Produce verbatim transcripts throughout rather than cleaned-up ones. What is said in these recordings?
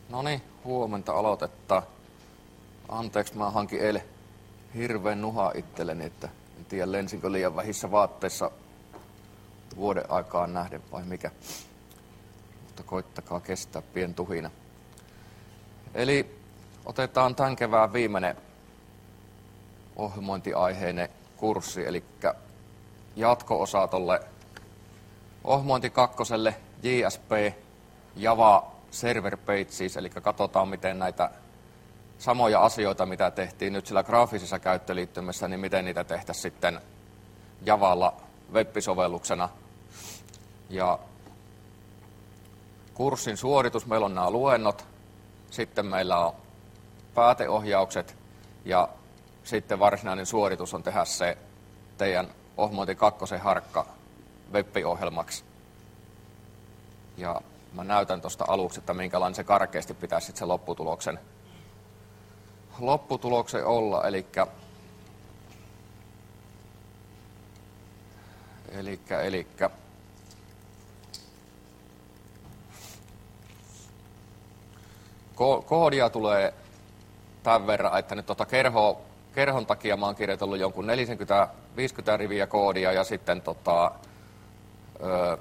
No niin, huomenta aloitetta. Anteeksi, mä hankin eilen hirveän nuha itselleni, että en tiedä lensinkö liian vähissä vaatteissa vuoden aikaan nähden vai mikä. Mutta koittakaa kestää pien tuhina. Eli otetaan tämän kevään viimeinen ohjelmointiaiheinen kurssi, eli jatko-osa tolle ohjelmointi kakkoselle J S P Java Server Pages, eli katsotaan miten näitä samoja asioita, mitä tehtiin nyt sillä graafisessa käyttöliittymässä, niin miten niitä tehtäisiin sitten Javalla web-sovelluksena. Ja kurssin suoritus, meillä on nämä luennot, sitten meillä on pääteohjaukset ja sitten varsinainen suoritus on tehdä se teidän ohjelmointi kakkosen harkka web-ohjelmaksi. Ja mä näytän tuosta aluksi, että minkälainen se karkeasti pitäisi sitten se lopputuloksen, lopputuloksen olla. Elikkä, elikkä, elikkä. Ko- koodia tulee tämän verran, että nyt tuota kerho, kerhon takia mä oon kirjoitellut jonkun neljäkymmentä viisikymmentä riviä koodia ja sitten tota, ö,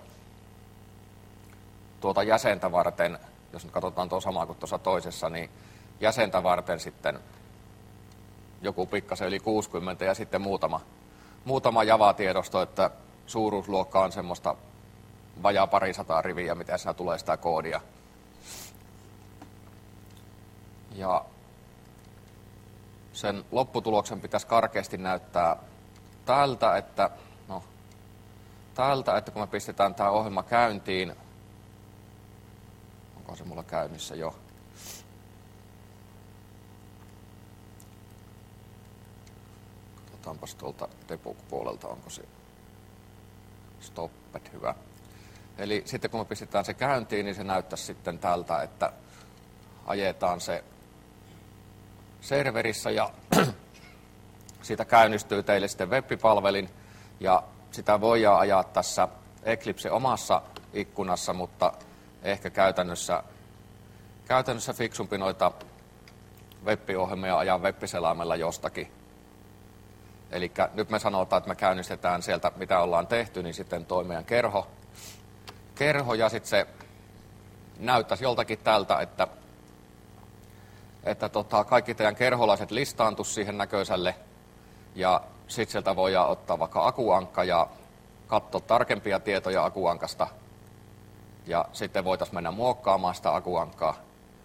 tuota jäsentä varten, jos nyt katsotaan tuo sama kuin tuossa toisessa, niin jäsentä varten sitten joku pikkasen yli kuusikymmentä ja sitten muutama, muutama Java-tiedosto, että suuruusluokka on semmoista vajaa parisataa riviä, mitä siinä tulee sitä koodia. Ja sen lopputuloksen pitäisi karkeasti näyttää tältä, että, no, tältä, että kun me pistetään tämä ohjelma käyntiin, onko se mulla käynnissä jo? Katsotaanpas tuolta debug-puolelta, onko se stopped, hyvä. Eli sitten kun me pistetään se käyntiin, niin se näyttäisi sitten tältä, että ajetaan se serverissä ja siitä käynnistyy teille sitten web-palvelin ja sitä voidaan ajaa tässä Eclipse omassa ikkunassa, mutta ehkä käytännössä, käytännössä fiksumpi noita web-ohjelmia ajaa web-selaimella jostakin. Eli nyt me sanotaan, että me käynnistetään sieltä, mitä ollaan tehty, niin sitten toi meidän kerho, kerho ja sitten se näyttäisi joltakin tältä, että että tota, kaikki teidän kerholaiset listaantuisi siihen näköiselle ja sitten sieltä voidaan ottaa vaikka akuankka ja katsoa tarkempia tietoja akuankasta ja sitten voitaisiin mennä muokkaamaan sitä akuankkaa.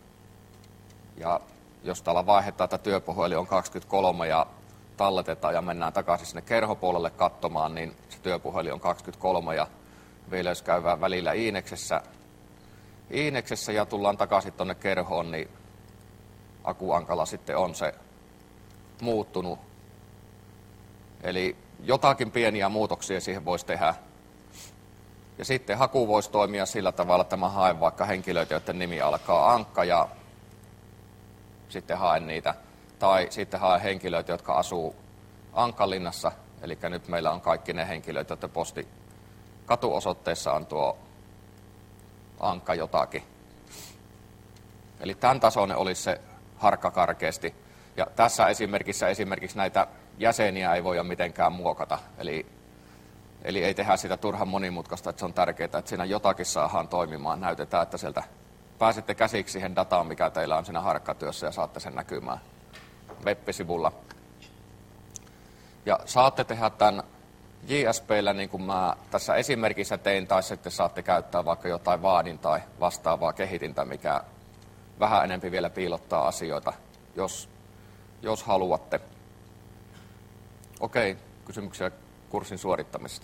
Ja jos täällä vaihdetaan, että työpuhelin on kaksikymmentäkolme ja talletetaan ja mennään takaisin sinne kerhopuolelle katsomaan, niin se työpuhelin on kaksikymmentäkolme ja vielä jos käydään välillä Iineksessä, Iineksessä ja tullaan takaisin tuonne kerhoon, niin akuankalla sitten on se muuttunut. Eli jotakin pieniä muutoksia siihen voisi tehdä. Ja sitten haku voisi toimia sillä tavalla, että mä haen vaikka henkilöitä, joiden nimi alkaa Ankka ja sitten haen niitä. Tai sitten haen henkilöitä, jotka asuu Ankkalinassa. Eli nyt meillä on kaikki ne henkilöt, joiden posti katuosoitteessa on tuo Ankka jotakin. Eli tämän tasoinen olisi se harkka karkeasti. Ja tässä esimerkissä esimerkiksi näitä jäseniä ei voida mitenkään muokata. Eli, eli ei tehdä sitä turhan monimutkaista, että se on tärkeää, että siinä jotakin saadaan toimimaan. Näytetään, että sieltä pääsette käsiksi siihen dataan, mikä teillä on siinä harkkatyössä ja saatte sen näkymään web-sivulla. Ja saatte tehdä tämän J S P:llä niin kuin mä tässä esimerkissä tein, tai sitten saatte käyttää vaikka jotain vaadin tai vastaavaa kehitintä, mikä vähän enempi vielä piilottaa asioita, jos, jos haluatte. Okei, kysymyksiä kurssin suorittamisesta.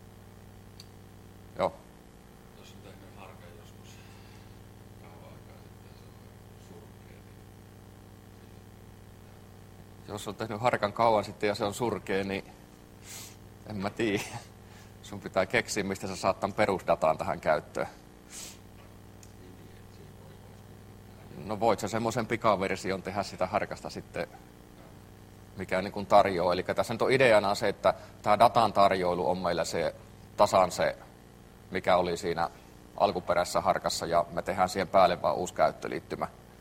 Joo. Jos on tehnyt harkan joskus kauan aikaa sitten, se on surkea. Jos on tehnyt harkan kauan sitten ja se on surkea, niin en mä tiedä. Sun pitää keksiä, mistä sä saat tämän perusdataan tähän käyttöön. No voit sä semmoisen pikaversion tehdä sitä harkasta sitten, mikä niin kuin tarjoaa. Eli tässä nyt on ideana se, että tämä datan tarjoilu on meillä se tasan se, mikä oli siinä alkuperäisessä harkassa, ja me tehdään siihen päälle vaan uusi käyttöliittymä.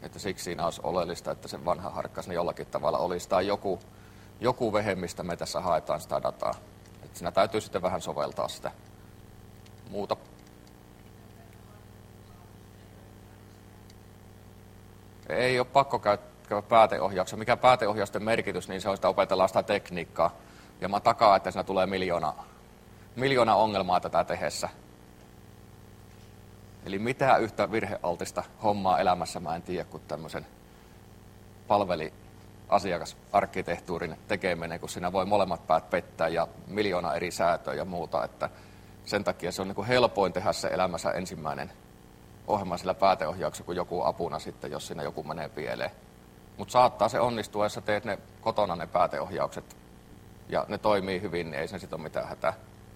Että siksi siinä olisi oleellista, että se vanha harkka siinä jollakin tavalla olisi. Tai joku, joku vehe, mistä me tässä haetaan sitä dataa. Että siinä täytyy sitten vähän soveltaa sitä muuta. Ei ole pakko käyttää pääteohjauksia. Mikä pääteohjausten merkitys, niin se on sitä opetellaan sitä tekniikkaa. Ja mä takaan, että siinä tulee miljoona, miljoona ongelmaa tätä tehdessä. Eli mitään yhtä virhealtista hommaa elämässä mä en tiedä kuin tämmöisen palveli-asiakasarkkitehtuurin tekeminen, kun siinä voi molemmat päät pettää ja miljoona eri säätöä ja muuta. Että sen takia se on niin kuin helpoin tehdä se elämässä ensimmäinen ohjelma sillä pääteohjauksessa kuin joku apuna sitten, jos siinä joku menee pieleen. Mutta saattaa se onnistua, jos sä teet ne kotona ne pääteohjaukset ja ne toimii hyvin, niin ei sen sitten ole mitään hätää.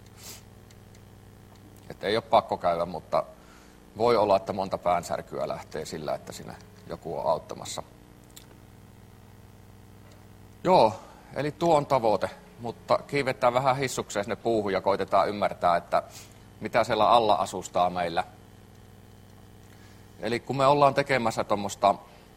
Että ei ole pakko käydä, mutta voi olla, että monta päänsärkyä lähtee sillä, että siinä joku on auttamassa. Joo, eli tuo on tavoite, mutta kiivetään vähän hissukseen sinne puuhun ja koitetaan ymmärtää, että mitä siellä alla asustaa meillä. Eli kun me ollaan tekemässä tuommoista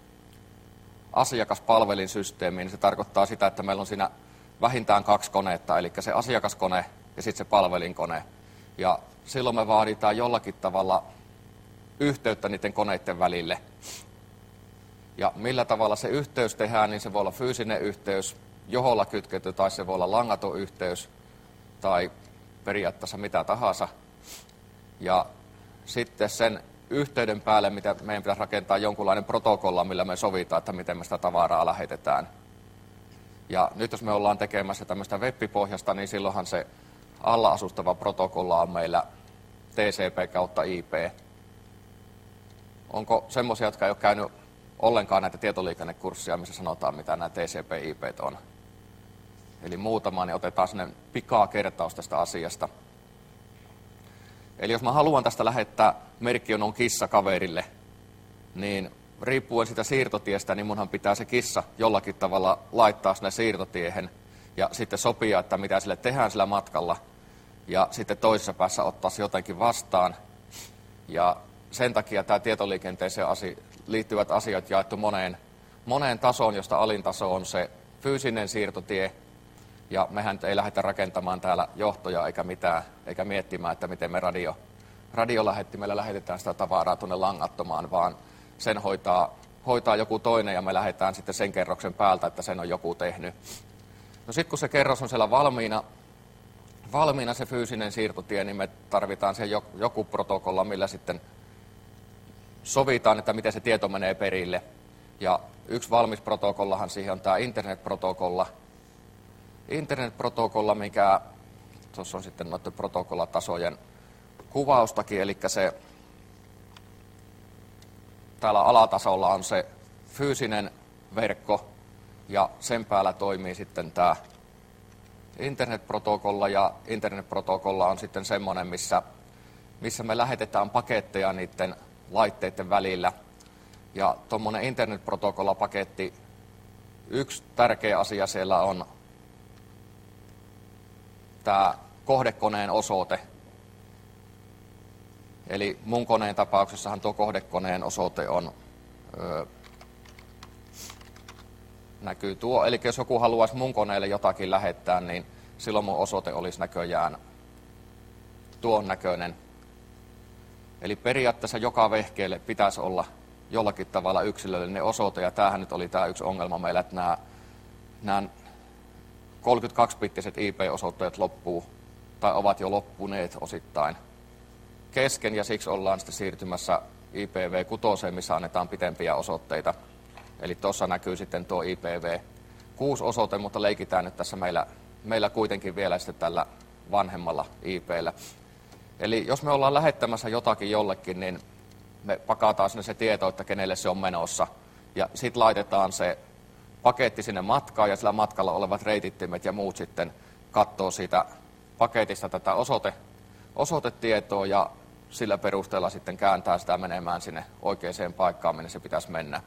asiakaspalvelinsysteemiä, niin se tarkoittaa sitä, että meillä on siinä vähintään kaksi koneetta, eli se asiakaskone ja sitten se palvelinkone. Ja silloin me vaaditaan jollakin tavalla yhteyttä niiden koneiden välille. Ja millä tavalla se yhteys tehdään, niin se voi olla fyysinen yhteys, joholla kytketty, tai se voi olla langaton yhteys, tai periaatteessa mitä tahansa. Ja sitten sen yhteyden päälle, mitä meidän pitäisi rakentaa jonkunlainen protokolla, millä me sovitaan, että miten me sitä tavaraa lähetetään. Ja nyt jos me ollaan tekemässä tämmöistä web-pohjasta, niin silloinhan se alla asustava protokolla on meillä T C P kautta I P. Onko semmoisia, jotka ei ole käynyt ollenkaan näitä tietoliikennekursseja, missä sanotaan, mitä nämä T C P I P on? Eli muutama, niin otetaan sinne pikaa kertaus tästä asiasta. Eli jos mä haluan tästä lähettää merkkionon kissa kaverille, niin riippuen sitä siirtotiestä, niin munhan pitää se kissa jollakin tavalla laittaa sinne siirtotiehen ja sitten sopia, että mitä sille tehdään sillä matkalla. Ja sitten toisessa päässä ottaa se jotenkin vastaan. Ja sen takia tämä tietoliikenteeseen asi- liittyvät asiat jaettu moneen, moneen tasoon, josta alin taso on se fyysinen siirtotie. Ja mehän ei lähdetä rakentamaan täällä johtoja eikä mitään, eikä miettimään, että miten me radio, radiolähettimellä lähetetään sitä tavaraa tuonne langattomaan, vaan sen hoitaa, hoitaa joku toinen ja me lähdetään sitten sen kerroksen päältä, että sen on joku tehnyt. No sitten kun se kerros on siellä valmiina, valmiina se fyysinen siirtotie, niin me tarvitaan se joku protokolla, millä sitten sovitaan, että miten se tieto menee perille. Ja yksi valmis protokollahan siihen on tämä internetprotokolla. Internetprotokolla, mikä tuossa on sitten noiden protokollatasojen kuvaustakin, eli se täällä alatasolla on se fyysinen verkko ja sen päällä toimii sitten tämä internetprotokolla ja internetprotokolla on sitten semmoinen, missä, missä me lähetetään paketteja niiden laitteiden välillä. Ja tuommoinen internetprotokollapaketti, yksi tärkeä asia siellä on tämä kohdekoneen osoite. Eli mun koneen tapauksessahan tuo kohdekoneen osoite on, öö, näkyy tuo. Eli jos joku haluaisi mun koneelle jotakin lähettää, niin silloin mun osoite olisi näköjään tuon näköinen. Eli periaatteessa joka vehkeelle pitäisi olla jollakin tavalla yksilöllinen osoite, ja tämähän nyt oli tämä yksi ongelma meillä, että nämä, nämä kolmekymmentäkaksi-bittiset I P-osoitteet loppuu, tai ovat jo loppuneet osittain kesken, ja siksi ollaan sitten siirtymässä I P v kuusi, missä annetaan pitempiä osoitteita. Eli tuossa näkyy sitten tuo I P v kuusi osoite, mutta leikitään nyt tässä meillä, meillä kuitenkin vielä sitten tällä vanhemmalla I P:llä. Eli jos me ollaan lähettämässä jotakin jollekin, niin me pakataan sinne se tieto, että kenelle se on menossa. Ja sitten laitetaan se paketti sinne matkaan, ja sillä matkalla olevat reitittimet ja muut sitten katsoo siitä paketista tätä osoite, osoitetietoa, ja sillä perusteella sitten kääntää sitä menemään sinne oikeaan paikkaan, minne se pitäisi mennä.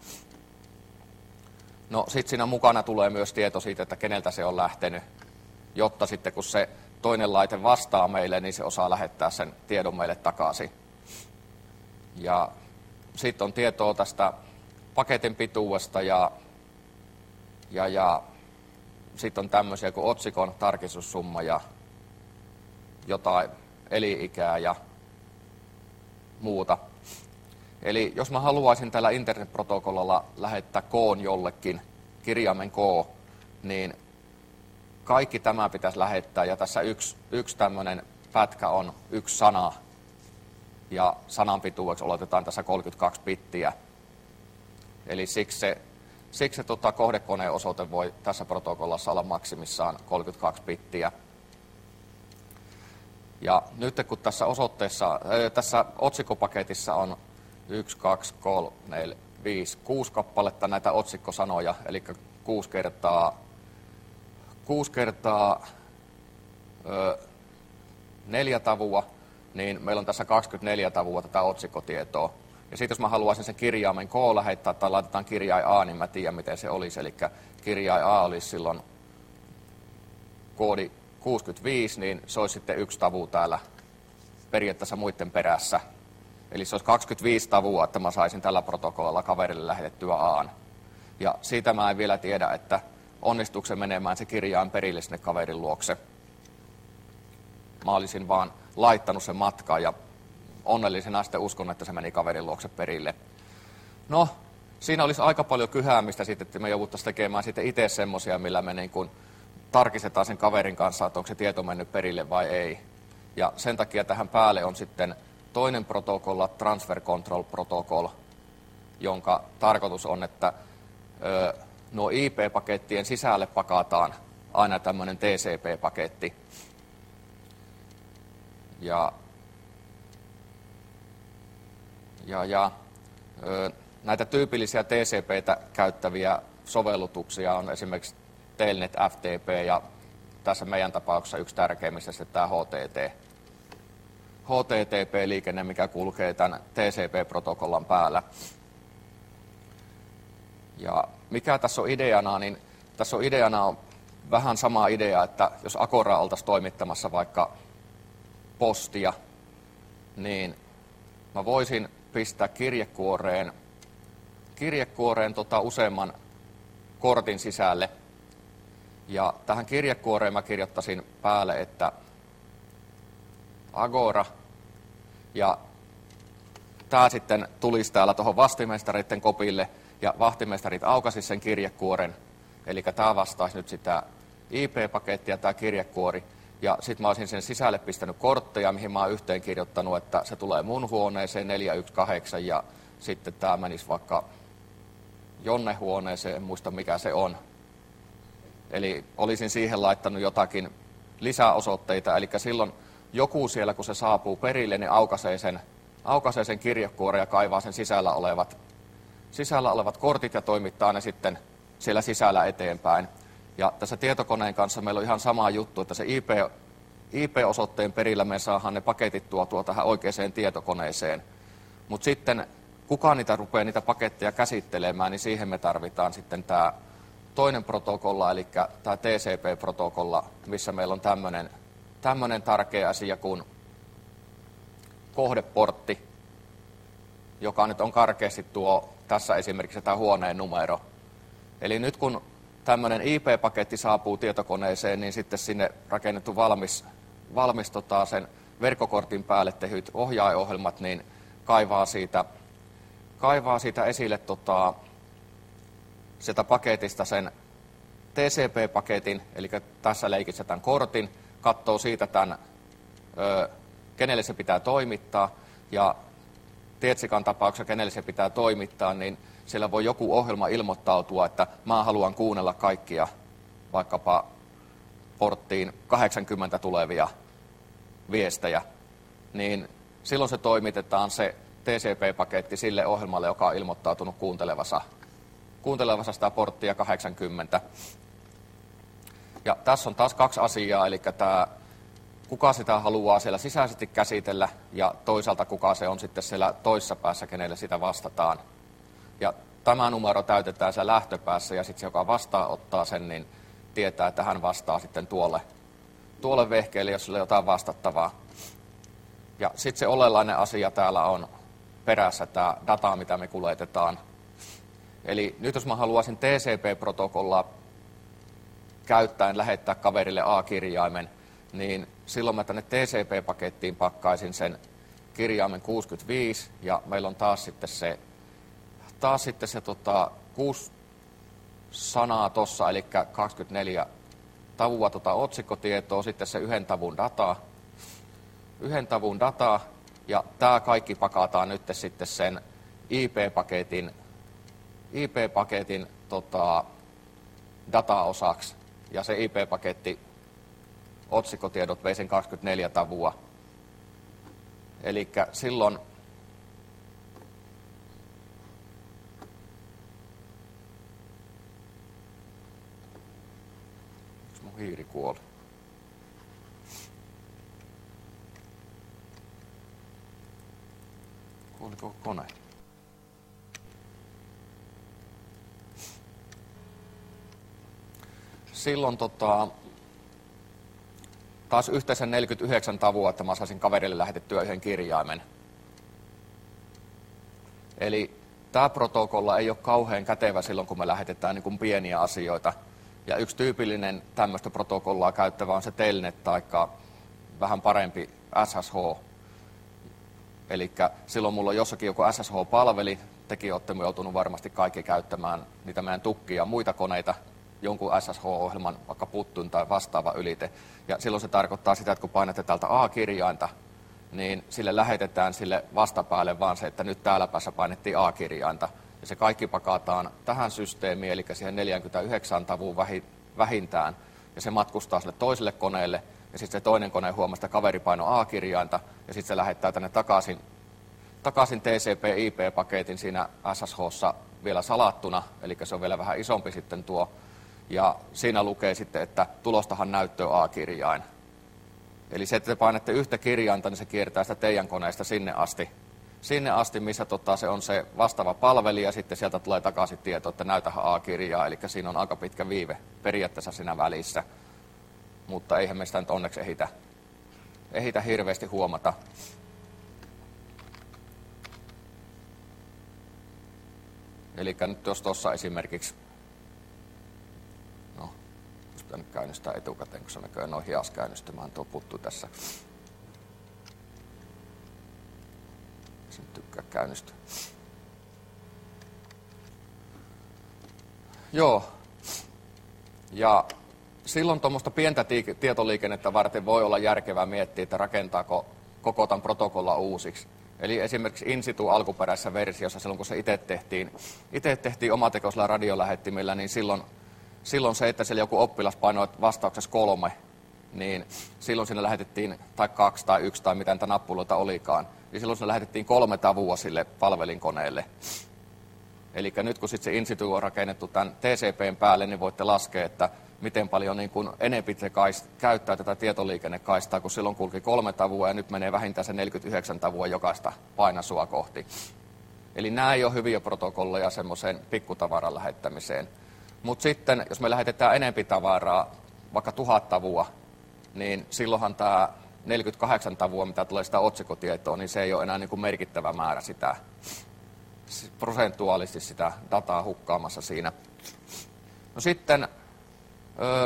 No sitten siinä mukana tulee myös tieto siitä, että keneltä se on lähtenyt, jotta sitten kun se toinen laite vastaa meille, niin se osaa lähettää sen tiedon meille takaisin. Ja sitten on tietoa tästä paketin pituudesta ja, ja, ja sitten on tämmöisiä kuin otsikon tarkistussumma ja jotain eli-ikää ja muuta. Eli jos mä haluaisin tällä internetprotokollalla lähettää koon jollekin, kirjaimen K, niin kaikki tämä pitäisi lähettää, ja tässä yksi, yksi tämmöinen pätkä on yksi sana, ja sanan pituudeksi oletetaan tässä kolmekymmentäkaksi bittiä. Eli siksi se, siksi se tota, kohdekoneen osoite voi tässä protokollassa olla maksimissaan kolmekymmentäkaksi bittiä. Ja nyt kun tässä osoitteessa, äh, tässä otsikkopaketissa on yksi, kaksi, kolme, neljä, viisi, kuusi kappaletta näitä otsikkosanoja, eli kuusi kertaa, kuusi kertaa ö, neljä tavua, niin meillä on tässä kaksikymmentäneljä tavua tätä otsikkotietoa. Ja sitten jos mä haluaisin sen kirjaimen K lähettää tai laitetaan kirjain A, niin mä tiedän miten se olisi. Eli kirjain A olisi silloin koodi kuusikymmentäviisi, niin se olisi sitten yksi tavu täällä periaatteessa muiden perässä. Eli se olisi kaksikymmentäviisi tavua, että mä saisin tällä protokollalla kaverille lähetettyä A:n. Ja siitä mä en vielä tiedä, että onnistuuko se menemään se kirjain perille sinne kaverin luokse. Mä olisin vaan laittanut sen matkaan ja onnellisena sitten uskon, että se meni kaverin luokse perille. No, siinä olisi aika paljon kyhäämistä sitten, että me jouduttaisiin tekemään sitten itse semmoisia, millä me niin kuin tarkistetaan sen kaverin kanssa, että onko se tieto mennyt perille vai ei. Ja sen takia tähän päälle on sitten toinen protokolla, Transfer Control Protocol, jonka tarkoitus on, että ö, nuo I P-pakettien sisälle pakataan aina tämmöinen T C P-paketti. Ja, ja, ja ö, näitä tyypillisiä T C P:tä käyttäviä sovellutuksia on esimerkiksi Telnet F T P ja tässä meidän tapauksessa yksi tärkeimmistä sitten tämä H T T. H T T P-liikenne, mikä kulkee tämän T C P-protokollan päällä. Ja mikä tässä on ideana, niin tässä on ideana on vähän sama idea, että jos Agora oltaisiin toimittamassa vaikka postia, niin mä voisin pistää kirjekuoreen, kirjekuoreen tota useamman kortin sisälle. Ja tähän kirjekuoreen mä kirjoittaisin päälle, että Agora, ja tämä sitten tulisi täällä tuohon vastimestareiden kopille, ja vahtimestarit aukaisi sen kirjekuoren, eli tämä vastaisi nyt sitä I P-pakettia, tämä kirjekuori, ja sitten mä olisin sen sisälle pistänyt kortteja, mihin mä oon yhteen kirjoittanut, että se tulee mun huoneeseen neljä yksi kahdeksan, ja sitten tämä menisi vaikka Jonne huoneeseen, en muista mikä se on. Eli olisin siihen laittanut jotakin lisäosoitteita, eli silloin joku siellä, kun se saapuu perille, niin aukaisee sen, aukaisee sen kirjekuoren ja kaivaa sen sisällä olevat, sisällä olevat kortit ja toimittaa ne sitten siellä sisällä eteenpäin. Ja tässä tietokoneen kanssa meillä on ihan sama juttu, että se I P, I P-osoitteen perillä me saadaan ne paketit tuotua tähän oikeaan tietokoneeseen. Mutta sitten kuka niitä rupeaa niitä paketteja käsittelemään, niin siihen me tarvitaan sitten tämä toinen protokolla, eli tämä T C P-protokolla, missä meillä on tämmöinen tämmöinen tärkeä asia kuin kohdeportti, joka nyt on karkeasti tuo tässä esimerkiksi tämä huoneen numero. Eli nyt kun tämmöinen I P-paketti saapuu tietokoneeseen, niin sitten sinne rakennettu valmis, valmis tota sen verkkokortin päälle tehyt ohjaajaohjelmat, niin kaivaa siitä, kaivaa siitä esille tota, sieltä paketista sen T C P-paketin, eli tässä leikissä tämän kortin, katsoo siitä tämän, ö, kenelle se pitää toimittaa, ja Tietsikan tapauksessa, kenelle se pitää toimittaa, niin siellä voi joku ohjelma ilmoittautua, että mä haluan kuunnella kaikkia vaikkapa porttiin kahdeksankymmentä tulevia viestejä, niin silloin se toimitetaan se T C P-paketti sille ohjelmalle, joka on ilmoittautunut kuuntelevassa, kuuntelevassa sitä porttia kahdeksankymmentä. Ja tässä on taas kaksi asiaa, eli tämä, kuka sitä haluaa siellä sisäisesti käsitellä, ja toisaalta kuka se on sitten siellä toisessa päässä, kenelle sitä vastataan. Ja tämä numero täytetään siellä lähtöpäässä, ja sitten se, joka vastaanottaa sen, niin tietää, että hän vastaa sitten tuolle, tuolle vehkeelle, jos sillä on jotain vastattavaa. Ja sitten se olellainen asia täällä on perässä tämä data, mitä me kuljetetaan. Eli nyt jos mä haluaisin T C P-protokollaa käyttäen lähettää kaverille A-kirjaimen, niin silloin mä tänne T C P-pakettiin pakkaisin sen kirjaimen kuusikymmentäviisi, ja meillä on taas sitten se, taas sitten se tota, kuusi sanaa tossa, eli kaksikymmentäneljä tavua tota otsikkotietoa, sitten se yhden tavun dataa, yhden tavun dataa, ja tämä kaikki pakataan nyt sitten sen I P-paketin, I P-paketin tota, dataosaksi, ja se I P-paketti otsikkotiedot vei sen kaksikymmentäneljä tavua. Eli silloin mun hiiri kuoli. Kuoliko kone? Silloin tota, taas yhteensä neljäkymmentäyhdeksän tavua, että mä saisin kaverille lähetettyä yhden kirjaimen. Eli tämä protokolla ei ole kauhean kätevä silloin, kun me lähetetään niin kuin pieniä asioita. Ja yksi tyypillinen tämmöistä protokollaa käyttävä on se Telnet tai vähän parempi S S H. Eli silloin mulla on jossakin joku S S H-palveli, tekin olette joutunut varmasti kaikki käyttämään niitä meidän tukkia ja muita koneita, jonkun S S H-ohjelman, vaikka puttun tai vastaava ylite. Ja silloin se tarkoittaa sitä, että kun painatte täältä A-kirjainta, niin sille lähetetään sille vastapäälle vaan se, että nyt täällä päässä painettiin A-kirjainta. Ja se kaikki pakataan tähän systeemiin, eli siihen neljäkymmentäyhdeksän tavuun vähintään. Ja se matkustaa sille toiselle koneelle, ja sitten se toinen kone huomaa, että kaveri paino A-kirjainta, ja sitten se lähettää tänne takaisin, takaisin T C P I P-paketin siinä S S H:ssa vielä salattuna, eli se on vielä vähän isompi sitten tuo. Ja siinä lukee sitten, että tulostahan näyttöä A-kirjain. Eli se, että te painatte yhtä kirjainta, niin se kiertää sitä teidän koneesta sinne asti, sinne asti missä tota, se on se vastaava palveli, ja sitten sieltä tulee takaisin tieto, että näytähän A-kirjaa, eli siinä on aika pitkä viive periaatteessa siinä välissä. Mutta eihän me sitä nyt onneksi ehitä, ehitä hirveästi huomata. Eli nyt jos tuossa esimerkiksi, no, jos pitää nyt käynnistää etukäteen, kun se näköjään noin hias käynnistymään, tuo puttu tässä. Se nyt tykkää käynnistyä. Joo. Ja silloin tuommoista pientä tietoliikennettä varten voi olla järkevää miettiä, että rakentaako koko tämän protokolla uusiksi. Eli esimerkiksi in situ alkuperäisessä versiossa, silloin kun se itse tehtiin, itse tehtiin omatekoisella radiolähettimellä, niin silloin, silloin se, että siellä joku oppilas painoi vastauksessa kolme, niin silloin sinne lähetettiin, tai kaksi tai yksi tai mitä niitä nappuloita olikaan, niin silloin sinne lähetettiin kolme tavua sille palvelinkoneelle. Eli nyt kun sitten se in situ on rakennettu tämän T C P:n päälle, niin voitte laskea, että miten paljon niin kuin enempi se kaist, käyttää tätä tietoliikennekaistaa, kun silloin kulki kolme tavua ja nyt menee vähintään se neljäkymmentäyhdeksän tavua jokaista painasua kohti. Eli nämä ei ole hyviä protokolleja semmoiseen pikkutavaran lähettämiseen. Mutta sitten, jos me lähetetään enempi tavaraa, vaikka tuhat tavua, niin silloinhan tämä neljäkymmentäkahdeksan tavua, mitä tulee sitä otsikkotietoa, niin se ei ole enää niin kuin merkittävä määrä sitä, prosentuaalisesti sitä dataa hukkaamassa siinä. No sitten Öö,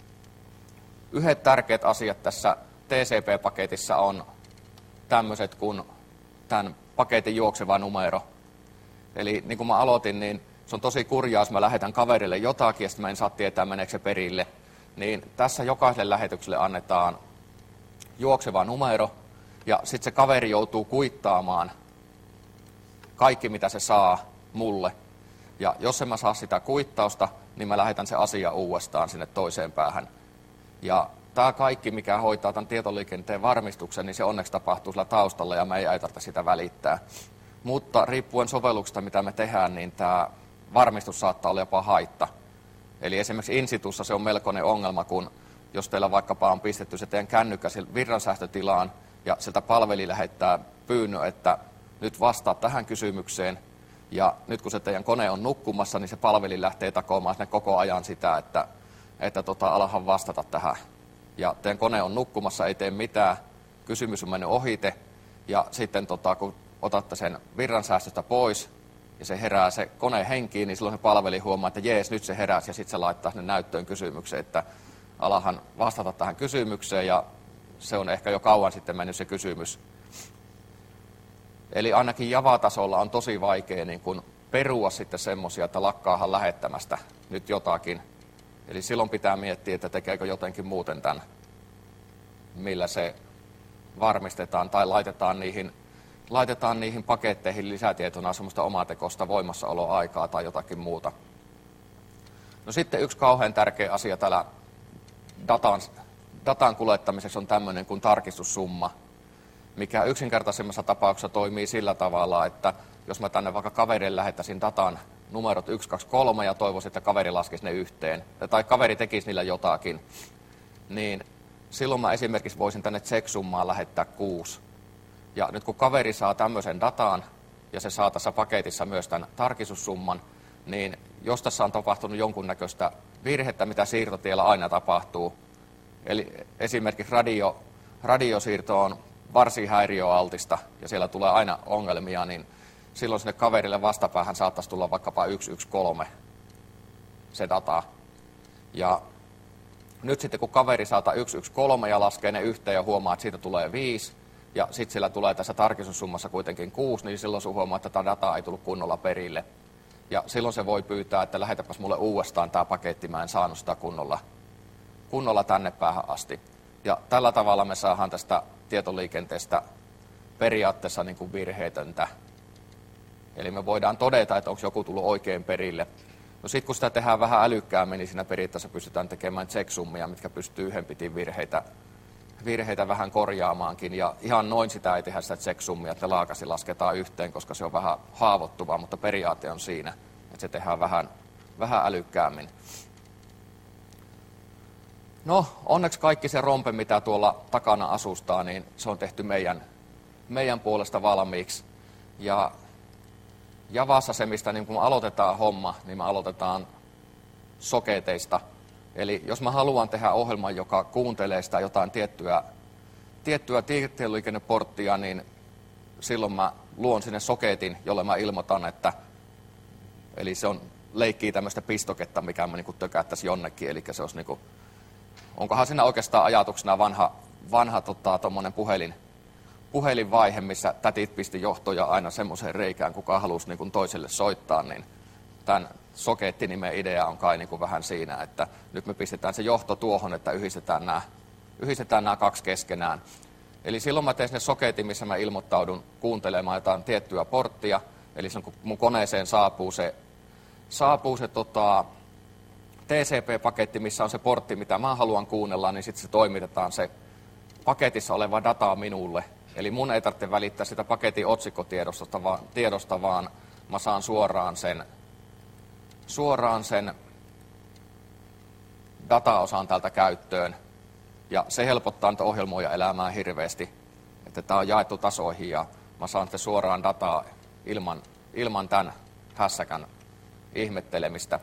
yhdet tärkeät asiat tässä T C P-paketissa on tämmöiset kuin tämän paketin juokseva numero. Eli niin kuin mä aloitin, niin se on tosi kurjaa, jos mä lähetän kaverille jotakin ja sitten mä en saa tietää, meneekö se perille. Niin tässä jokaiselle lähetykselle annetaan juokseva numero ja sitten se kaveri joutuu kuittaamaan kaikki, mitä se saa mulle. Ja jos en mä saa sitä kuittausta, niin mä lähetän se asia uudestaan sinne toiseen päähän. Ja tämä kaikki, mikä hoitaa tämän tietoliikenteen varmistuksen, niin se onneksi tapahtuu sillä taustalla ja me ei tarvitse sitä välittää. Mutta riippuen sovelluksesta, mitä me tehdään, niin tämä varmistus saattaa olla jopa haitta. Eli esimerkiksi in situssa se on melkoinen ongelma, kun jos teillä vaikkapa on pistetty se teidän kännykkä virransäästötilaan ja sieltä palveli lähettää pyynnön, että nyt vastaa tähän kysymykseen, ja nyt kun se teidän kone on nukkumassa, niin se palveli lähtee takomaan sinne koko ajan sitä, että, että tota, alahan vastata tähän. Ja teidän kone on nukkumassa, ei tee mitään, kysymys on mennyt ohite, ja sitten tota, kun otatte sen virransäästöstä pois, ja se herää se kone henkiin, niin silloin se palvelin huomaa, että jees, nyt se heräsi, ja sitten se laittaa sinne näyttöön kysymyksen, että alahan vastata tähän kysymykseen, ja se on ehkä jo kauan sitten mennyt se kysymys. Eli ainakin Java-tasolla on tosi vaikea niin kun perua sitten semmoisia, että lakkaahan lähettämästä nyt jotakin. Eli silloin pitää miettiä, että tekeekö jotenkin muuten tämän, millä se varmistetaan tai laitetaan niihin, laitetaan niihin paketteihin lisätietona semmoista omatekoista voimassaoloaikaa tai jotakin muuta. No sitten yksi kauhean tärkeä asia täällä datan, datan kuljettamisessa on tämmöinen kuin tarkistussumma, mikä yksinkertaisemmassa tapauksessa toimii sillä tavalla, että jos mä tänne vaikka kaverille lähettäisin datan numerot yksi, kaksi, kolme ja toivoisin, että kaveri laskisi ne yhteen, tai kaveri tekisi niillä jotakin, niin silloin mä esimerkiksi voisin tänne check-summaan lähettää kuusi. Ja nyt kun kaveri saa tämmöisen datan, ja se saa tässä paketissa myös tämän tarkistussumman, niin jos tässä on tapahtunut jonkunnäköistä virhettä, mitä siirtotiellä aina tapahtuu, eli esimerkiksi radio, radiosiirto on varsin häiriöaltista, ja siellä tulee aina ongelmia, niin silloin sinne kaverille vastapäähän saattaisi tulla vaikkapa yksi yksi kolme se data. Ja nyt sitten kun kaveri saata yksi yksi kolme ja laskee ne yhteen ja huomaa, että siitä tulee viisi, ja sitten siellä tulee tässä tarkistussummassa kuitenkin kuusi, niin silloin sun huomaa, että tätä dataa ei tullut kunnolla perille. Ja silloin se voi pyytää, että lähetäpäs mulle uudestaan tämä paketti, mä en saanut sitä kunnolla, kunnolla tänne päähän asti. Ja tällä tavalla me saadaan tästä tietoliikenteestä periaatteessa niin kuin virheetöntä. Eli me voidaan todeta, että onko joku tullut oikein perille. No sitten kun sitä tehdään vähän älykkäämmin, niin siinä periaatteessa pystytään tekemään check-summia, mitkä pystyy yhden pitin virheitä, virheitä vähän korjaamaankin. Ja ihan noin sitä ei tehdä sitä check-summia, että laakasi lasketaan yhteen, koska se on vähän haavoittuvaa, mutta periaate on siinä, että se tehdään vähän, vähän älykkäämmin. No, onneksi kaikki se rompe, mitä tuolla takana asustaa, niin se on tehty meidän, meidän puolesta valmiiksi. Ja Javassa se, mistä niin kun aloitetaan homma, niin me aloitetaan soketeista. Eli jos mä haluan tehdä ohjelman, joka kuuntelee sitä jotain tiettyä, tiettyä tietoliikenneporttia, niin silloin mä luon sinne soketin, jolle mä ilmoitan, että eli se on leikkii tämmöistä pistoketta, mikä mä niin tökättäisiin jonnekin, eli se olisi niin kuin, onkohan siinä oikeastaan ajatuksena vanha, vanha tota, tommonen puhelin, puhelinvaihe, missä tätit pisti johtoja aina semmoiseen reikään, kuka halusi niin kuin toiselle soittaa, niin tämän sokettinimen idea on kai niin kuin vähän siinä, että nyt me pistetään se johto tuohon, että yhdistetään nämä, yhdistetään nämä kaksi keskenään. Eli silloin mä teen sinne soketin, missä mä ilmoittaudun kuuntelemaan jotain tiettyä porttia, eli silloin kun mun koneeseen saapuu se, saapuu se tota, T C P-paketti, missä on se portti, mitä mä haluan kuunnella, niin sitten se toimitetaan se paketissa oleva data minulle. Eli mun ei tarvitse välittää sitä paketin otsikkotiedosta, vaan, tiedosta, vaan mä saan suoraan sen, suoraan sen dataosan täältä käyttöön. Ja se helpottaa niitä ohjelmoja elämää hirveästi, että tämä on jaettu tasoihin ja mä saan sitten suoraan dataa ilman, ilman tämän hässäkän ihmettelemistä.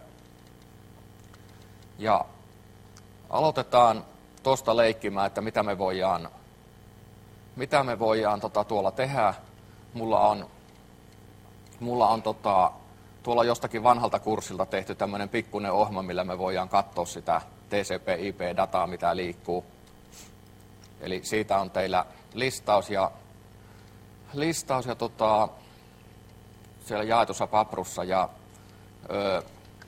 Ja aloitetaan tuosta leikkimään, että mitä me voidaan, mitä me voidaan tota, tuolla tehdä. Mulla on, mulla on tota, tuolla jostakin vanhalta kurssilta tehty tämmöinen pikkuinen ohjelma, millä me voidaan katsoa sitä T C P/I P-dataa, mitä liikkuu. Eli siitä on teillä listaus ja, listaus ja tota, siellä jaetussa paprussa. Ja, öö,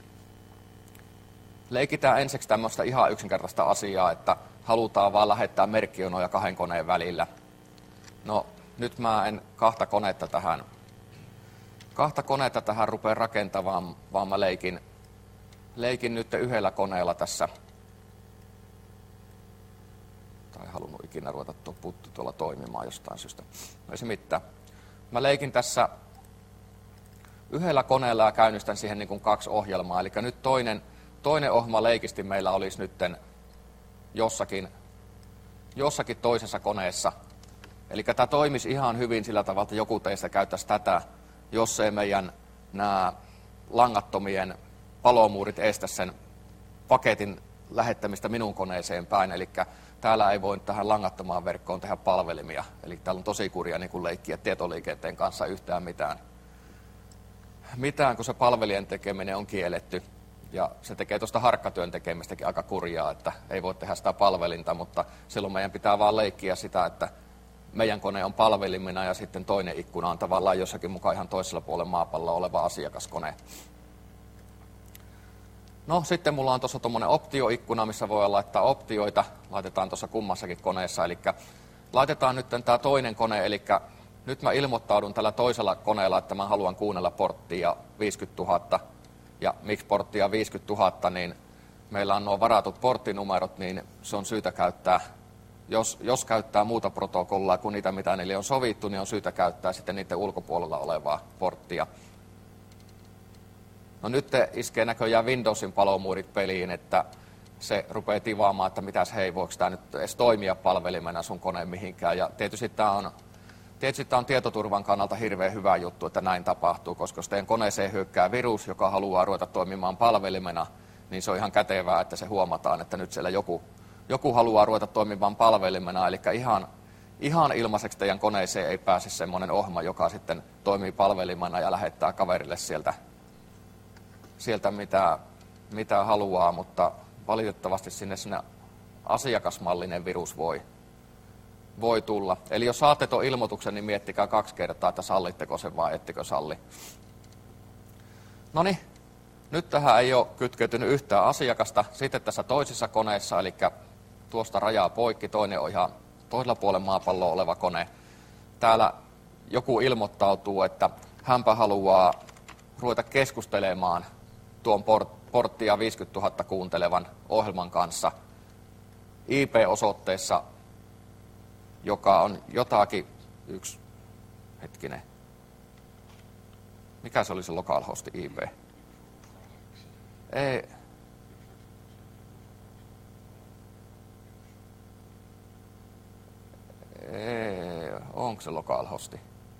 leikitään ensiksi tämmöistä ihan yksinkertaista asiaa, että halutaan vaan lähettää merkkijonoja kahden koneen välillä. No, nyt mä en kahta konetta tähän, kahta konetta tähän rupea rakentamaan, vaan mä leikin, leikin nyt yhdellä koneella tässä. Tai en halunnut ikinä ruveta tuo puttu tuolla toimimaan jostain syystä. No ei se mitään. Mä leikin tässä yhdellä koneella ja käynnistän siihen niin kuin kaksi ohjelmaa. Eli nyt toinen, toinen ohjelma leikisti meillä olisi nytten jossakin, jossakin toisessa koneessa. Eli tämä toimisi ihan hyvin sillä tavalla, että joku teistä käyttäisi tätä, jos ei meidän nämä langattomien palomuurit estä sen paketin lähettämistä minun koneeseen päin. Eli täällä ei voi tähän langattomaan verkkoon tehdä palvelimia. Eli täällä on tosi kurja niin kuin leikkiä tietoliikenteen kanssa yhtään mitään. mitään, kun se palvelijan tekeminen on kielletty. Ja se tekee tuosta harkkatyön tekemistäkin aika kurjaa, että ei voi tehdä sitä palvelinta, mutta silloin meidän pitää vaan leikkiä sitä, että meidän kone on palvelimena ja sitten toinen ikkuna on tavallaan jossakin mukaan ihan toisella puolella maapalloa oleva asiakaskone. No sitten mulla on tuossa tuommoinen optioikkuna, missä voi laittaa optioita. Laitetaan tuossa kummassakin koneessa, eli laitetaan nyt tämä toinen kone, eli nyt mä ilmoittaudun tällä toisella koneella, että mä haluan kuunnella porttia viisikymmentätuhatta. Ja miksi porttia viisikymmentätuhatta, niin meillä on nuo varatut porttinumerot, niin se on syytä käyttää, jos, jos käyttää muuta protokollaa kuin niitä, mitä niille on sovittu, niin on syytä käyttää sitten niiden ulkopuolella olevaa porttia. No nyt iskee näköjään Windowsin palomuurit peliin, että se rupeaa tivaamaan, että mitäs hei, voiko tämä nyt edes toimia palvelimena sun koneen mihinkään. Ja tietysti tämä on, tietysti tämä on tietoturvan kannalta hirveän hyvä juttu, että näin tapahtuu, koska jos teidän koneeseen hyökkää virus, joka haluaa ruveta toimimaan palvelimena, niin se on ihan kätevää, että se huomataan, että nyt siellä joku, joku haluaa ruveta toimimaan palvelimena. Eli ihan, ihan ilmaiseksi teidän koneeseen ei pääse semmoinen ohjelma, joka sitten toimii palvelimena ja lähettää kaverille sieltä, sieltä mitä, mitä haluaa, mutta valitettavasti sinne, sinne asiakasmallinen virus voi, voi tulla. Eli jos saatte tuon ilmoituksen, niin miettikää kaksi kertaa, että sallitteko sen vai ettekö salli. Noniin, nyt tähän ei ole kytkeytynyt yhtään asiakasta. Sitten tässä toisessa koneessa, eli tuosta rajaa poikki, toinen on ihan toisella puolella maapalloa oleva kone. Täällä joku ilmoittautuu, että hänpä haluaa ruveta keskustelemaan tuon port, porttia viisikymmentätuhatta kuuntelevan ohjelman kanssa I P-osoitteessa, joka on jotakin, yksi, hetkinen, mikä se oli se localhost I P? Ei, ei, onko se localhosti?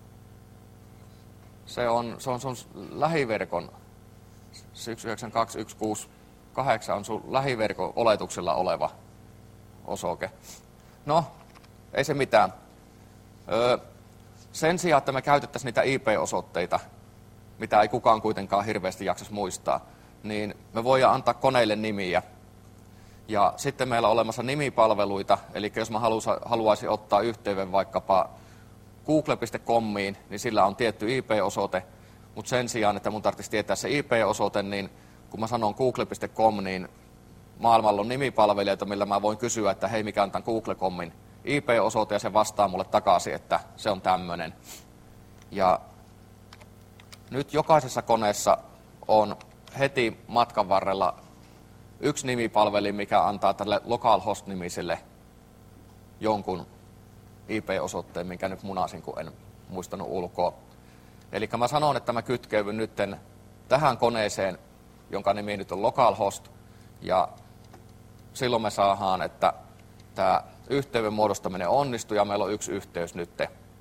Se on, se on sun lähiverkon yksi yhdeksän kaksi yksi kuusi kahdeksan on sun lähiverkon oletuksella oleva osoite. No, ei se mitään. Öö, sen sijaan, että me käytettäisiin niitä I P-osoitteita, mitä ei kukaan kuitenkaan hirveästi jaksaisi muistaa, niin me voidaan antaa koneille nimiä. Ja sitten meillä on olemassa nimipalveluita, eli jos mä haluaisin ottaa yhteyden vaikkapa google piste comiin, niin sillä on tietty I P-osoite, mutta sen sijaan, että mun tarvitsisi tietää se I P-osoite, niin kun mä sanon google piste com, niin maailmalla on nimipalvelijoita, millä mä voin kysyä, että hei, mikä on tämän google piste comin I P-osoite, ja se vastaa mulle takaisin, että se on tämmöinen. Ja nyt jokaisessa koneessa on heti matkan varrella yksi nimipalveli, mikä antaa tälle localhost-nimiselle jonkun I P-osoitteen, minkä nyt munasin, kun en muistanut ulkoa. Eli mä sanon, että mä kytkeydyn nyt tähän koneeseen, jonka nimi nyt on localhost, ja silloin me saadaan, että tämä yhteyden muodostaminen onnistuu, ja meillä on yksi yhteys nyt.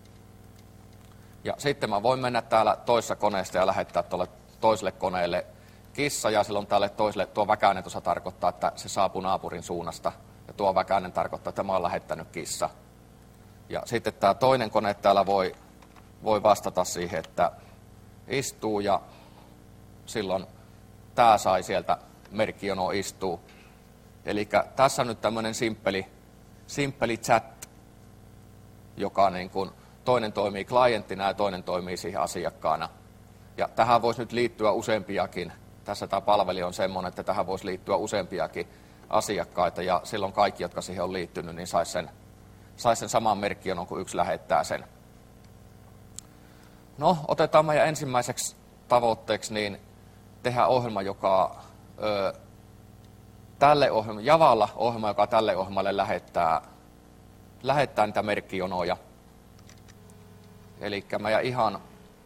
Ja sitten mä voin mennä täällä toisessa koneessa ja lähettää tuolle toiselle koneelle kissa, ja silloin tälle toiselle tuo väkäinen tuossa tarkoittaa, että se saapuu naapurin suunnasta, ja tuo väkäinen tarkoittaa, että mä oon lähettänyt kissa. Ja sitten tämä toinen kone täällä voi, voi vastata siihen, että istuu, ja silloin tämä sai sieltä merkkijono istuu. Eli tässä on nyt tämmöinen simppeli, simppeli chat, joka niin kuin toinen toimii klienttina ja toinen toimii siihen asiakkaana. Ja tähän voisi nyt liittyä useampiakin. Tässä tämä palveli on semmoinen, että tähän voisi liittyä useampiakin asiakkaita, ja silloin kaikki, jotka siihen on liittynyt, niin saisi sen, sais sen saman merkkijonon, kun yksi lähettää sen. No, otetaan meidän ensimmäiseksi tavoitteeksi, niin tehdä ohjelma, joka ö, tälle ohjelma, Javalla ohjelma, joka tälle ohjelmalle lähettää, lähettää niitä merkkijonoja. Eli meidän ihan,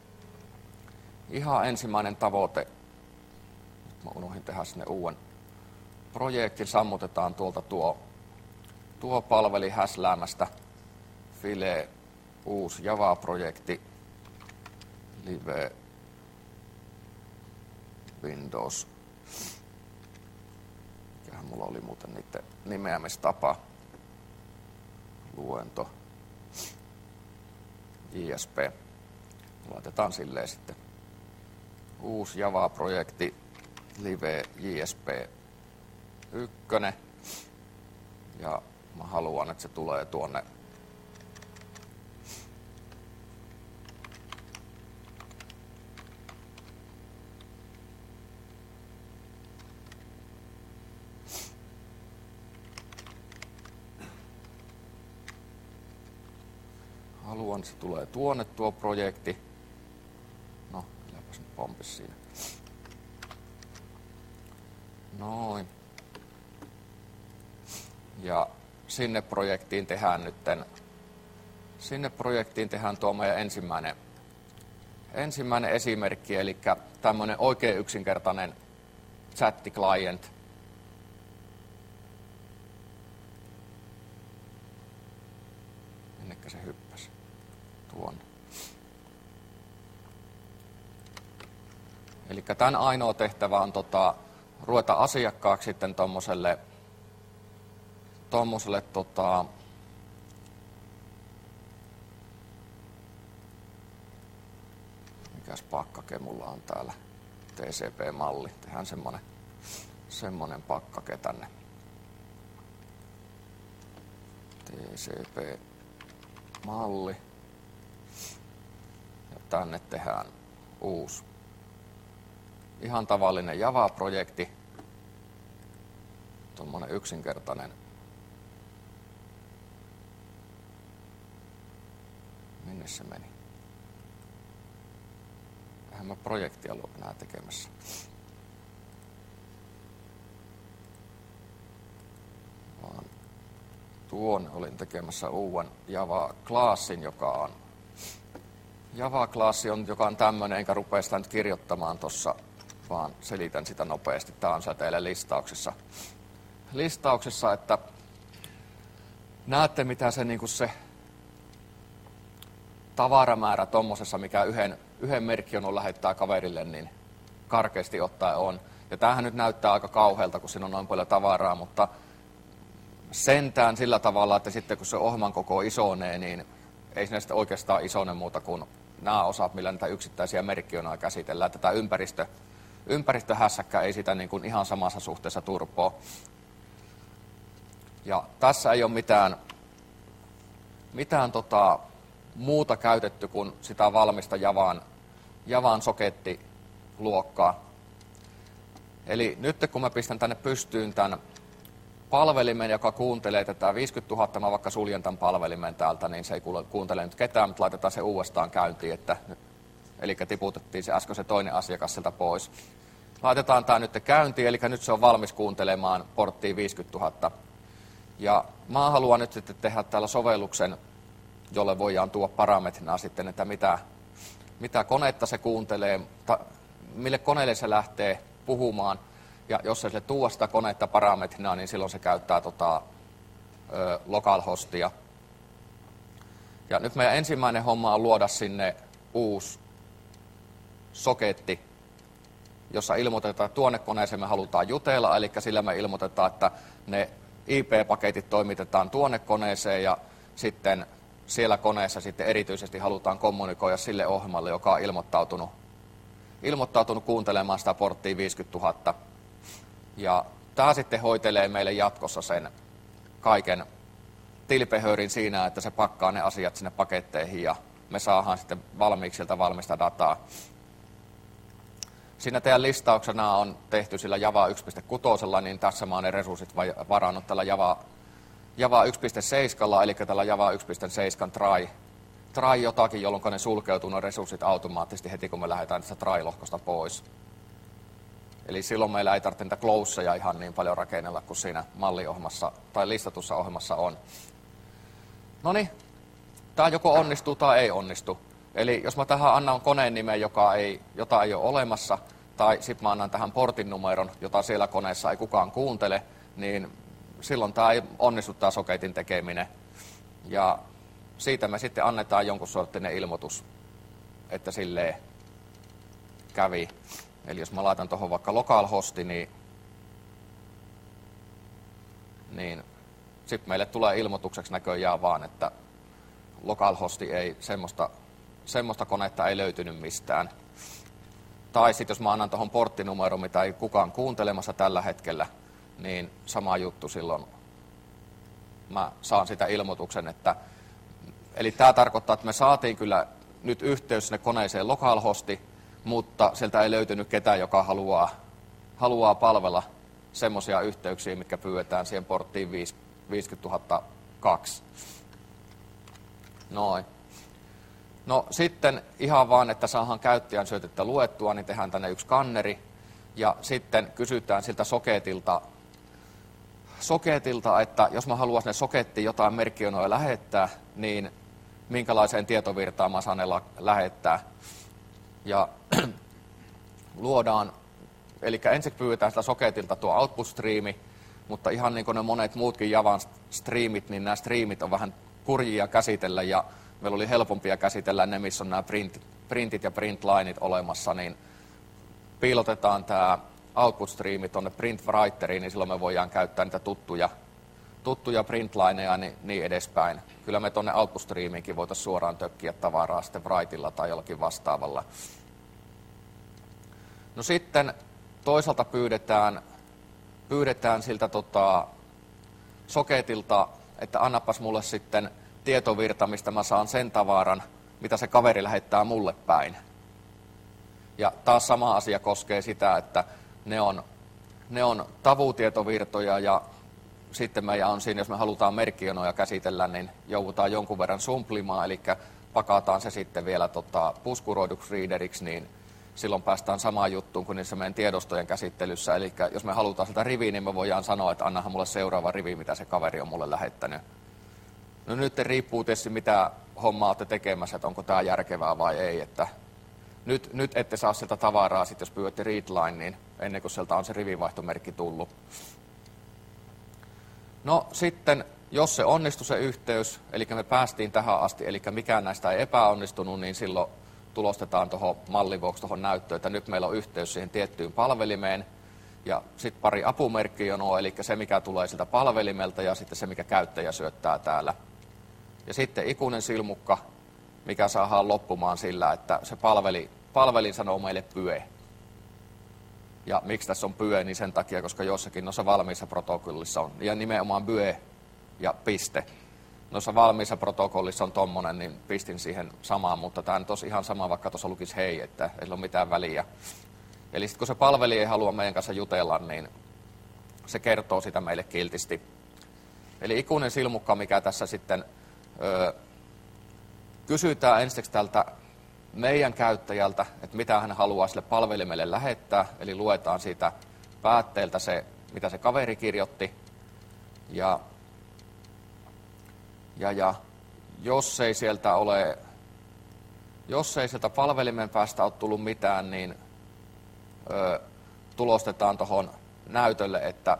ihan ensimmäinen tavoite, mä unohdin tehdä sinne uuden projektin, sammutetaan tuolta tuo, tuo palveli häsläämästä, File, uusi Java-projekti, Live, Windows. Mikähän mulla oli muuten niiden nimeämistapa, luento, J S P. Laitetaan silleen sitten. uusi Java-projekti Live J S P yksi. Ja mä haluan, että se tulee tuonne haluan, että se tulee tuonne tuo projekti. No, kylläpäs nyt pompis siinä. Noin. Ja sinne projektiin tehdään nytten, sinne projektiin tehdään tuo meidän ensimmäinen, ensimmäinen esimerkki, eli tämmöinen oikein yksinkertainen chatti client. Minnekä se hyppäsi? Tuonne. Eli tämän ainoa tehtävä on tota, ruveta asiakkaaksi sitten tommoselle tommoselle tota, mikäs pakkake mulla on täällä, T C P-malli, tehdään semmonen, semmonen pakkake tänne, T C P-malli, ja tänne tehdään uusi, ihan tavallinen Java-projekti, tommonen yksinkertainen. Minne se meni? Eihän mä projektia ollut enää tekemässä. Vaan tuon olin tekemässä uuden Java-klassin, joka on Java-klassi on, joka on tämmönen, enkä rupea sitä nyt kirjoittamaan tossa, vaan selitän sitä nopeasti. Tää on siellä teille listauksessa. Listauksessa, että näette mitä se niinku se tavaramäärä tommosessa, mikä yhden, yhden merkkijonon lähettää kaverille, niin karkeasti ottaen on. Ja tämähän nyt näyttää aika kauhealta, kun siinä on noin paljon tavaraa, mutta sentään sillä tavalla, että sitten kun se ohjelman koko isonee, niin ei siinä sitten oikeastaan isone muuta kuin nämä osat, millä näitä yksittäisiä merkkijonoja käsitellään. Tätä ympäristö, ympäristöhässäkkä ei sitä niin kuin ihan samassa suhteessa turpoa. Ja tässä ei ole mitään, mitään tota, muuta käytetty kuin sitä valmista Javaan, Javaan sokettiluokkaa. Eli nyt kun mä pistän tänne pystyyn tämän palvelimen, joka kuuntelee tätä viisikymmentätuhatta, mä vaikka suljen tämän palvelimen täältä, niin se ei kuuntele nyt ketään, mutta laitetaan se uudestaan käyntiin, että, eli tiputettiin se äsken se toinen asiakas sieltä pois. Laitetaan tämä nyt käyntiin, eli nyt se on valmis kuuntelemaan porttiin viisikymmentätuhatta. Ja mä haluan nyt sitten tehdä täällä sovelluksen, jolle voidaan tuoda parametrina sitten, että mitä, mitä konetta se kuuntelee, ta, mille koneelle se lähtee puhumaan. Ja jos se sille tuo sitä konetta parametrina, niin silloin se käyttää tota, ö, localhostia. Ja nyt meidän ensimmäinen homma on luoda sinne uusi soketti, jossa ilmoitetaan, että tuonne koneeseen me halutaan jutella, eli sillä me ilmoitetaan, että ne I P-paketit toimitetaan tuonne koneeseen ja sitten siellä koneessa sitten erityisesti halutaan kommunikoida sille ohjelmalle, joka on ilmoittautunut, ilmoittautunut kuuntelemaan sitä porttia viisikymmentätuhatta. Ja tämä sitten hoitelee meille jatkossa sen kaiken tilpehörin siinä, että se pakkaa ne asiat sinne paketteihin ja me saadaan sitten valmiiksi sieltä valmista dataa. Siinä teidän listauksena on tehty sillä Java yksi piste kuusi, niin tässä mä oon ne resurssit varannut tällä Java, Java yksi piste seitsemän, eli tällä Java yksi piste seitsemän try, try jotakin, jolloin ne sulkeutuu ne resurssit automaattisesti heti, kun me lähdetään tästä try-lohkosta pois. Eli silloin meillä ei tarvitse niitä closeja ihan niin paljon rakennella kuin siinä malliohjelmassa tai listatussa ohjelmassa on. Noniin, tämä joko onnistuu tai ei onnistu. Eli jos mä tähän annan koneen nimen, joka ei, jota ei ole olemassa, tai sitten mä annan tähän portin numeron, jota siellä koneessa ei kukaan kuuntele, niin silloin tämä ei onnistu tämä soketin tekeminen. Ja siitä me sitten annetaan jonkun sorttinen ilmoitus, että silleen kävi. Eli jos mä laitan tuohon vaikka localhosti, niin, niin sitten meille tulee ilmoitukseksi näköjään vaan, että localhosti ei semmoista, semmoista konetta ei löytynyt mistään. Tai sitten jos mä annan tuohon porttinumeron, mitä ei kukaan kuuntelemassa tällä hetkellä, niin sama juttu silloin mä saan sitä ilmoituksen, että eli tämä tarkoittaa, että me saatiin kyllä nyt yhteys sinne koneeseen localhosti, mutta sieltä ei löytynyt ketään, joka haluaa, haluaa palvella semmoisia yhteyksiä, mitkä pyydetään siihen porttiin viisikymmentätuhatta kaksi. Noin. No sitten ihan vaan, että saadaan käyttäjän syötettä luettua, niin tehdään tänne yksi skanneri. Ja sitten kysytään siltä soketilta, soketilta, että jos mä haluan sinne sokettiin jotain merkkionoja lähettää, niin minkälaiseen tietovirtaan mä saan ne lähettää. Ja luodaan, eli ensin pyydetään sitä soketilta tuo output-striimi, mutta ihan niin kuin ne monet muutkin Javan striimit, niin nämä striimit on vähän kurjia käsitellä, ja meillä oli helpompia käsitellä ne, missä on nämä print, printit ja printlineit olemassa, niin piilotetaan tämä output-striimi tuonne print-writeriin, niin silloin me voidaan käyttää niitä tuttuja, tuttuja printlineja niin, niin edespäin. Kyllä me tuonne output-striimiinkin voitaisiin suoraan tökkiä tavaraa sitten writella tai jollakin vastaavalla. No sitten toisaalta pyydetään, pyydetään siltä tota, soketilta, että annapas mulle sitten tietovirta, mistä mä saan sen tavaran, mitä se kaveri lähettää mulle päin. Ja taas sama asia koskee sitä, että ne on, ne on tavutietovirtoja ja sitten meidän on siinä, jos me halutaan merkkionoja käsitellä, niin joudutaan jonkun verran sumplimaan, eli pakataan se sitten vielä tota, puskuroiduksi readeriksi, niin silloin päästään samaan juttuun kuin niissä meidän tiedostojen käsittelyssä. Eli jos me halutaan sitä riviä, niin me voidaan sanoa, että annahan mulle seuraava rivi, mitä se kaveri on mulle lähettänyt. No nyt riippuu tietysti, mitä hommaa olette tekemässä, että onko tämä järkevää vai ei. Että nyt, nyt ette saa sieltä tavaraa, sit jos pyydätte readline, niin ennen kuin sieltä on se rivivaihtomerkki tullut. No sitten, jos se onnistui se yhteys, eli me päästiin tähän asti, eli mikään näistä ei epäonnistunut, niin silloin tulostetaan tuohon mallin vuoksi tuohon näyttöön, että nyt meillä on yhteys siihen tiettyyn palvelimeen. Ja sitten pari apumerkkijonoa, eli se mikä tulee siltä palvelimelta ja sitten se mikä käyttäjä syöttää täällä. Ja sitten ikuinen silmukka, mikä saadaan loppumaan sillä, että se palveli, palvelin sanoo meille pye. Ja miksi tässä on pye, niin sen takia, koska jossakin noissa valmiissa protokollissa on, ja nimenomaan pye ja piste. Noissa valmiissa protokollissa on tommonen, niin pistin siihen samaan, mutta tämä on tosi ihan sama, vaikka tuossa lukisi hei, että ei ole mitään väliä. Eli sitten kun se palvelija ei halua meidän kanssa jutella, niin se kertoo sitä meille kiltisti. Eli ikuinen silmukka, mikä tässä sitten ö, kysytään ensiksi tältä meidän käyttäjältä, että mitä hän haluaa sille palvelimelle lähettää. Eli luetaan siitä päätteeltä se, mitä se kaveri kirjoitti. Ja, ja, ja jos ei sieltä ole, jos ei sieltä palvelimen päästä ole tullut mitään, niin Ö, tulostetaan tuohon näytölle, että,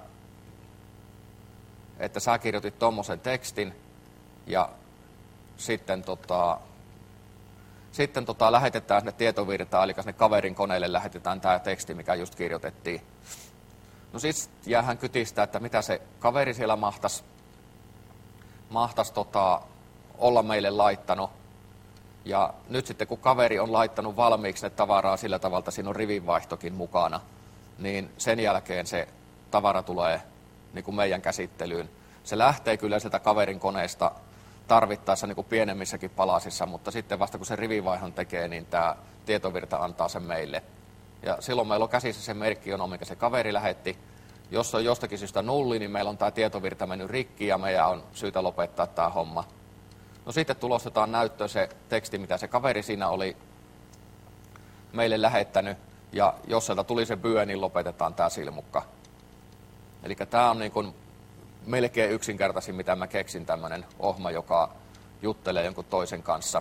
että sä kirjoitit tommosen tekstin ja sitten, tota, sitten tota, lähetetään sinne tietovirtaan, eli sinne kaverin koneelle lähetetään tämä teksti, mikä just kirjoitettiin. No siis jäähän kytistä, että mitä se kaveri siellä mahtaisi mahtais, tota, olla meille laittanut. Ja nyt sitten kun kaveri on laittanut valmiiksi ne tavaraa sillä tavalla, että siinä on rivinvaihtokin mukana, niin sen jälkeen se tavara tulee niin kuin meidän käsittelyyn. Se lähtee kyllä sieltä kaverin koneesta tarvittaessa niin kuin pienemmissäkin palasissa, mutta sitten vasta kun se rivivaihon tekee, niin tämä tietovirta antaa sen meille. Ja silloin meillä on käsissä se merkki, mikä se kaveri lähetti. Jos on jostakin syystä nulli, niin meillä on tämä tietovirta mennyt rikki ja meidän on syytä lopettaa tämä homma. No sitten tulostetaan näyttöön se teksti, mitä se kaveri siinä oli meille lähettänyt, ja jos sieltä tuli se pyö, niin lopetetaan tämä silmukka. Eli tämä on niin kuin melkein yksinkertaisin, mitä mä keksin, tämmöinen ohma, joka juttelee jonkun toisen kanssa.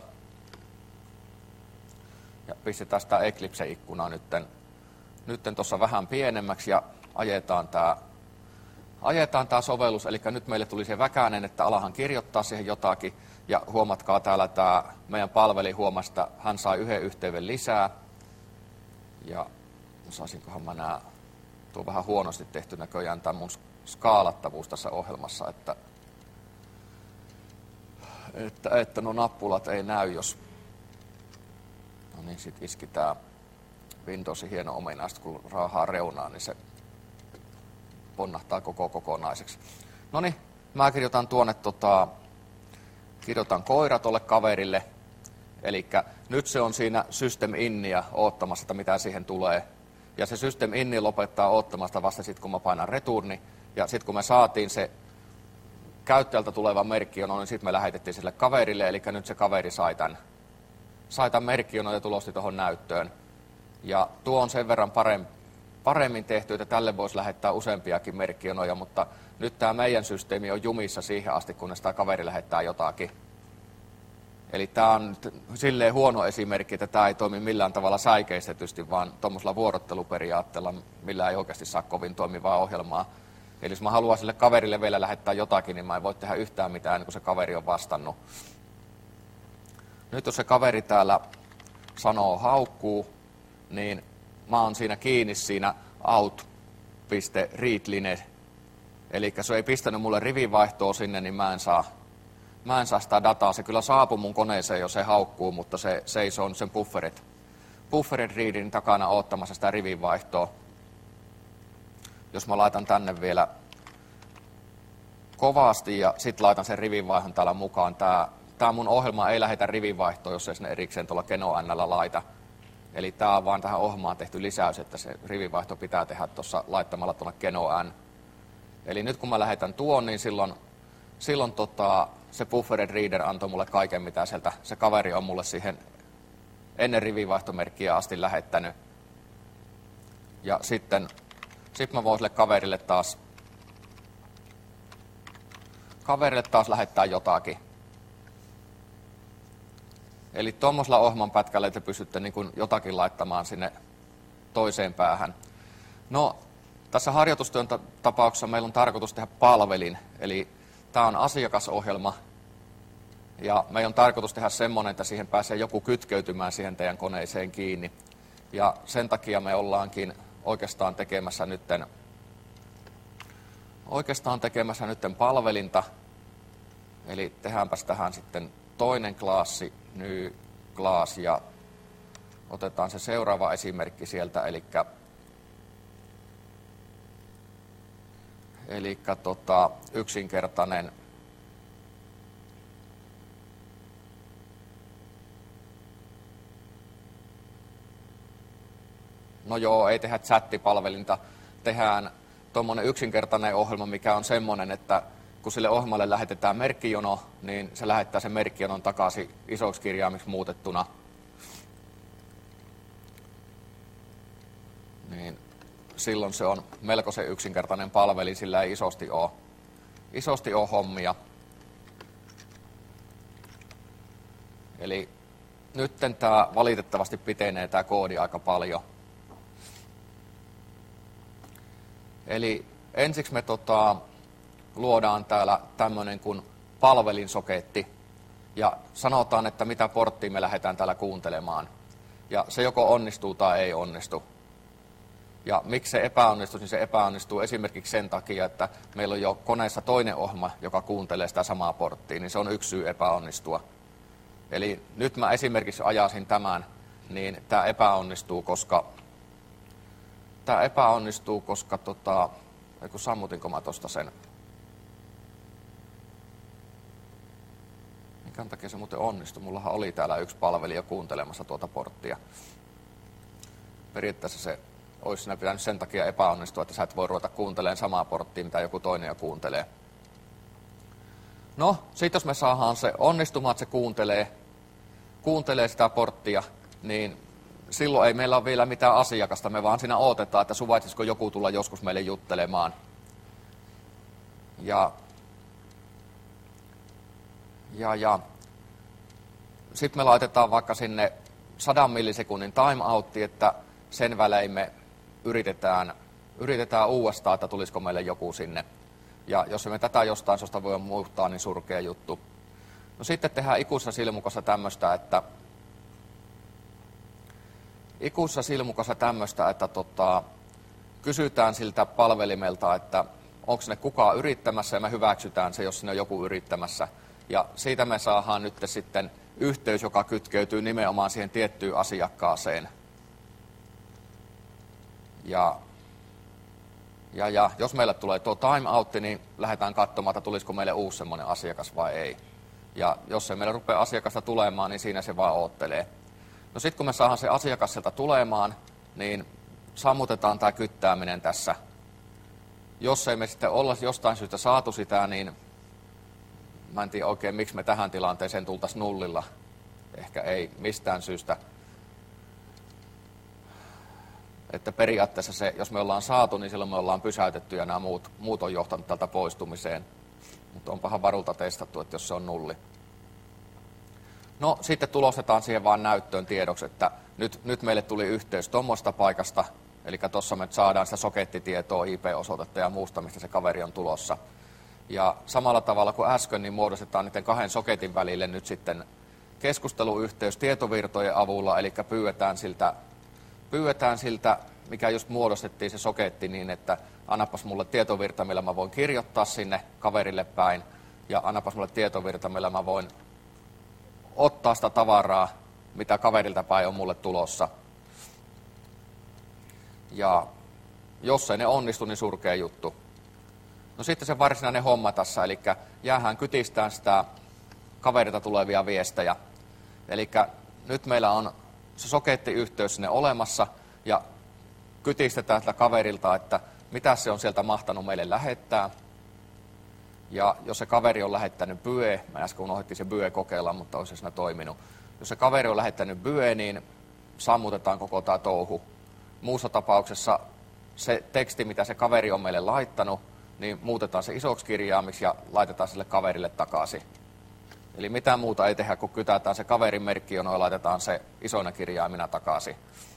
Ja pistetään sitä Eclipse-ikkunaa nytten, nytten tuossa vähän pienemmäksi, ja ajetaan tämä ajetaan tämä sovellus, eli nyt meille tuli se väkäinen, että alahan kirjoittaa siihen jotakin. Ja huomatkaa täällä tämä meidän palveli huomasta, hän sai yhden yhteyden lisää. Ja saisinkohan mä nää, tuo on vähän huonosti tehty näköjään tämä mun skaalattavuus tässä ohjelmassa, että, että, että no nappulat ei näy, jos, no niin sit iski tää Windowsin hieno ominaista, kun raahaa reunaa, niin se ponnahtaa koko kokonaiseksi. No niin, mä kirjoitan tuonne, tota, kirjoitan koira tuolle kaverille. Eli nyt se on siinä system innia oottamassa, että mitä siihen tulee. Ja se system inni lopettaa oottamasta vasta sitten, kun mä painan returni. Ja sitten kun me saatiin se käyttäjältä tuleva merkkijono, niin sitten me lähetettiin sille kaverille. Eli nyt se kaveri sai tämän, sai tämän merkkijonon ja tulosti tuohon näyttöön. Ja tuo on sen verran paremmin tehty, että tälle voisi lähettää useampiakin merkkijonoja, mutta nyt tämä meidän systeemi on jumissa siihen asti, kunnes tämä kaveri lähettää jotakin. Eli tämä on silleen huono esimerkki, että tämä ei toimi millään tavalla säikeistetysti, vaan tuommoisella vuorotteluperiaatteella, millä ei oikeasti saa kovin toimivaa ohjelmaa. Eli jos mä haluan sille kaverille vielä lähettää jotakin, niin mä en voi tehdä yhtään mitään, niin kun se kaveri on vastannut. Nyt jos se kaveri täällä sanoo haukkuu, niin mä oon siinä kiinni siinä out.readline. Eli se ei pistänyt mulle rivivaihtoa sinne, niin mä en saa, mä en saa sitä dataa. Se kyllä saapuu mun koneeseen, jos se haukkuu, mutta se seisoo sen bufferit, bufferit readin takana odottamassa sitä rivivaihtoa. Jos mä laitan tänne vielä kovasti ja sitten laitan sen rivivaihon täällä mukaan. Tää, tää mun ohjelma ei lähetä rivivaihtoa, jos ei sinne erikseen tuolla GenoN:llä laita. Eli tää on vaan tähän ohjelmaan tehty lisäys, että se rivivaihto pitää tehdä tuossa laittamalla tuonne GenoN. Eli nyt kun mä lähetän tuon, niin silloin, silloin tota, se buffered reader antoi mulle kaiken, mitä sieltä se kaveri on mulle siihen ennen rivivaihtomerkkiä asti lähettänyt. Ja sitten sit mä voin sille kaverille taas, kaverille taas lähettää jotakin. Eli tuommoisella ohjelman pätkällä te pystytte niin kuin jotakin laittamaan sinne toiseen päähän. No, tässä harjoitustyön tapauksessa meillä on tarkoitus tehdä palvelin. Eli tämä on asiakasohjelma. Ja meillä on tarkoitus tehdä semmoinen, että siihen pääsee joku kytkeytymään siihen teidän koneeseen kiinni. Ja sen takia me ollaankin oikeastaan tekemässä nytten, oikeastaan tekemässä nytten palvelinta. Eli tehdäänpäs tähän sitten toinen klassi, new class, ja otetaan se seuraava esimerkki sieltä, eli eli tota, yksinkertainen no joo, ei tehdä chattipalvelinta, tehdään tuommoinen yksinkertainen ohjelma, mikä on semmoinen, että kun sille ohjelmalle lähetetään merkkijono, niin se lähettää sen merkkijonon takaisin isoksi kirjaimiksi muutettuna. Niin silloin se on melkoisen yksinkertainen palveli, sillä ei isosti ole, isosti ole hommia. Eli nytten tämä valitettavasti pitenee tämä koodi aika paljon. Eli ensiksi me tota, luodaan täällä tämmöinen kuin palvelinsoketti ja sanotaan, että mitä porttia me lähdetään täällä kuuntelemaan. Ja se joko onnistuu tai ei onnistu. Ja miksi se epäonnistuu, niin se epäonnistuu esimerkiksi sen takia, että meillä on jo koneessa toinen ohjelma, joka kuuntelee sitä samaa porttia, niin se on yksi syy epäonnistua. Eli nyt mä esimerkiksi ajasin tämän, niin tämä epäonnistuu, koska tämä epäonnistuu, koska tota, kun sammutinko mä tosta sen. Minkä takia se muuten onnistui? Mullahan oli täällä yksi palvelija kuuntelemassa tuota porttia. Periaatteessa se olisi siinä pitänyt sen takia epäonnistua, että sä et voi ruveta kuuntelemaan samaa porttia, mitä joku toinen jo kuuntelee. No, sit jos me saadaan se onnistumaan, että se kuuntelee, kuuntelee sitä porttia, niin silloin ei meillä ole vielä mitään asiakasta, me vaan siinä odotetaan, että suvaitsisiko joku tulla joskus meille juttelemaan. Ja, ja, ja. Sitten me laitetaan vaikka sinne sadan millisekunnin timeoutti, että sen välein me yritetään, yritetään uudestaan, että tulisiko meille joku sinne. Ja jos me tätä jostain sosta voi muuttaa, niin surkea juttu. No sitten tehdään ikuisessa silmukassa tämmöistä, että ikuisessa silmukassa tämmöistä, että tota, kysytään siltä palvelimelta, että onko ne kukaan yrittämässä, ja me hyväksytään se, jos sinne on joku yrittämässä. Ja siitä me saadaan nyt sitten yhteys, joka kytkeytyy nimenomaan siihen tiettyyn asiakkaaseen. Ja, ja, ja jos meille tulee tuo timeoutti, niin lähdetään katsomaan, että tulisiko meille uusi semmoinen asiakas vai ei. Ja jos ei meille rupea asiakasta tulemaan, niin siinä se vaan oottelee. No sitten kun me saadaan se asiakas sieltä tulemaan, niin sammutetaan tämä kyttääminen tässä. Jos ei me sitten olla jostain syystä saatu sitä, niin mä en tiedä oikein, miksi me tähän tilanteeseen tultaisiin nullilla. Ehkä ei mistään syystä. Että periaatteessa se, jos me ollaan saatu, niin silloin me ollaan pysäytetty ja nämä muut, muut on johtanut tältä poistumiseen. Mutta onpahan varulta testattu, että jos se on nulli. No sitten tulostetaan siihen vaan näyttöön tiedoksi, että nyt, nyt meille tuli yhteys tuommoista paikasta. Eli tuossa me saadaan sitä sokettitietoa, I P-osoitetta ja muusta, mistä se kaveri on tulossa. Ja samalla tavalla kuin äsken, niin muodostetaan niiden kahden soketin välille nyt sitten keskusteluyhteys tietovirtojen avulla, eli pyydetään siltä, pyydetään siltä, mikä just muodostettiin se soketti niin, että annapas mulle tietovirta, millä mä voin kirjoittaa sinne kaverille päin, ja annapas mulle tietovirta, millä mä voin ottaa sitä tavaraa, mitä kaverilta päin on mulle tulossa. Ja jos ei ne onnistu, niin surkea juttu. No sitten se varsinainen homma tässä, eli jäähän kytistään sitä kaverilta tulevia viestejä. Eli nyt meillä on se sokettiyhteys sinne olemassa, ja kytistetään sitä kaverilta, että mitä se on sieltä mahtanut meille lähettää. Ja jos se kaveri on lähettänyt bye, mä äsken unohdettiin se bye kokeilla, mutta olisi siinä toiminut. Jos se kaveri on lähettänyt bye, niin sammutetaan koko tämä touhu. Muussa tapauksessa se teksti, mitä se kaveri on meille laittanut, niin muutetaan se isoksi kirjaimiksi ja laitetaan sille kaverille takaisin. Eli mitään muuta ei tehdä, kun kytätään se kaverin merkkijono ja laitetaan se isoina kirjaimina takaisin.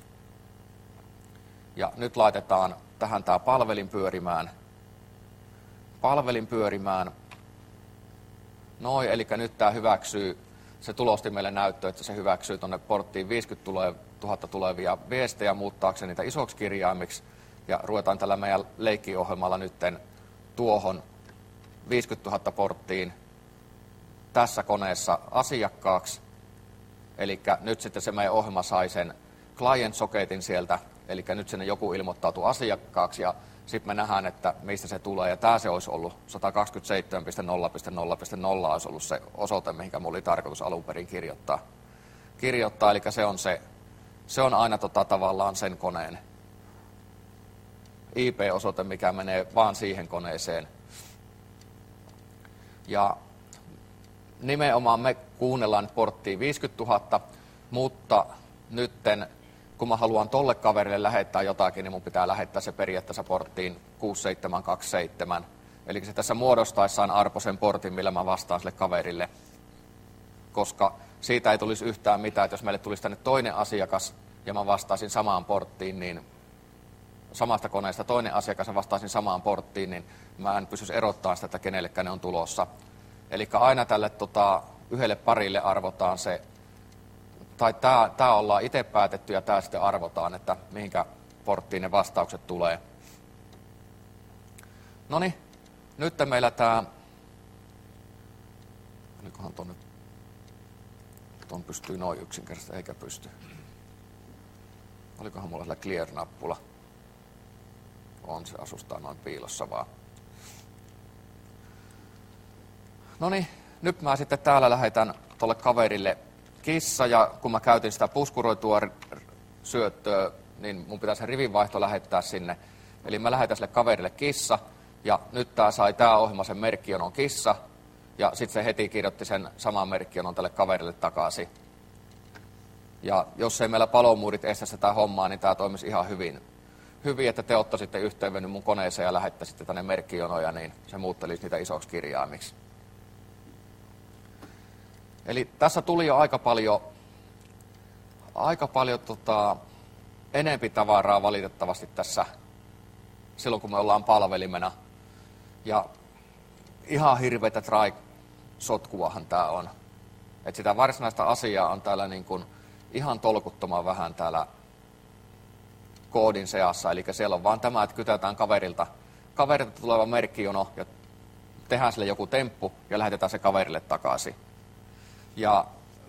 Ja nyt laitetaan tähän tämä palvelin pyörimään. Palvelin pyörimään. Noin, eli nyt tämä hyväksyy, se tulosti meille näyttö, että se hyväksyy tuonne porttiin viisikymmentätuhatta tulevia viestejä muuttaakseen niitä isoksi kirjaimiksi. Ja ruvetaan tällä meidän leikkiohjelmalla nytten tuohon viisikymmentätuhatta porttiin tässä koneessa asiakkaaksi. Eli nyt sitten se meidän ohjelma sai sen client-soketin sieltä, eli nyt sinne joku ilmoittautuu asiakkaaksi ja sitten me nähdään, että mistä se tulee. Ja tämä se olisi ollut sata kaksikymmentäseitsemän piste nolla piste nolla piste nolla olisi ollut se osoite, mihinkä mulla oli tarkoitus alun perin kirjoittaa. kirjoittaa eli se on, se, se on aina tota, tavallaan sen koneen I P-osoite, mikä menee vaan siihen koneeseen. Ja nimenomaan me kuunnellaan nyt porttiin viisikymmentätuhatta, mutta nytten kun mä haluan tolle kaverille lähettää jotakin, niin mun pitää lähettää se periaatteessa porttiin kuusi seitsemän kaksi seitsemän. Eli se tässä muodostaessaan arposen portin, millä mä vastaan sille kaverille. Koska siitä ei tulisi yhtään mitään, että jos meille tulisi tänne toinen asiakas ja mä vastaisin samaan porttiin, niin samasta koneesta toinen asiakas ja vastaisin samaan porttiin, niin mä en pystyisi erottamaan sitä, että kenellekään ne on tulossa. Eli aina tälle tota, yhdelle parille arvotaan se, tai tämä ollaan itse päätetty ja tämä sitten arvotaan, että mihinkä porttiin ne vastaukset tulee. Noniin, nyt meillä tämä, olikohan tuon nyt, tuon pystyy noin yksinkertaisesti, eikä pysty. Olikohan mulla sillä clear-nappula? On, se asustaa noin piilossa vaan. Noniin, nyt mä sitten täällä lähetän tolle kaverille kissa, ja kun mä käytin sitä puskuroitua syöttöä, niin mun pitäisi se rivinvaihto lähettää sinne. Eli mä lähetän sille kaverille kissa, ja nyt tää sai tää ohjelma sen merkkionon kissa, ja sitten se heti kirjoitti sen saman merkkionon tälle kaverille takaisin. Ja jos ei meillä palomuurit estä sitä hommaa, niin tää toimisi ihan hyvin. Hyvin, että te ottaisitte yhteenvedyn mun koneeseen ja lähettäisitte tänne merkkionoja, niin se muuttelisi niitä isoksi kirjaimiksi. Eli tässä tuli jo aika paljon, aika paljon tota, enempi tavaraa valitettavasti tässä silloin, kun me ollaan palvelimena. Ja ihan hirveätä try-sotkuahan tämä on. Että sitä varsinaista asiaa on täällä niin kuin ihan tolkuttoman vähän täällä koodin seassa. Eli siellä on vaan tämä, että kytätään kaverilta, kaverilta tuleva merkkijono ja tehdään sille joku temppu ja lähetetään se kaverille takaisin. Ja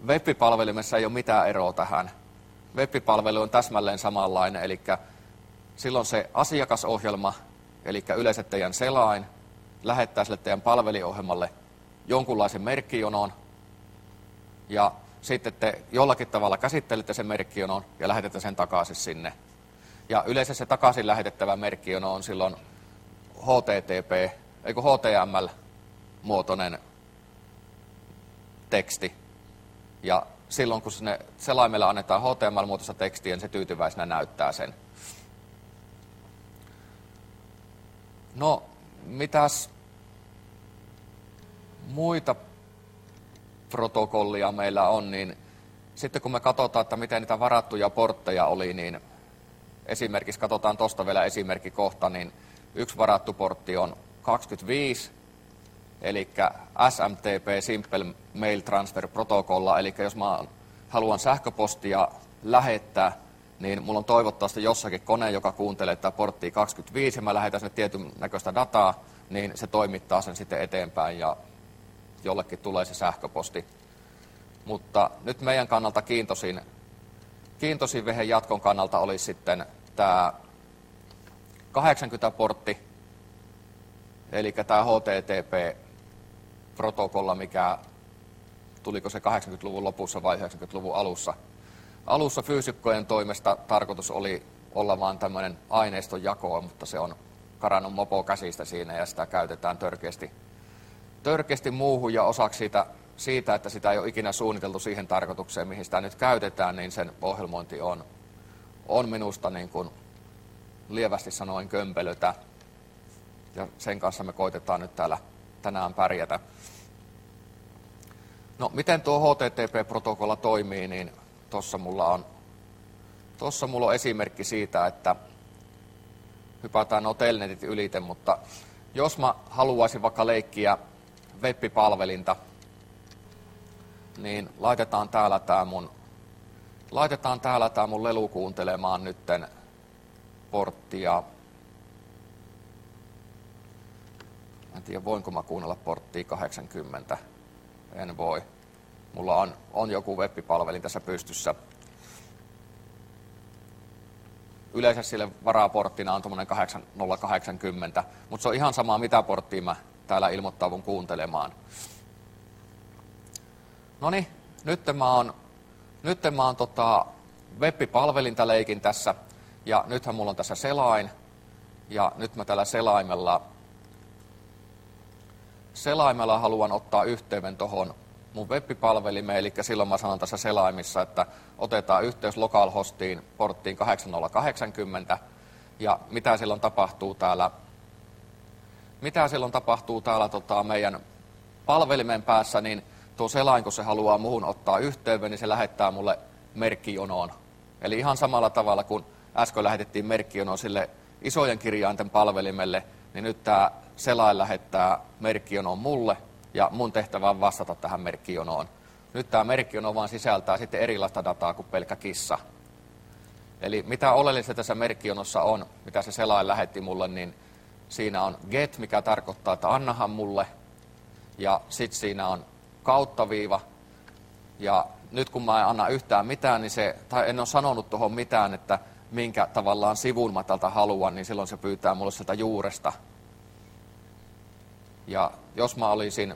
web-palvelimessa ei ole mitään eroa tähän. Web-palvelu on täsmälleen samanlainen, eli silloin se asiakasohjelma, eli yleensä teidän selain, lähettää sille teidän palveliohjelmalle jonkunlaisen merkkijonon, ja sitten te jollakin tavalla käsittelette sen merkkijonon ja lähetätte sen takaisin sinne. Ja yleensä se takaisin lähetettävä merkkijono on silloin H T T P, eikö H T M L-muotoinen teksti. Ja silloin kun sinne selaimelle annetaan H T M L-muotoista tekstiä, niin se tyytyväisenä näyttää sen. No, mitäs muita protokollia meillä on, niin sitten kun me katsotaan, että miten niitä varattuja portteja oli, niin esimerkiksi katsotaan tuosta vielä esimerkki kohta, niin yksi varattu portti on kaksikymmentäviisi, eli S M T P Simple Mail Transfer Protokolla, eli jos mä haluan sähköpostia lähettää, niin mulla on toivottavasti jossakin kone, joka kuuntelee tätä porttia kaksikymmentäviisi, ja mä lähetän sinne tietyn näköistä dataa, niin se toimittaa sen sitten eteenpäin, ja jollekin tulee se sähköposti. Mutta nyt meidän kannalta kiintoisin, kiintoisin vehe jatkon kannalta olisi sitten tämä kahdeksankymmentä portti, eli tämä H T T P-protokolla, mikä tuliko se kahdeksankymmentäluvun lopussa vai yhdeksänkymmentäluvun alussa. Alussa fyysikkojen toimesta tarkoitus oli olla vain tämmöinen aineiston jakoa, mutta se on karannut mopo käsistä siinä ja sitä käytetään törkeästi, törkeästi muuhun ja osaksi siitä, siitä, että sitä ei ole ikinä suunniteltu siihen tarkoitukseen, mihin sitä nyt käytetään, niin sen ohjelmointi on, on minusta niin kuin lievästi sanoen kömpelötä. Ja sen kanssa me koitetaan nyt täällä tänään pärjätä. No, miten tuo H T T P-protokolla toimii, niin tuossa mulla on, tossa mulla on esimerkki siitä, että hypätään nuo telnetit ylite, mutta jos mä haluaisin vaikka leikkiä web-palvelinta, niin laitetaan täällä tää mun, laitetaan täällä tää mun lelu kuuntelemaan nytten porttia. En tiedä, voinko mä kuunnella porttia kahdeksankymmentä. En voi. Mulla on, on joku web-palvelin tässä pystyssä. Yleensä sille varaporttina on tuommoinen kahdeksankymmentä kahdeksankymmentä, mutta se on ihan sama, mitä porttia mä täällä ilmoittaudun kuuntelemaan. Noniin, nyt mä oon, nyt mä oon tota web-palvelinta leikin tässä, ja nythän mulla on tässä selain, ja nyt mä tällä selaimella, selaimella haluan ottaa yhteyden tuohon mun web-palvelimeen, eli silloin mä sanon tässä selaimissa, että otetaan yhteys localhostiin porttiin kahdeksankymmentä kahdeksankymmentä, ja mitä silloin tapahtuu täällä, mitä silloin tapahtuu täällä tota, meidän palvelimen päässä, niin tuo selain, kun se haluaa muuhun ottaa yhteyden, niin se lähettää mulle merkkijonoon. Eli ihan samalla tavalla kuin äsken lähetettiin merkkijonoon sille isojen kirjainten palvelimelle, niin nyt tämä selain lähettää merkkijonoon mulle, ja mun tehtävä on vastata tähän merkkijonoon. Nyt tämä merkkijono vaan sisältää sitten erilaista dataa kuin pelkkä kissa. Eli mitä oleellista tässä merkkijonossa on, mitä se selain lähetti mulle, niin siinä on get, mikä tarkoittaa, että annahan mulle, ja sitten siinä on kauttaviiva, ja nyt kun mä en anna yhtään mitään, niin se, tai en ole sanonut tuohon mitään, että minkä tavallaan sivun mä tältä haluan, niin silloin se pyytää mulle sieltä juuresta. Ja jos mä olisin,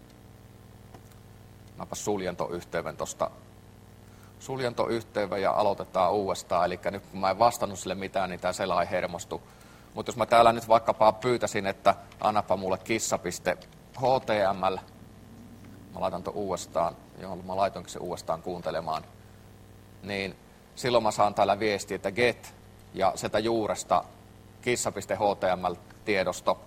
mäpä suljen ton yhteyden tosta, suljen ton yhteyden ja aloitetaan uudestaan, eli nyt kun mä en vastannut sille mitään, niin tää selain hermostui. Mutta jos mä täällä nyt vaikkapa pyytäisin, että annapa mulle kissa.html, mä laitan ton uudestaan, johon mä laitoinkin se uudestaan kuuntelemaan, niin silloin mä saan täällä viesti, että get, ja sieltä juuresta kissa.html-tiedosto.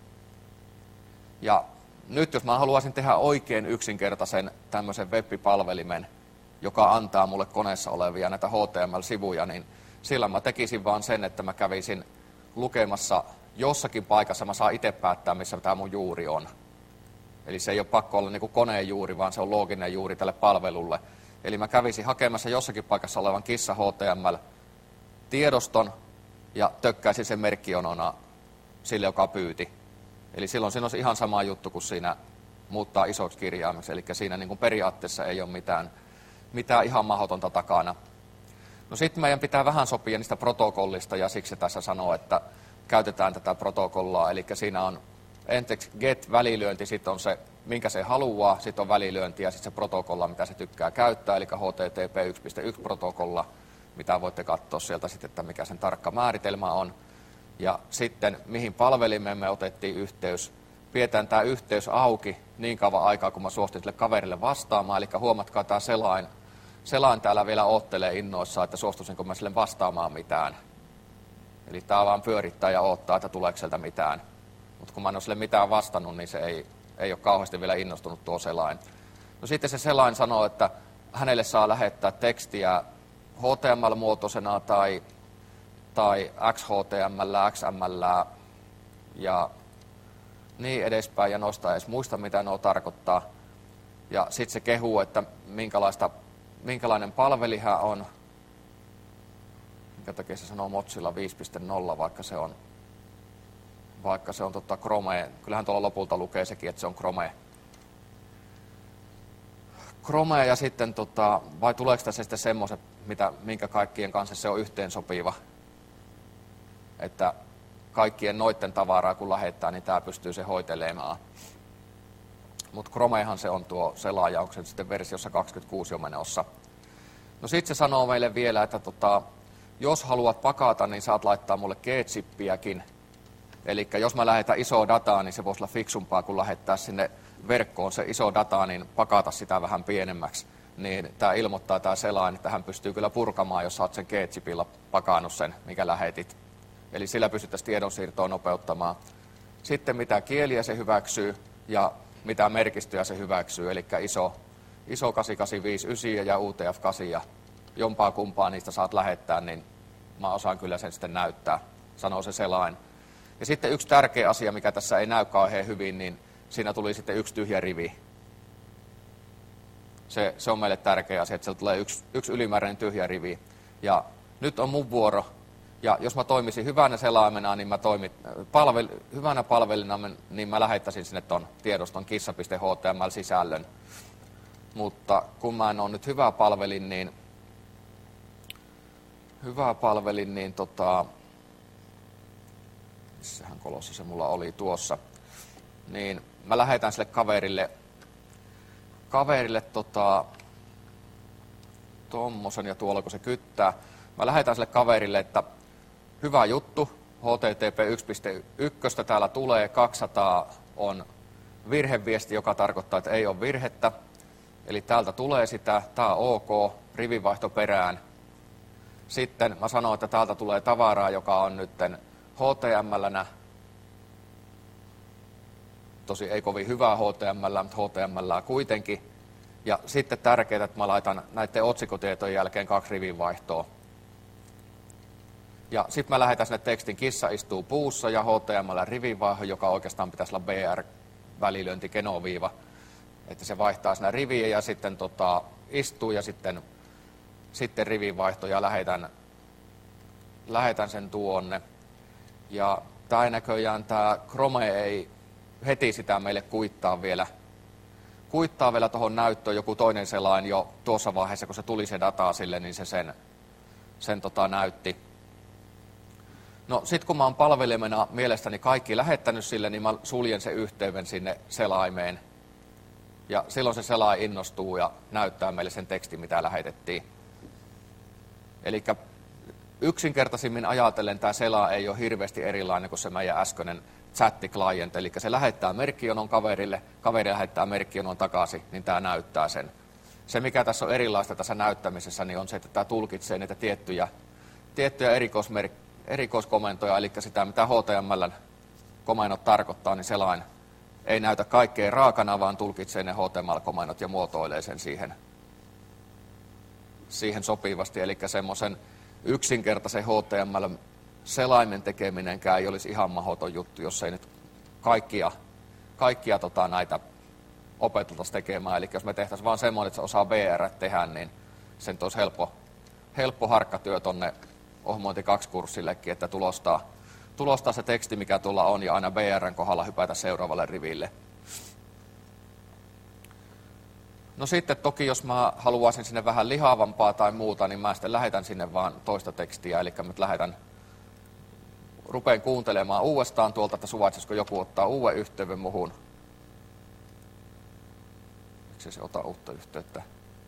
Ja nyt jos mä haluaisin tehdä oikein yksinkertaisen tämmöisen web-palvelimen, joka antaa mulle koneessa olevia näitä H T M L-sivuja, niin sillä mä tekisin vaan sen, että mä kävisin lukemassa jossakin paikassa, mä saan itse päättää, missä tämä mun juuri on. Eli se ei ole pakko olla niin kuin koneen juuri, vaan se on looginen juuri tälle palvelulle. Eli mä kävisin hakemassa jossakin paikassa olevan kissa H T M L-tiedoston ja tökkäisin sen merkkijonona sille, joka pyyti. Eli silloin siinä on ihan sama juttu kuin siinä muuttaa isoksi kirjaimeksi. Eli siinä niin kuin periaatteessa ei ole mitään, mitään ihan mahdotonta takana. No sitten meidän pitää vähän sopia niistä protokollista, ja siksi tässä sanoo, että käytetään tätä protokollaa. Eli siinä on ensiksi get-välilyönti, sitten on se, minkä se haluaa, sitten on välilyönti ja sitten se protokolla, mitä se tykkää käyttää, eli H T T P yksi piste yksi protokolla, mitä voitte katsoa sieltä sitten, että mikä sen tarkka määritelmä on. Ja sitten, mihin palvelimeen me otettiin yhteys. Pidetään tämä yhteys auki niin kauan aikaa, kun mä suostun sille kaverille vastaamaan. Eli huomatkaa, tämä selain, selain täällä vielä oottelee innoissaan, että suostuisinko mä sille vastaamaan mitään. Eli tämä vaan pyörittää ja odottaa, että tuleeko sieltä mitään. Mutta kun mä en ole sille mitään vastannut, niin se ei, ei ole kauheasti vielä innostunut tuo selain. No sitten se selain sanoo, että hänelle saa lähettää tekstiä H T M L-muotoisena tai, tai X H T M L, X M L ja niin edespäin, ja noista edes muista, mitä nuo tarkoittaa. Ja sitten se kehuu, että minkälaista, minkälainen palveli hän on. Minkä takia se sanoo Mozilla viisi piste nolla, vaikka se on, vaikka se on tota Chrome. Kyllähän tuolla lopulta lukee sekin, että se on Chrome. Chrome ja sitten, tota, vai tuleeko tässä sitten semmoiset, mitä, minkä kaikkien kanssa se on yhteensopiva, että kaikkien noitten tavaraa kun lähettää, niin tämä pystyy se hoitelemaan. Mutta Chromehan se on tuo selaaja, onko se sitten versiossa kaksikymmentäkuusi jo menossa. No sitten se sanoo meille vielä, että tota, jos haluat pakata, niin saat laittaa mulle G-chippiäkin. Eli jos mä lähetän isoa dataa, niin se voisi olla fiksumpaa, kun lähettää sinne verkkoon se iso data, niin pakata sitä vähän pienemmäksi. Niin tämä ilmoittaa tämä selain, että hän pystyy kyllä purkamaan, jos saat sen G-chipillä pakannut sen, mikä lähetit. Eli sillä pystyttäisiin tiedonsiirtoa nopeuttamaan. Sitten mitä kieliä se hyväksyy ja mitä merkistöjä se hyväksyy. Eli iso, iso kahdeksansataakahdeksankymmentäviisi ja U T F kahdeksan ja jompaa kumpaa niistä saat lähettää, niin mä osaan kyllä sen sitten näyttää, sanoo se selain. Ja sitten yksi tärkeä asia, mikä tässä ei näy kauhean hyvin, niin siinä tuli sitten yksi tyhjä rivi. Se, se on meille tärkeä asia, että sieltä tulee yksi, yksi ylimääräinen tyhjä rivi. Ja nyt on mun vuoro. Ja jos mä toimisin hyvänä selaimena, niin mä toimit, palvel, hyvänä palvelina, niin mä lähettäisin sinne ton tiedoston kissa piste H T M L-sisällön. Mutta kun mä en ole nyt hyvä palvelin, niin hyvä palvelin, niin tota, missähän kolossa se mulla oli tuossa, niin mä lähetän sille kaverille, kaverille tota, tommosen ja tuolla kun se kyttää, mä lähetän sille kaverille, että hyvä juttu, H T T P yksi piste yksi täällä tulee, kaksisataa on virheviesti, joka tarkoittaa, että ei ole virhettä. Eli täältä tulee sitä, tämä on ok, rivivaihto perään. Sitten mä sanon, että täältä tulee tavaraa, joka on nyt H T M L:nä. Tosi ei kovin hyvää H T M L, mutta H T M L kuitenkin. Ja sitten tärkeää, että mä laitan näiden otsikotietojen jälkeen kaksi rivinvaihtoa. Ja sitten mä lähetän sinne tekstin kissa istuu puussa ja H T M L-rivinvaiho, joka oikeastaan pitäisi olla B R-välilyönti genoviiva. Että se vaihtaa siinä riviä ja sitten tota, istuu ja sitten, sitten rivinvaihto ja lähetän, lähetän sen tuonne. Ja tämä näköjään tämä Chrome ei heti sitä meille kuittaa vielä. Kuittaa vielä tuohon näyttöön joku toinen selain jo tuossa vaiheessa, kun se tuli se dataa sille, niin se sen, sen tota, näytti. No sit kun mä oon palvelimena mielestäni kaikki lähettänyt sille, niin mä suljen sen yhteyden sinne selaimeen. Ja silloin se selain innostuu ja näyttää meille sen tekstin, mitä lähetettiin. Eli yksinkertaisimmin ajatellen tämä selain ei ole hirveästi erilainen kuin se meidän äskeinen chatti-client. Eli se lähettää merkkijonon kaverille, kaveri lähettää merkkijonon takaisin, niin tämä näyttää sen. Se mikä tässä on erilaista tässä näyttämisessä, niin on se, että tämä tulkitsee niitä tiettyjä, tiettyjä erikoismerkkejä. erikoiskomentoja, eli sitä mitä H T M L:n komennot tarkoittaa, niin selain ei näytä kaikkea raakana, vaan tulkitsee ne H T M L-komennot ja muotoilee sen siihen, siihen sopivasti. Eli semmoisen yksinkertaisen H T M L-selaimen tekeminenkään ei olisi ihan mahdoton juttu, jos ei nyt kaikkia, kaikkia tota, näitä opeteltaisiin tekemään. Eli jos me tehtäisiin vaan semmoinen, että se osaa B R tehdä, niin sen olisi helppo, helppo harkkatyö tonne Ohmointi kaksi -kurssillekin, että tulostaa, tulostaa se teksti, mikä tuolla on, ja aina B R:n kohdalla hypätä seuraavalle riville. No sitten toki, jos mä haluaisin sinne vähän lihaavampaa tai muuta, niin mä sitten lähetän sinne vaan toista tekstiä. Eli mä lähetän, rupean kuuntelemaan uudestaan tuolta, että suvaitsisiko joku ottaa uuden yhteyden muhun. Miksi se ota uutta yhteyttä?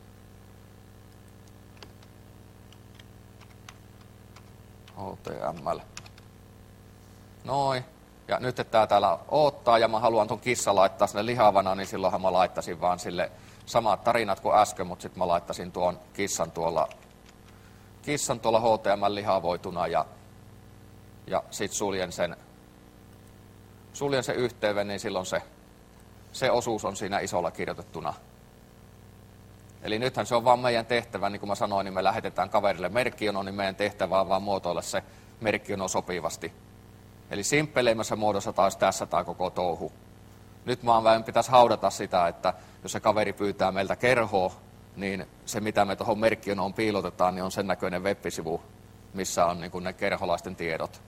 H T M L. Noin. Ja nyt että tää täällä odottaa ja mä haluan ton kissa laittaa sinne lihavana, niin silloinhan mä laittaisin vaan sille samat tarinat kuin äsken, mutta sitten mä laittaisin tuon kissan tuolla, kissan tuolla H T M L lihavoituna ja, ja sitten suljen sen, suljen sen yhteyden, niin silloin se, se osuus on siinä isolla kirjoitettuna. Eli nythän se on vaan meidän tehtävä, niin kuin mä sanoin, niin me lähetetään kaverille merkkijono, niin meidän tehtävä on vaan muotoilla se merkkijono sopivasti. Eli simppeleimmässä muodossa taas tässä tämä koko touhu. Nyt vaan vähän pitäisi haudata sitä, että jos se kaveri pyytää meiltä kerhoa, niin se mitä me tuohon merkkijonoon piilotetaan, niin on sen näköinen web-sivu, missä on niin kuin ne kerholaisten tiedot.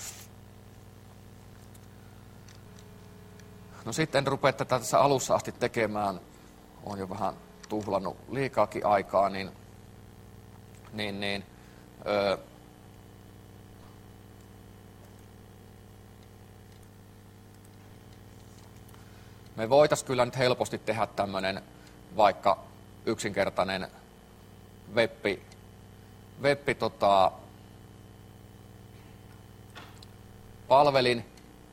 No sitten en rupea tätä tässä alussa asti tekemään, olen jo vähän tuhlannut liikaakin aikaa, niin, niin, niin öö, me voitaisiin kyllä nyt helposti tehdä tämmöinen vaikka yksinkertainen webbi, webbi tota, palvelin,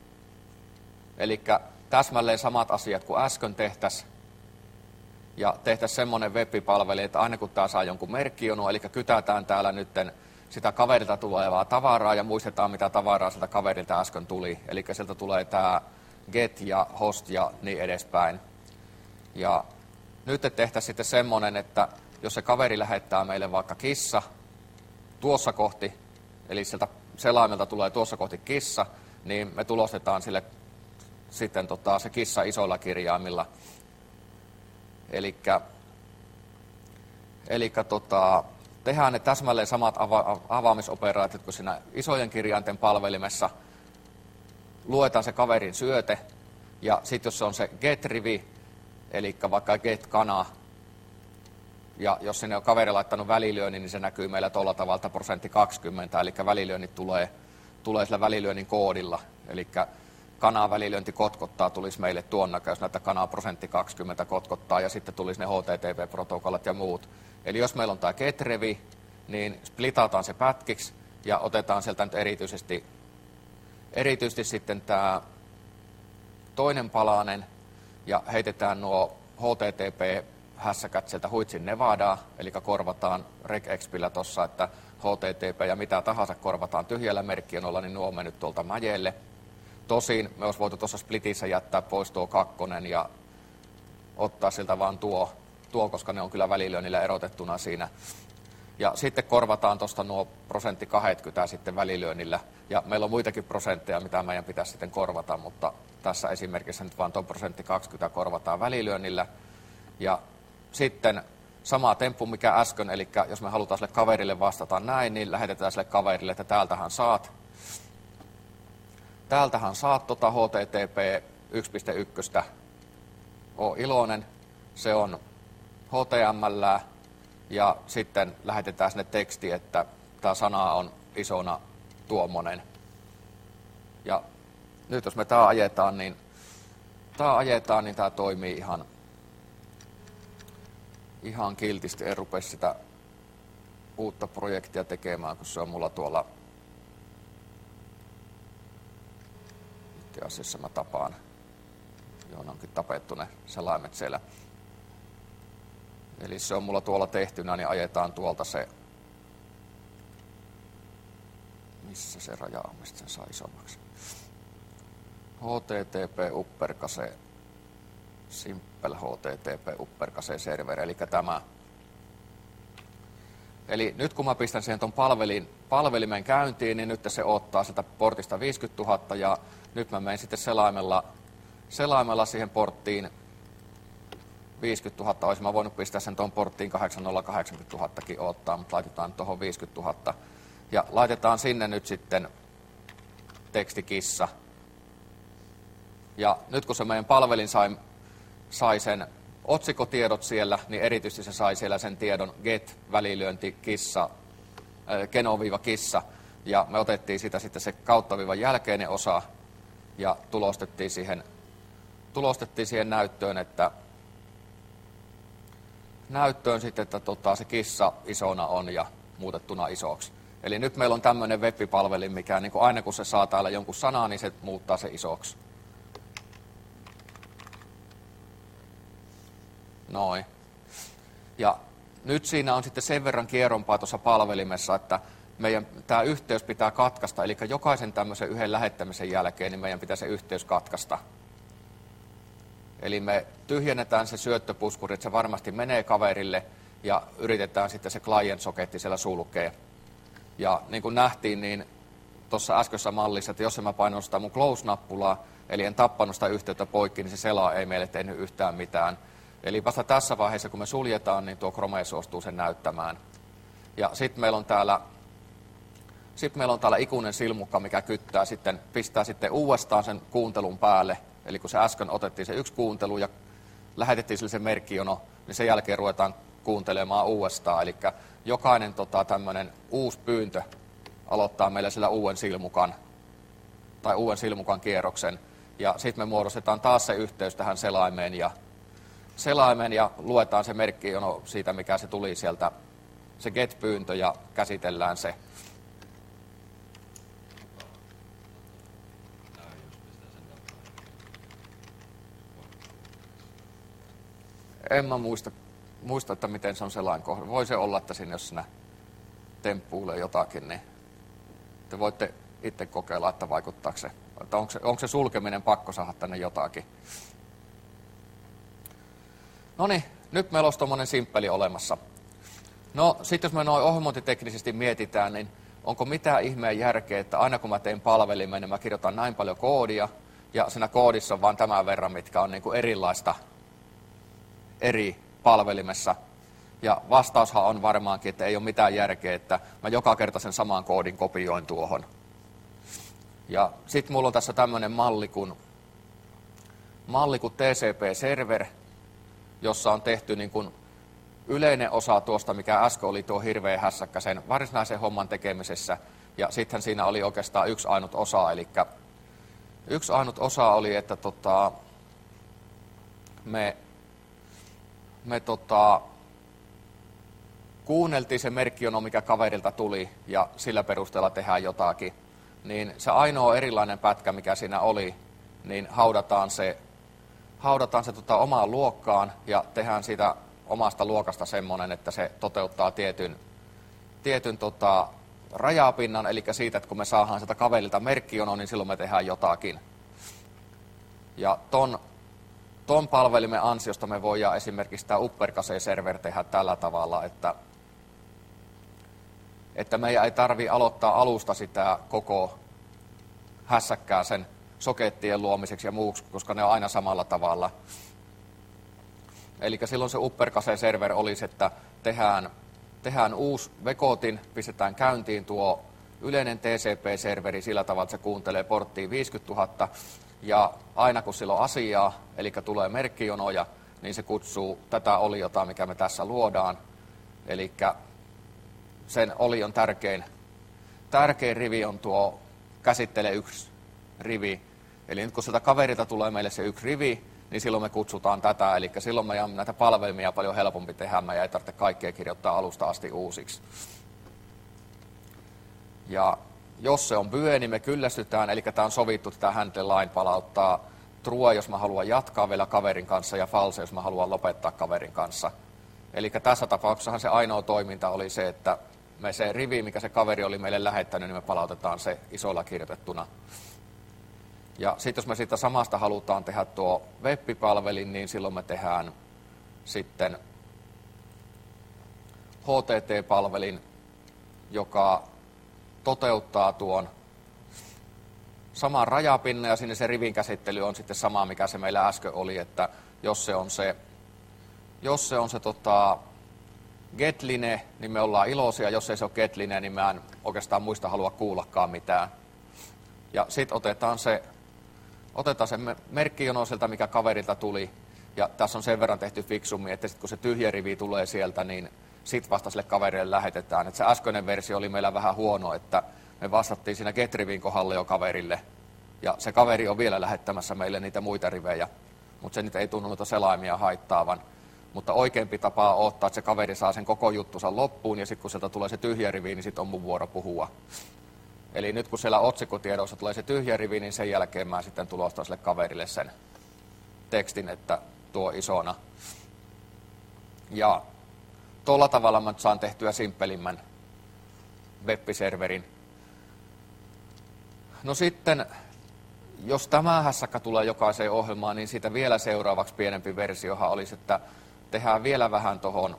eli täsmälleen samat asiat kuin äsken tehtäisiin, ja tehtäisiin semmoinen web-palveli, että aina kun tämä saa jonkun merkkijono, eli kytätään täällä nytten sitä kaverilta tulevaa tavaraa ja muistetaan, mitä tavaraa sieltä kaverilta äsken tuli. Eli sieltä tulee tämä get ja host ja niin edespäin. Ja nyt tehtäisiin sitten semmoinen, että jos se kaveri lähettää meille vaikka kissa tuossa kohti, eli sieltä selaimelta tulee tuossa kohti kissa, niin me tulostetaan sille sitten tota, se kissa isoilla kirjaimilla. Elikkä, elikkä tota, tehdään ne täsmälleen samat ava- avaamisoperaatiot kuin siinä isojen kirjainten palvelimessa. Luetaan se kaverin syöte, ja sitten jos se on se get-rivi, eli vaikka get-kana, ja jos sinne on kaveri laittanut välilyönnin, niin se näkyy meillä tuolla tavalla prosentti kaksikymmentä, eli välilyönnit tulee, tulee sillä välilyönnin koodilla, eli kanaa välilyönti kotkottaa tulisi meille tuon näköisenä, että kanaa prosentti kaksikymmentä kotkottaa, ja sitten tulisi ne H T T P-protokollat ja muut. Eli jos meillä on tämä get-rivi, niin splitataan se pätkiksi, ja otetaan sieltä nyt erityisesti, erityisesti sitten tämä toinen palanen, ja heitetään nuo H T T P-hässäkät sieltä huitsin Nevadaa, eli korvataan regexpillä tuossa, että H T T P ja mitä tahansa korvataan tyhjällä merkkionolla, niin nuo on mennyt tuolta mäjelle. Tosin me olisi voitu tuossa splitissä jättää pois tuo kakkonen ja ottaa siltä vaan tuo, tuo, koska ne on kyllä välilyönnillä erotettuna siinä. Ja sitten korvataan tuosta nuo prosentti kahdeksankymmentä sitten välilyönnillä. Ja meillä on muitakin prosentteja, mitä meidän pitäisi sitten korvata, mutta tässä esimerkissä nyt vaan tuon prosentti kaksikymmentä korvataan välilyönnillä. Ja sitten sama temppu, mikä äsken, eli jos me halutaan sille kaverille vastata näin, niin lähetetään sille kaverille, että täältähän saat. Täältähän saat tota H T T P yksi piste yksi. Oo iloinen, se on H T M L, ja sitten lähetetään sinne teksti, että tämä sana on isona tuommoinen. Ja nyt jos me tämä ajetaan, niin tämä ajetaan, niin tämä toimii ihan, ihan kiltisti. En rupea sitä uutta projektia tekemään, kun se on mulla tuolla. Itse asiassa mä tapaan, johon onkin tapettu ne selaimet siellä. Eli se on mulla tuolla tehtynä, niin ajetaan tuolta se, missä se raja on, mistä sen saa isommaksi. H T T P uppercase, simple H T T P uppercase server, eli tämä. Eli nyt kun mä pistän siihen ton palvelin, palvelimen käyntiin, niin nyt se ottaa sieltä portista viisikymmentätuhatta, ja nyt mä menen sitten selaimella, selaimella siihen porttiin viisikymmentätuhatta. Olisin mä voinut pistää sen tuon porttiin kahdeksankymmentätuhattakin ottaa, mutta laitetaan tuohon viisikymmentätuhatta. Ja laitetaan sinne nyt sitten tekstikissa. Ja nyt kun se meidän palvelin sai, sai sen otsikotiedot siellä, niin erityisesti se sai siellä sen tiedon get, välilyönti, kissa, äh, keno-kissa, ja me otettiin sitä sitten se kauttaviivan jälkeinen osa, ja tulostettiin siihen, tulostettiin siihen näyttöön, että näyttöön sitten, että tota, se kissa isona on ja muutettuna isoksi. Eli nyt meillä on tämmöinen web-palvelin, mikä niin kuin aina kun se saa täällä jonkun sanaa, niin se muuttaa se isoksi. Noin. Ja nyt siinä on sitten sen verran kierrompaa tuossa palvelimessa, että meidän tämä yhteys pitää katkaista. Eli jokaisen tämmöisen yhden lähettämisen jälkeen niin meidän pitää se yhteys katkaista. Eli me tyhjennetään se syöttöpuskuri, että se varmasti menee kaverille ja yritetään sitten se client-soketti siellä sulkea. Ja niin kuin nähtiin, niin tuossa äskeisessä mallissa, että jos mä painan sitä mun close-nappulaa, eli en tappanut sitä yhteyttä poikki, niin se selaa ei meille tehnyt yhtään mitään. Eli vasta tässä vaiheessa, kun me suljetaan, niin tuo Chrome suostuu sen näyttämään. Ja sitten meillä on täällä, sit meillä on täällä ikuinen silmukka, mikä kyttää sitten, pistää sitten uudestaan sen kuuntelun päälle. Eli kun se äsken otettiin se yksi kuuntelu ja lähetettiin sille se merkkijono, niin sen jälkeen ruvetaan kuuntelemaan uudestaan. Eli jokainen tota, tämmöinen uusi pyyntö aloittaa meillä sillä uuden silmukan, tai uuden silmukan kierroksen. Ja sitten me muodostetaan taas se yhteys tähän selaimeen ja, selaimeen ja luetaan se merkkijono siitä, mikä se tuli sieltä, se get-pyyntö, ja käsitellään se. En mä muista, muista, että miten se on selain kohde. Voi se olla, että siinä jos sinä temppuilee jotakin, niin te voitte itse kokeilla, että vaikuttaako se. Että onko se, onko se sulkeminen pakko saada tänne jotakin. No niin, nyt meillä olisi tuommoinen simppeli olemassa. No, sitten jos me noin ohjelmointiteknisesti mietitään, niin onko mitään ihmeen järkeä, että aina kun mä teen palvelimen, niin mä kirjoitan näin paljon koodia, ja siinä koodissa on vaan tämän verran, mitkä on niin kuin erilaista eri palvelimessa. Ja vastaushan on varmaankin, että ei ole mitään järkeä, että mä joka kerta sen saman koodin kopioin tuohon. Ja sitten mulla on tässä tämmöinen malli kuin, malli kuin T C P-server, jossa on tehty niin kuin yleinen osa tuosta, mikä äsken oli tuo hirveä hässäkkä sen varsinaisen homman tekemisessä. Ja sitten siinä oli oikeastaan yksi ainut osa, eli yksi ainut osa oli, että tota, me Me tota, kuunneltiin se merkkijono, mikä kaverilta tuli, ja sillä perusteella tehdään jotakin. Niin se ainoa erilainen pätkä, mikä siinä oli, niin haudataan se, haudataan se tota omaan luokkaan, ja tehdään siitä omasta luokasta semmoinen, että se toteuttaa tietyn, tietyn tota, rajapinnan, eli siitä, että kun me saadaan sieltä kaverilta merkkijono, niin silloin me tehdään jotakin. Ja ton Tuon palvelimen ansiosta me voidaan esimerkiksi tämä Uppercase-server tehdä tällä tavalla, että, että meidän ei tarvitse aloittaa alusta sitä koko hässäkkää sen sokettien luomiseksi ja muuksi, koska ne on aina samalla tavalla. Eli silloin se Uppercase-server olisi, että tehdään, tehdään uusi vekotin, pistetään käyntiin tuo yleinen T C P-serveri sillä tavalla, että se kuuntelee porttiin viisikymmentätuhatta, ja aina kun sillä on asiaa, eli tulee merkkijonoja, niin se kutsuu tätä oliota, mikä me tässä luodaan. Eli sen olion tärkein, tärkein rivi on tuo käsittele yksi rivi. Eli nyt kun sieltä kaverilta tulee meille se yksi rivi, niin silloin me kutsutaan tätä. Eli silloin meidän on näitä palvelmia paljon helpompi tehdä, meidän ei tarvitse kaikkea kirjoittaa alusta asti uusiksi. Ja jos se on byö, niin me kyllästytään, eli tämä on sovittu, että tämä handle line palauttaa true, jos mä haluan jatkaa vielä kaverin kanssa, ja false, jos mä haluan lopettaa kaverin kanssa. Eli tässä tapauksessahan se ainoa toiminta oli se, että me se rivi, mikä se kaveri oli meille lähettänyt, niin me palautetaan se isolla kirjoitettuna. Ja sitten jos me siitä samasta halutaan tehdä tuo web-palvelin, niin silloin me tehdään sitten H T T-palvelin, joka toteuttaa tuon saman rajapinnan, ja sinne se rivin käsittely on sitten sama, mikä se meillä äsken oli, että jos se on se, jos se, on se tota, getline, niin me ollaan iloisia, jos ei se ole getline, niin mä en oikeastaan muista halua kuullakaan mitään. Ja sitten otetaan se, otetaan se merkkijono sieltä, mikä kaverilta tuli, Ja tässä on sen verran tehty fiksummin, että sit kun se tyhjä rivi tulee sieltä, niin sit vasta sille kaverille lähetetään. Et se äskeinen versio oli meillä vähän huono, että me vastattiin siinä get-rivin kohdalle jo kaverille. Ja se kaveri on vielä lähettämässä meille niitä muita rivejä, mutta se nyt ei tunnu noita selaimia haittaavan. Mutta oikeampi tapa on ottaa, että se kaveri saa sen koko juttunsa loppuun, ja sitten kun sieltä tulee se tyhjä rivi, niin sitten on mun vuoro puhua. Eli nyt kun siellä otsikkotiedoissa tulee se tyhjä rivi, niin sen jälkeen mä sitten tulostan sille kaverille sen tekstin, että tuo isona. Ja tuolla tavalla mä saan tehtyä simppelimmän web-serverin. No sitten, jos tämä hässäkkä tulee jokaiseen ohjelmaan, niin siitä vielä seuraavaksi pienempi versiohan olisi, että tehdään vielä vähän tuohon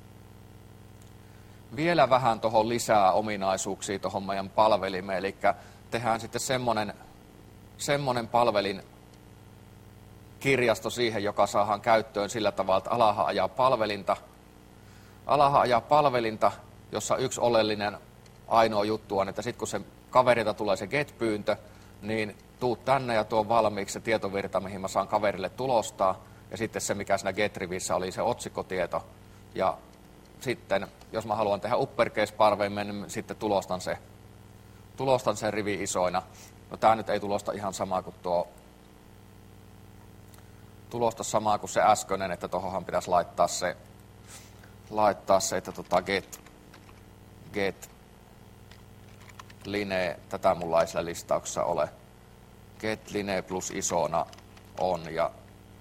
vielä vähän tuohon lisää ominaisuuksia tuohon meidän palvelimeen, eli tehdään sitten semmoinen, semmoinen palvelin kirjasto siihen, joka saadaan käyttöön sillä tavalla, että alahan ajaa palvelinta, alahan ajaa palvelinta, jossa yksi oleellinen ainoa juttu on, että sitten kun se kaverilta tulee se get-pyyntö, niin tuu tänne ja tuo valmiiksi se tietovirta, mihin mä saan kaverille tulostaa, ja sitten se, mikä siinä get-rivissä oli, se otsikkotieto. Ja sitten, jos mä haluan tehdä uppercase-palvelimen, niin sitten tulostan se, tulostan sen rivi isoina. No tää nyt ei tulosta ihan samaa kuin tuo, tulosta samaa kuin se äskeinen, että tohonhan pitäisi laittaa se, laittaa se, että tota get, get, line, tätä mulla ei sillä listauksessa ole. Get line plus isona on ja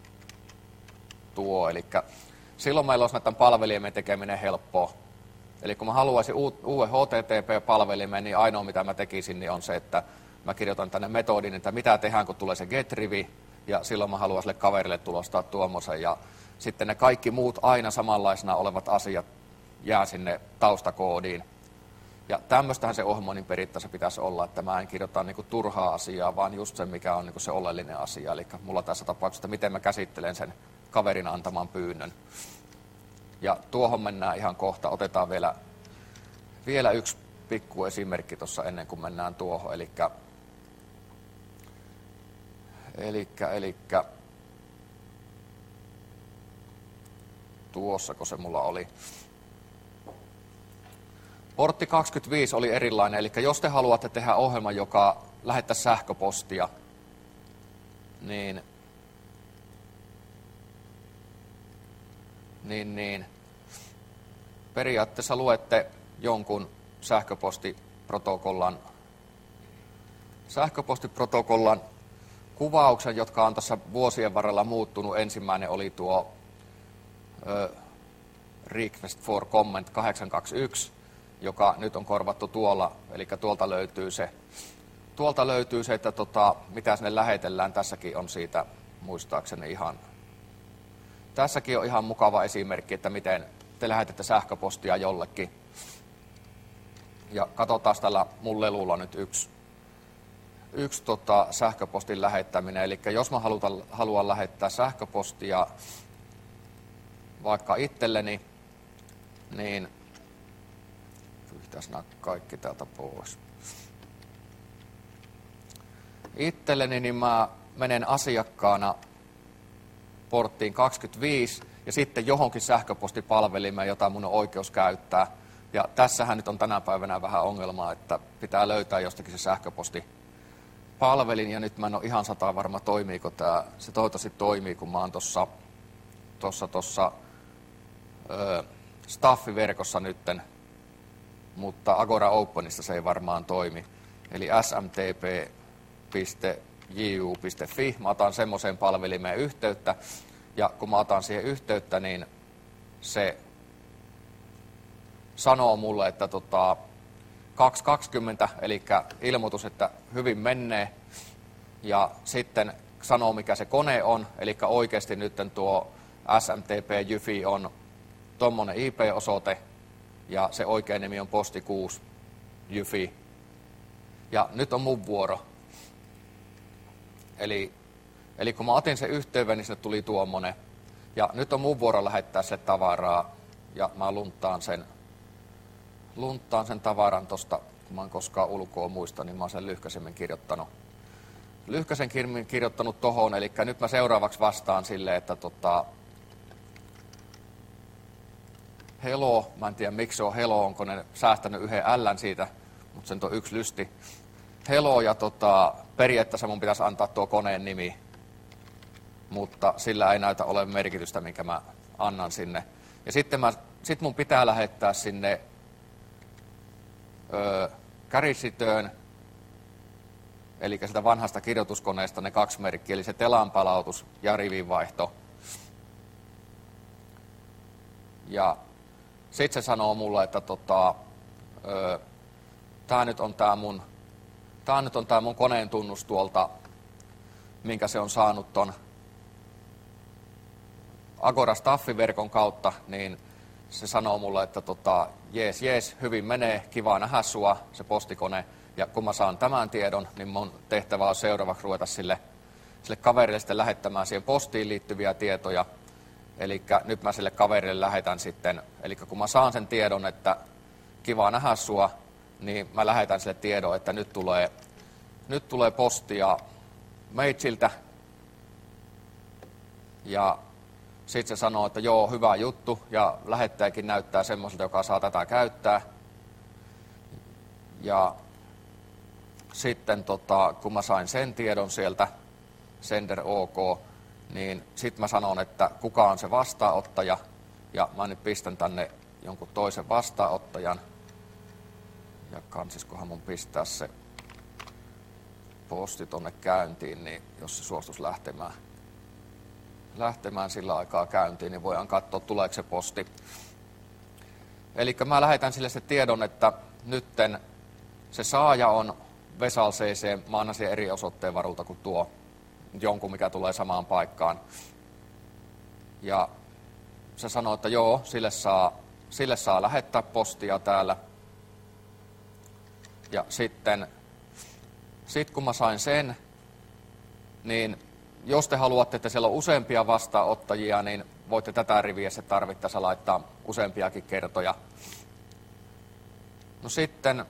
tuo, eli silloin meillä olisi näiden palvelimen tekeminen helppoa. Eli kun mä haluaisin uuden H T T P-palvelimen, niin ainoa mitä mä tekisin niin on se, että mä kirjoitan tänne metodin, että mitä tehdään kun tulee se get-rivi, ja silloin mä haluan sille kaverille tulostaa tuommoisen, ja sitten ne kaikki muut aina samanlaisena olevat asiat jää sinne taustakoodiin. Ja tämmöistähän se ohjelmoinnin periaatteessa pitäisi olla, että mä en kirjoita niinku turhaa asiaa, vaan just se, mikä on niinku se oleellinen asia. Eli mulla tässä tapauksessa, miten mä käsittelen sen kaverin antaman pyynnön. Ja tuohon mennään ihan kohta. Otetaan vielä, vielä yksi pikku esimerkki tuossa ennen kuin mennään tuohon. Elikkä, elikkä, elikkä tuossako se mulla oli. Portti kaksikymmentäviisi oli erilainen, eli jos te haluatte tehdä ohjelman, joka lähettää sähköpostia, niin, niin, niin periaatteessa luette jonkun sähköpostiprotokollan, sähköpostiprotokollan kuvauksen, jotka on tässä vuosien varrella muuttunut. Ensimmäinen oli tuo ö, Request for Comment kahdeksansataakaksikymmentäyksi, joka nyt on korvattu tuolla, eli tuolta löytyy se, tuolta löytyy se että tota, mitä sinne lähetellään. Tässäkin on siitä muistaakseni ihan, tässäkin on ihan mukava esimerkki, että miten te lähetätte sähköpostia jollekin. Ja katsotaan tällä mun lelulla nyt yksi, yksi tota, sähköpostin lähettäminen. Eli jos mä haluan, haluan lähettää sähköpostia vaikka itselleni, niin pitäisi nämä kaikki täältä pois. Itselleni niin mä menen asiakkaana porttiin kaksikymmentäviisi ja sitten johonkin sähköpostipalvelimeen, jota mun on oikeus käyttää. Ja tässähän nyt on tänä päivänä vähän ongelmaa, että pitää löytää jostakin se sähköpostipalvelin. Ja nyt mä en ole ihan sata varma, toimiiko tämä. Se toivottavasti toimii, kun mä oon tuossa tossa, tossa, ö, staffiverkossa nytten. Mutta Agora Openista se ei varmaan toimi. Eli s m t p piste j u piste f i, mä otan semmoiseen palvelimeen yhteyttä, ja kun mä otan siihen yhteyttä, niin se sanoo mulle, että tota, kaksi kaksikymmentä, eli ilmoitus, että hyvin menee, ja sitten sanoo, mikä se kone on, eli oikeasti nyt tuo S M T P J Y F I on tommonen I P-osoite, ja se oikea nimi on posti kuusi J Y F I. Ja nyt on mun vuoro. Eli, eli kun mä otin sen yhteyden, niin sinne tuli tuommoinen. Ja nyt on mun vuoro lähettää se tavaraa. Ja mä lunttaan sen, lunttaan sen tavaran tosta, kun mä en koskaan ulkoa muista, niin mä oon sen lyhkäisemmin kirjoittanut, lyhkäisen kirjoittanut tohon, eli nyt mä seuraavaksi vastaan sille, että tota, hello, mä en tiedä miksi se on hello, onko ne säästänyt yhden L:n siitä, mutta sen on yksi lysti. Hello, ja tota, periaatteessa mun pitäisi antaa tuo koneen nimi, mutta sillä ei näytä ole merkitystä, minkä mä annan sinne. Ja sitten mä, sit mun pitää lähettää sinne öö, kärisitöön, eli sitä vanhasta kirjoituskoneesta ne kaksi merkkiä, eli se telan palautus ja rivinvaihto. Ja sitten se sanoo mulle, että tota, öö, tää nyt on tää mun, tää nyt on tää mun koneen tunnus tuolta, minkä se on saanut ton Agora Staffiverkon kautta, niin se sanoo mulle, että tota, jees, jees, hyvin menee, kiva nähdä sua, se postikone. Ja kun mä saan tämän tiedon, niin mun tehtävä on seuraavaksi ruveta sille, sille kaverille sitten lähettämään siihen postiin liittyviä tietoja. Eli nyt mä sille kaverille lähetän sitten, eli kun mä saan sen tiedon, että kiva nähdä sua, niin mä lähetän sille tiedon, että nyt tulee, nyt tulee postia meitsiltä. Ja sitten se sanoo, että joo, hyvä juttu, ja lähettäjäkin näyttää semmoiselta, joka saa tätä käyttää. Ja sitten tota, kun mä sain sen tiedon sieltä, sender OK, niin sitten mä sanon, että kuka on se vastaanottaja, ja mä nyt pistän tänne jonkun toisen vastaanottajan. Ja kansiskohan mun pistää se posti tonne käyntiin, niin jos se suostus lähtemään. lähtemään sillä aikaa käyntiin, niin voidaan katsoa, tuleeko se posti. Eli mä lähetän sille se tiedon, että nytten se saaja on Vesal C C, mä annan siihen eri osoitteen varulta kuin tuo jonkun, mikä tulee samaan paikkaan. Ja se sanoo, että joo, sille saa, sille saa lähettää postia täällä. Ja sitten, sit kun mä sain sen, niin jos te haluatte, että siellä on useampia vastaanottajia, niin voitte tätä riviä se tarvittaessa laittaa useampiakin kertoja. No sitten,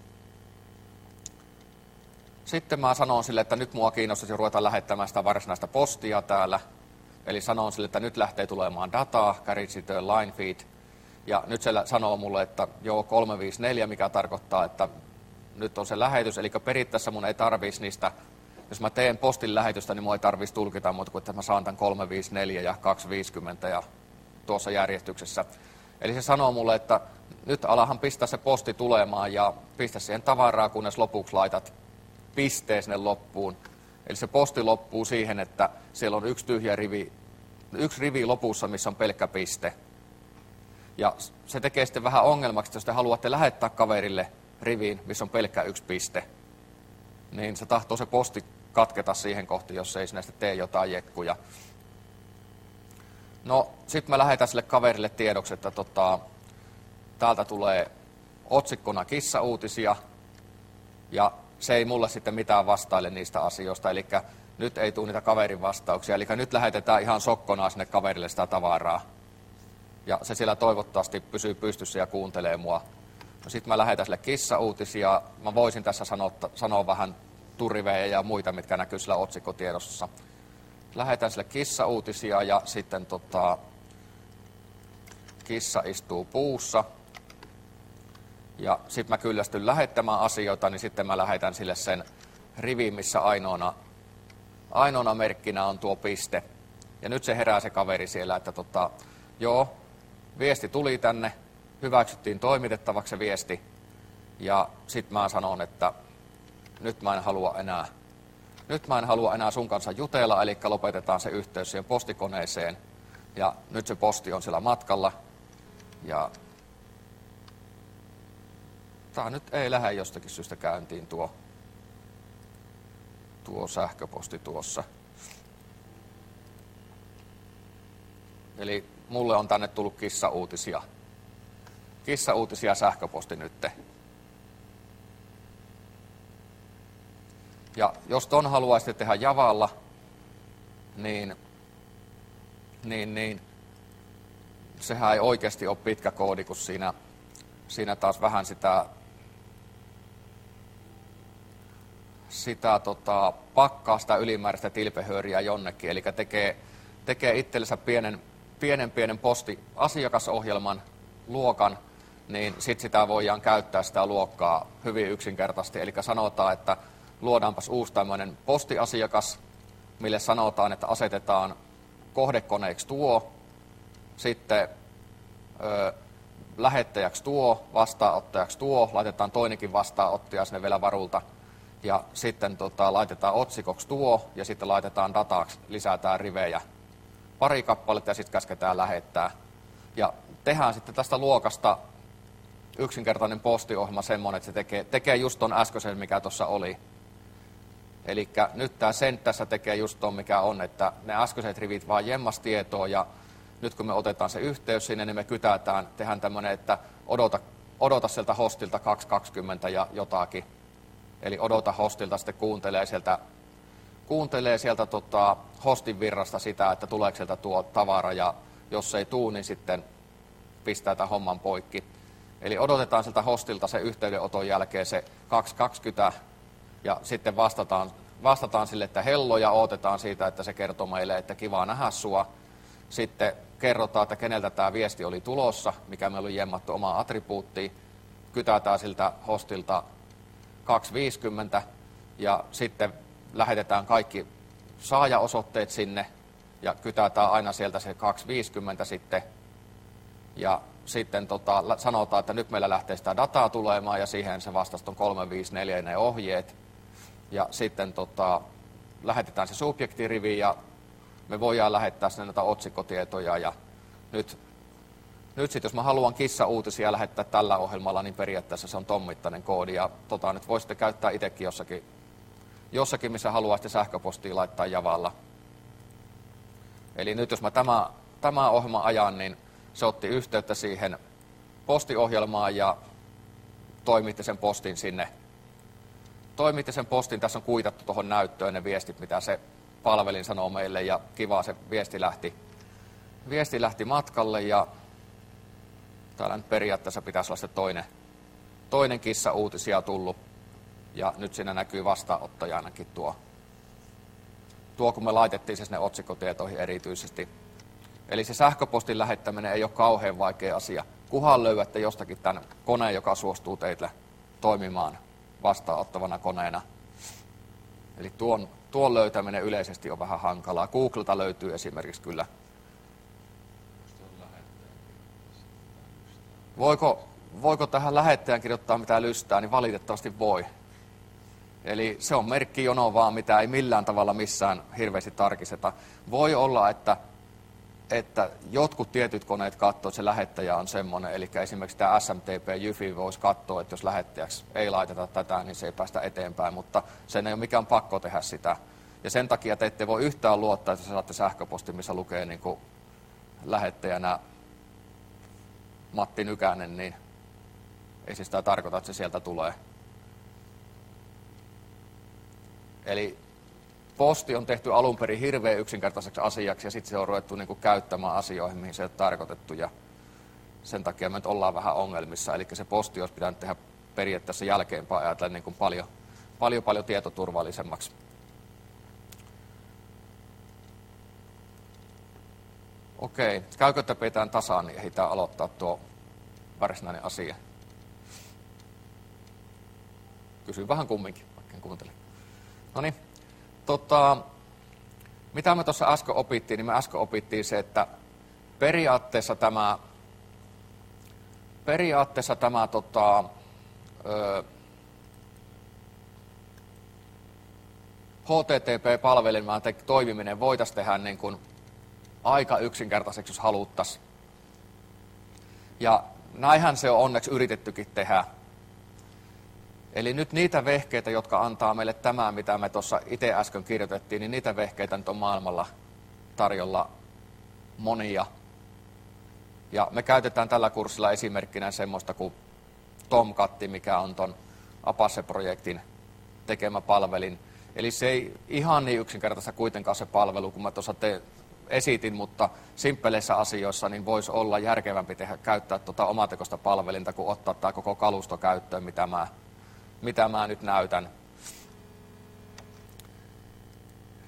sitten mä sanon sille, että nyt mua kiinnostaisi ruveta lähettämään sitä varsinaista postia täällä. Eli sanon sille, että nyt lähtee tulemaan dataa, carriage line feed. Ja nyt se sanoo mulle, että joo, kolme viisi neljä, mikä tarkoittaa, että nyt on se lähetys. Eli periaatteessa mun ei tarvitsisi niistä. Jos mä teen postin lähetystä, niin mua ei tarvitsisi tulkita muuta kuin, että mä saan tämän kolme viisi neljä ja kaksi viisikymmentä ja tuossa järjestyksessä. Eli se sanoo mulle, että nyt alahan pistää se posti tulemaan ja pistä siihen tavaraa, kunnes lopuksi laitat pisteen sinne loppuun. Eli se posti loppuu siihen, että siellä on yksi tyhjä rivi, yksi rivi lopussa, missä on pelkkä piste. Ja se tekee sitten vähän ongelmaksi, jos te haluatte lähettää kaverille riviin, missä on pelkkä yksi piste. Niin se tahtoo se posti katketa siihen kohti, jos ei sinne tee jotain jekkuja. No, sitten mä lähetän sille kaverille tiedoksi, että tota, täältä tulee otsikkona kissauutisia, ja se ei mulle sitten mitään vastaile niistä asioista, eli nyt ei tule niitä kaverin vastauksia, eli nyt lähetetään ihan sokkonaa sinne kaverille sitä tavaraa. Ja se siellä toivottavasti pysyy pystyssä ja kuuntelee mua. No sitten mä lähetän sille kissauutisia. Mä voisin tässä sanoa, sanoa vähän turivejä ja muita, mitkä näkyy sillä otsikkotiedossa. Lähetän sille kissauutisia ja sitten tota, kissa istuu puussa. Ja sitten mä kyllästyn lähettämään asioita, niin sitten mä lähetän sille sen rivin, missä ainoana, ainoana merkkinä on tuo piste. Ja nyt se herää se kaveri siellä, että tota, joo, viesti tuli tänne. Hyväksyttiin toimitettavaksi se viesti, ja sitten mä sanon, että nyt mä en halua enää, nyt mä en halua enää sun kanssa jutella, eli lopetetaan se yhteys siihen postikoneeseen, ja nyt se posti on siellä matkalla, ja tää nyt ei lähde jostakin syystä käyntiin tuo, tuo sähköposti tuossa. Eli mulle on tänne tullut kissauutisia. Kissauutisia sähköposti nytte. Ja jos ton haluaisitte tehdä Javalla, niin, niin, niin sehän ei oikeasti ole pitkä koodi, kun siinä, siinä taas vähän sitä sitä tota, pakkaa sitä ylimääräistä tilpehööriä jonnekin, eli tekee, tekee itsellensä pienen, pienen pienen postiasiakasohjelman luokan, niin sitten sitä voidaan käyttää sitä luokkaa hyvin yksinkertaisesti. Eli sanotaan, että luodaanpas uusi tämmöinen postiasiakas, mille sanotaan, että asetetaan kohdekoneeksi tuo, sitten ö, lähettäjäksi tuo, vastaanottajaksi tuo, laitetaan toinenkin vastaanottaja sinne vielä varulta, ja sitten tota, laitetaan otsikoksi tuo, ja sitten laitetaan dataksi, lisätään rivejä pari kappaletta, ja sitten käsketään lähettää. Ja tehdään sitten tästä luokasta yksinkertainen postiohjelma semmoinen, että se tekee, tekee just ton äskeisen, mikä tuossa oli. Eli nyt tämä Send tässä tekee just ton, mikä on, että ne äskeiset rivit vaan jemmas tietoa, ja nyt kun me otetaan se yhteys sinne, niin me kytätään, tehdään tämmöinen, että odota, odota sieltä hostilta kaksi kaksikymmentä ja jotakin. Eli odota hostilta, sitten kuuntelee sieltä, kuuntelee sieltä tota, hostin virrasta sitä, että tuleeko sieltä tuo tavara, ja jos ei tuu, niin sitten pistää tämän homman poikki. Eli odotetaan sieltä hostilta se yhteydenoton jälkeen se kaksi kaksikymmentä, ja sitten vastataan, vastataan sille, että hello, ja odotetaan siitä, että se kertoo meille, että kiva nähdä sua. Sitten kerrotaan, että keneltä tämä viesti oli tulossa, mikä meillä oli jemmattu omaa attribuuttiin. Kytätään siltä hostilta kaksi viisikymmentä, ja sitten lähetetään kaikki saajaosoitteet sinne, ja kytätään aina sieltä se kaksi viisikymmentä sitten. Ja sitten tota, sanotaan, että nyt meillä lähtee sitä dataa tulemaan, ja siihen se vastasi on kolme viisi neljä ne ohjeet. Ja sitten tota, lähetetään se subjektirivi, ja me voidaan lähettää sinne näitä otsikkotietoja. Ja nyt, nyt sitten, jos mä haluan kissa-uutisia lähettää tällä ohjelmalla, niin periaatteessa se on ton mittainen koodi. Ja tota, nyt voisitte käyttää itsekin jossakin, jossakin, missä haluaisitte sähköpostia laittaa Javalla. Eli nyt jos mä tämä, tämä ohjelma ajan, niin se otti yhteyttä siihen postiohjelmaan ja toimitti sen postin sinne. Toimitti sen postin, tässä on kuitattu tuohon näyttöön ne viestit, mitä se palvelin sanoo meille, ja kiva se viesti lähti, viesti lähti matkalle, ja täällä nyt periaatteessa pitäisi olla se toinen, toinen kissa-uutisia tullut, ja nyt siinä näkyy vastaanottaja ainakin tuo, tuo kun me laitettiin se sinne otsikkotietoihin erityisesti. Eli se sähköpostin lähettäminen ei ole kauhean vaikea asia, kunhan löydätte jostakin tämän koneen, joka suostuu teille toimimaan vastaanottavana koneena. Eli tuon, tuon löytäminen yleisesti on vähän hankalaa. Googlelta löytyy esimerkiksi kyllä. Voiko, voiko tähän lähettäjän kirjoittaa mitään lystää, niin valitettavasti voi. Eli se on merkkijono vaan, mitä ei millään tavalla missään hirveästi tarkisteta. Voi olla, että että jotkut tietyt koneet katsoo, että se lähettäjä on semmoinen, eli esimerkiksi tämä S M T P-Jyfi voisi katsoa, että jos lähettäjäksi ei laiteta tätä, niin se ei päästä eteenpäin, mutta sen ei ole mikään pakko tehdä sitä. Ja sen takia te ette voi yhtään luottaa, että saatte sähköpostin, missä lukee niin kuin lähettäjänä Matti Nykänen, niin ei se sitä tarkoita, että se sieltä tulee. Eli posti on tehty alun perin hirveän yksinkertaiseksi asiaksi, ja sitten se on ruvettu niin kuin käyttämään asioihin, mihin se on tarkoitettu, ja sen takia me nyt ollaan vähän ongelmissa. Eli se posti olisi pitänyt tehdä periaatteessa jälkeenpäin ajatellen niin kuin paljon, paljon, paljon tietoturvallisemmaksi. Okei, käykö, että pidetään tasaan, niin ehditään aloittaa tuo varsinainen asia. Kysyn vähän kumminkin, vaikka en kuuntele. Noniin. Tota, mitä me tuossa äsken opittiin, niin me äsken opittiin se, että periaatteessa tämä, periaatteessa tämä tota, ö, H T T P-palvelimen toimiminen voitaisiin tehdä niin kuin aika yksinkertaiseksi, jos haluttaisiin. Ja näinhän se on onneksi yritettykin tehdä. Eli nyt niitä vehkeitä, jotka antaa meille tämä, mitä me tuossa itse äsken kirjoitettiin, niin niitä vehkeitä nyt on maailmalla tarjolla monia. Ja me käytetään tällä kurssilla esimerkkinä semmoista kuin Tomcat, mikä on ton Apache-projektin tekemä palvelin. Eli se ei ihan niin yksinkertaista kuitenkaan se palvelu, kun mä tuossa te esitin, mutta simppeleissä asioissa niin voisi olla järkevämpi tehdä, käyttää tuota omatekoista palvelinta, kuin ottaa tämä koko kalusto käyttöön, mitä mä mitä mä nyt näytän.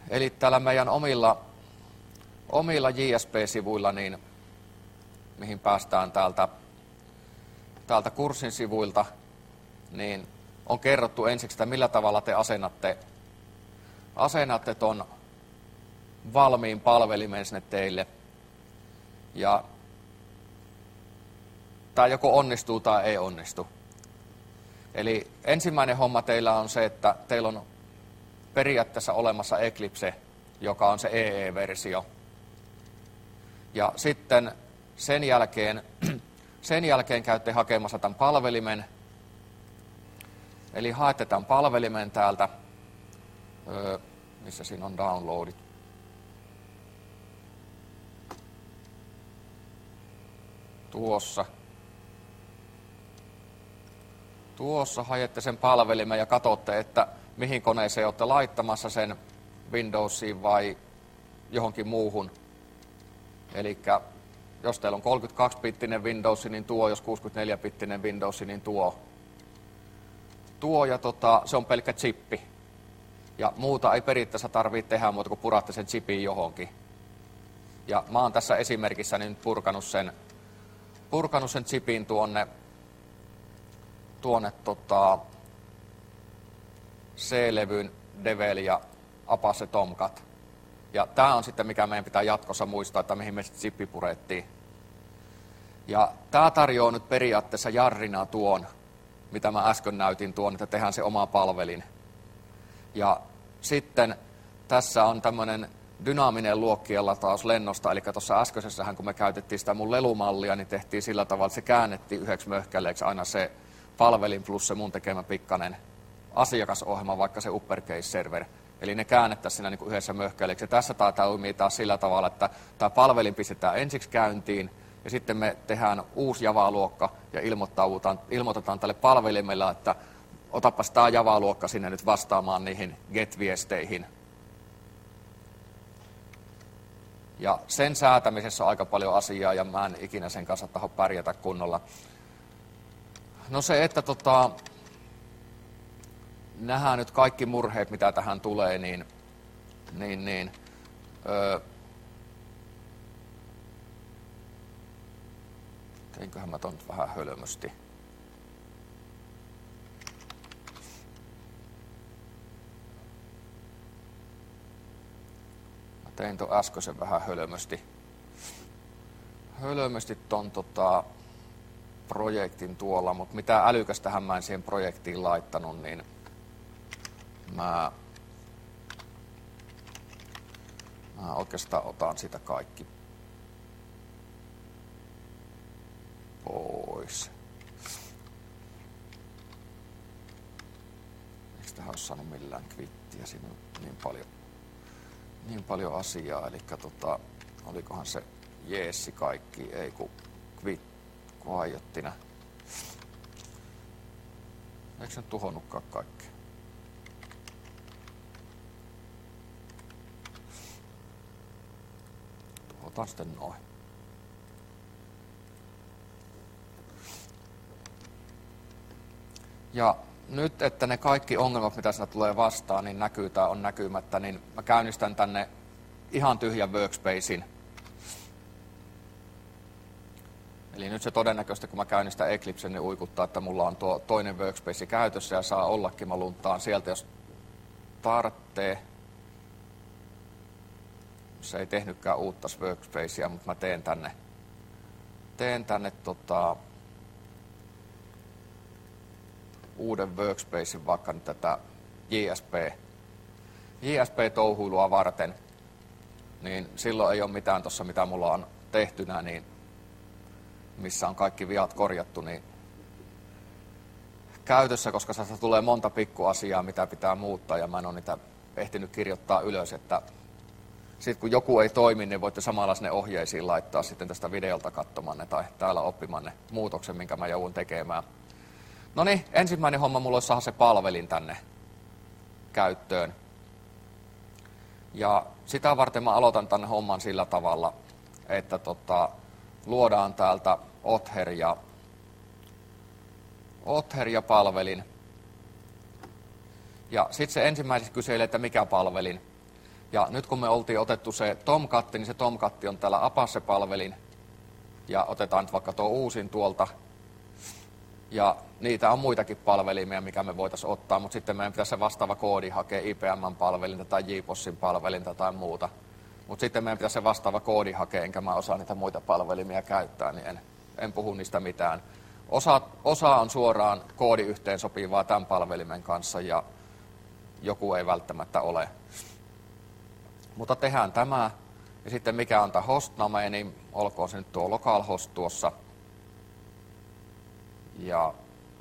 Eli täällä meidän omilla, omilla J S P-sivuilla, niin, mihin päästään täältä, täältä kurssin sivuilta, niin on kerrottu ensiksi, että millä tavalla te asennatte, asennatte ton valmiin palvelimen sinne teille. Ja tämä joko onnistuu tai ei onnistu. Eli ensimmäinen homma teillä on se, että teillä on periaatteessa olemassa Eclipse, joka on se E E-versio. Ja sitten sen jälkeen, sen jälkeen käytte hakemassa tämän palvelimen. Eli haette tämän palvelimen täältä, öö, missä siinä on downloadit. Tuossa. Tuossa haette sen palvelimen ja katsotte, että mihin koneeseen olette laittamassa sen, Windowsiin vai johonkin muuhun. Eli jos teillä on kolmekymmentäkaksi-bittinen Windows, niin tuo, jos kuusikymmentäneljä-bittinen Windows, niin tuo. Tuo ja tota, se on pelkkä chippi. Ja muuta ei periaatteessa tarvitse tehdä muuta kuin puratte sen chipin johonkin. Ja mä oon tässä esimerkissä nyt purkanut sen, purkanut sen chipin tuonne, tuonne tota, C-levyn Devel ja Apache Tomcat. Ja tää on sitten, mikä meidän pitää jatkossa muistaa, että mihin me sitten chippi purettiin. Ja tää tarjoaa nyt periaatteessa jarrina tuon, mitä mä äsken näytin tuon, että tehdään se oma palvelin. Ja sitten tässä on tämmöinen dynaaminen luokkien lataus lennosta, eli tuossa äskeisessähän, kun me käytettiin sitä mun lelumallia, niin tehtiin sillä tavalla, että se käännettiin yhdeksi möhkäleeksi aina se palvelin plus se mun tekemä pikkanen asiakasohjelma, vaikka se uppercase-server. Eli ne käännettäisiin siinä niin kuin yhdessä möhkäleeksi. Ja tässä tämä toimii taas sillä tavalla, että tämä palvelin pistetään ensiksi käyntiin, ja sitten me tehdään uusi Java-luokka ja ilmoitetaan, ilmoitetaan tälle palvelimelle, että otapas tämä Java-luokka sinne nyt vastaamaan niihin get-viesteihin. Ja sen säätämisessä on aika paljon asiaa, ja mä en ikinä sen kanssa taho pärjätä kunnolla. No se, että tota, nähdään nyt kaikki murheet, mitä tähän tulee, niin, niin, niin öö, teinköhän mä ton nyt vähän hölmösti. Mä tein ton äskeisen vähän hölmösti. Hölmösti ton tota, projektin tuolla, mutta mitä älykästähän mä en siihen projektiin laittanut, niin mä, mä oikeastaan otan sitä kaikki pois. Eikö tähän ole saanut millään kvittiä? Siinä on niin paljon, niin paljon asiaa, eli tota, olikohan se jeessi kaikki, ei kun kvit, kun aiottina. Eikö se nyt tuhonnutkaan kaikkea? Tuhotaan sitten noin. Ja nyt, että ne kaikki ongelmat, mitä siinä tulee vastaan, niin näkyy tai on näkymättä, niin mä käynnistän tänne ihan tyhjän workspacein. Eli nyt se todennäköisesti, kun mä käynnistän Eclipsen, niin uikuttaa, että mulla on tuo toinen workspace käytössä ja saa ollakin. Mä luntaan sieltä, jos tarvitsee. Se ei tehnytkään uutta workspacea, mutta mä teen tänne, teen tänne tota, uuden workspacein, vaikka nyt tätä J S P, J S P-touhuilua varten. Niin silloin ei ole mitään tuossa, mitä mulla on tehtynä, niin missä on kaikki viat korjattu, niin käytössä, koska sieltä tulee monta pikkuasiaa, mitä pitää muuttaa, ja mä en ole niitä ehtinyt kirjoittaa ylös, että sitten kun joku ei toimi, niin voitte samalla sinne ohjeisiin laittaa sitten tästä videolta katsomanne tai täällä oppimanne muutoksen, minkä mä joudun tekemään. No niin, ensimmäinen homma mulla olisi saada se palvelin tänne käyttöön. Ja sitä varten mä aloitan tänne homman sillä tavalla, että tota, luodaan täältä Other ja, Other ja palvelin. Ja sitten se ensimmäiseksi kyselee, että mikä palvelin. Ja nyt kun me oltiin otettu se Tomcat, niin se Tomcat on täällä Apache-palvelin. Ja otetaan nyt vaikka tuo uusin tuolta. Ja niitä on muitakin palvelimia, mikä me voitaisiin ottaa, mutta sitten meidän pitäisi se vastaava koodi hakea I P M-palvelinta tai J P O Sin palvelinta tai muuta. Mutta sitten meidän pitäisi se vastaava koodi hakea, enkä mä osaa niitä muita palvelimia käyttää, niin en, en puhu niistä mitään. Osa, osa on suoraan koodiyhteen sopivaa tämän palvelimen kanssa ja joku ei välttämättä ole. Mutta tehdään tämä. Ja sitten mikä on tämä hostname, niin olkoon se nyt tuo localhost tuossa. Ja,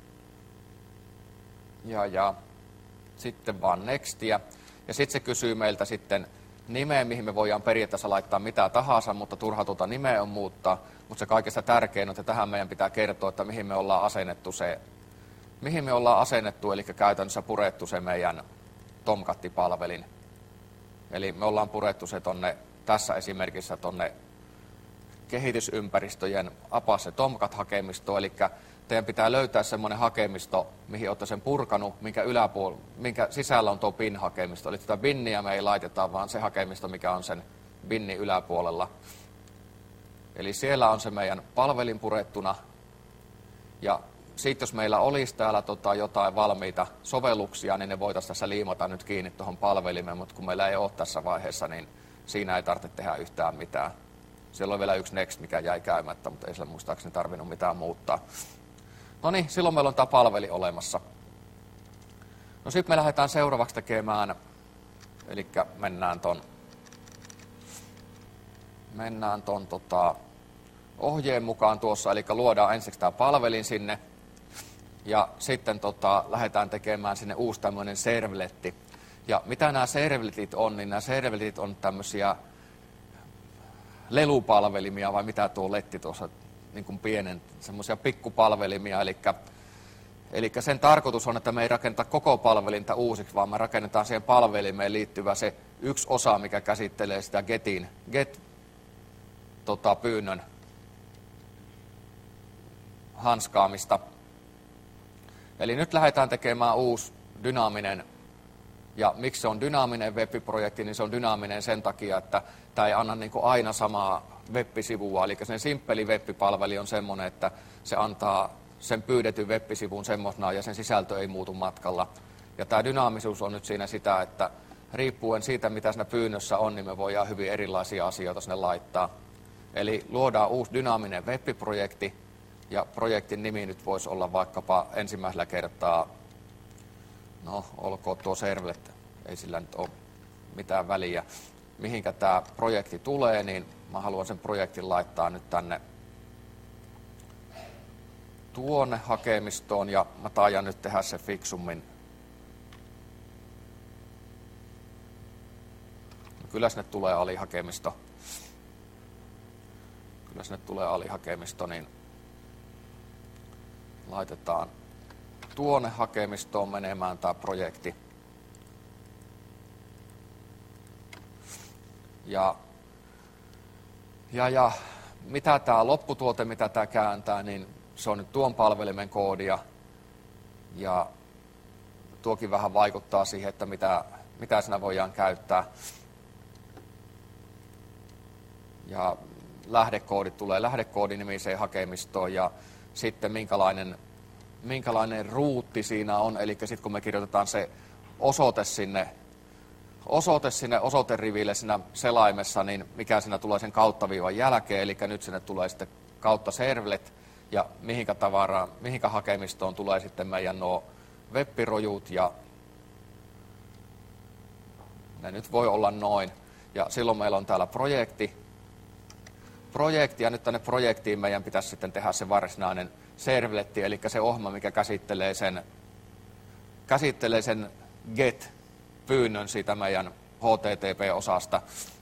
ja, ja sitten vaan nextiä. Ja sitten se kysyy meiltä sitten nimeä, mihin me voidaan periaatteessa laittaa mitä tahansa, mutta turha tuota nimeä on muuttaa. Mutta se kaikista tärkein on, että tähän meidän pitää kertoa, että mihin me ollaan asennettu se, mihin me ollaan asennettu, eli käytännössä purettu se meidän Tomcat-palvelin. Eli me ollaan purettu se tonne, tässä esimerkissä tonne kehitysympäristöjen Apache Tomcat-hakemistoon, eli teidän pitää löytää semmoinen hakemisto, mihin olette sen purkanut, minkä, yläpuol- minkä sisällä on tuo bin-hakemisto. Eli tätä binniä me ei laiteta, vaan se hakemisto, mikä on sen binnin yläpuolella. Eli siellä on se meidän palvelin purettuna. Ja sitten jos meillä olisi täällä tota jotain valmiita sovelluksia, niin ne voitaisiin tässä liimata nyt kiinni tuohon palvelimeen, mutta kun meillä ei ole tässä vaiheessa, niin siinä ei tarvitse tehdä yhtään mitään. Siellä on vielä yksi next, mikä jäi käymättä, mutta ei sillä muistaakseni tarvinnut mitään muuttaa. No niin, silloin meillä on tämä palveli olemassa. No sitten me lähdetään seuraavaksi tekemään, eli mennään ton, mennään ton tota, ohjeen mukaan tuossa, eli luodaan ensiksi tämä palvelin sinne, ja sitten tota, lähdetään tekemään sinne uusi tämmöinen servletti. Ja mitä nämä servletit on, niin nämä servletit on tämmöisiä lelupalvelimia, vai mitä tuo letti tuossa, niin kuin pienen, semmoisia pikkupalvelimia, eli, eli sen tarkoitus on, että me ei rakenneta koko palvelinta uusiksi, vaan me rakennetaan siihen palvelimeen liittyvä se yksi osa, mikä käsittelee sitä getin, get tota, pyynnön hanskaamista. Eli nyt lähdetään tekemään uusi dynaaminen, ja miksi se on dynaaminen web-projekti, niin se on dynaaminen sen takia, että tämä ei anna niin kuin aina samaa web-sivua, eli sen simppeli web-palveli on semmoinen, että se antaa sen pyydetyn web-sivun semmoisena ja sen sisältö ei muutu matkalla. Ja tämä dynaamisuus on nyt siinä sitä, että riippuen siitä, mitä siinä pyynnössä on, niin me voidaan hyvin erilaisia asioita sinne laittaa. Eli luodaan uusi dynaaminen web-projekti, ja projektin nimi nyt voisi olla vaikkapa ensimmäisellä kertaa, no olkoon tuo servlet, ei sillä nyt ole mitään väliä, mihinkä tämä projekti tulee, niin mä haluan sen projektin laittaa nyt tänne tuonne hakemistoon, ja mä taidan nyt tehdä se fiksummin. No, kyllä sinne tulee alihakemisto. Kyllä sinne tulee alihakemisto, niin laitetaan tuonne hakemistoon menemään tämä projekti. Ja, ja, ja mitä tämä lopputuote, mitä tämä kääntää, niin se on nyt tuon palvelimen koodia. Ja tuokin vähän vaikuttaa siihen, että mitä, mitä siinä voidaan käyttää. Ja lähdekoodit tulee lähdekoodinimiseen hakemistoon ja sitten minkälainen, minkälainen ruutti siinä on. Eli sitten kun me kirjoitetaan se osoite sinne, osoite sinne osoiteriville siinä selaimessa, niin mikä siinä tulee sen kauttaviivan jälkeen. Eli nyt sinne tulee sitten kautta servlet ja mihinkä tavaraan, mihinkä hakemistoon tulee sitten meidän nuo web-rojut ja ne nyt voi olla noin. Ja silloin meillä on täällä projekti. Projekti, ja nyt tänne projektiin meidän pitäisi sitten tehdä se varsinainen servletti, eli se ohjelma, mikä käsittelee sen, käsittelee sen get-pyynnön siitä meidän H T T P-osasta.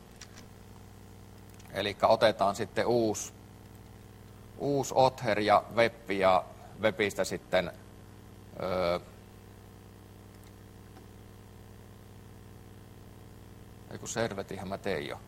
Eli otetaan sitten uusi, uusi other ja web, ja webistä sitten öö, ei kun servletihän mä tein jo.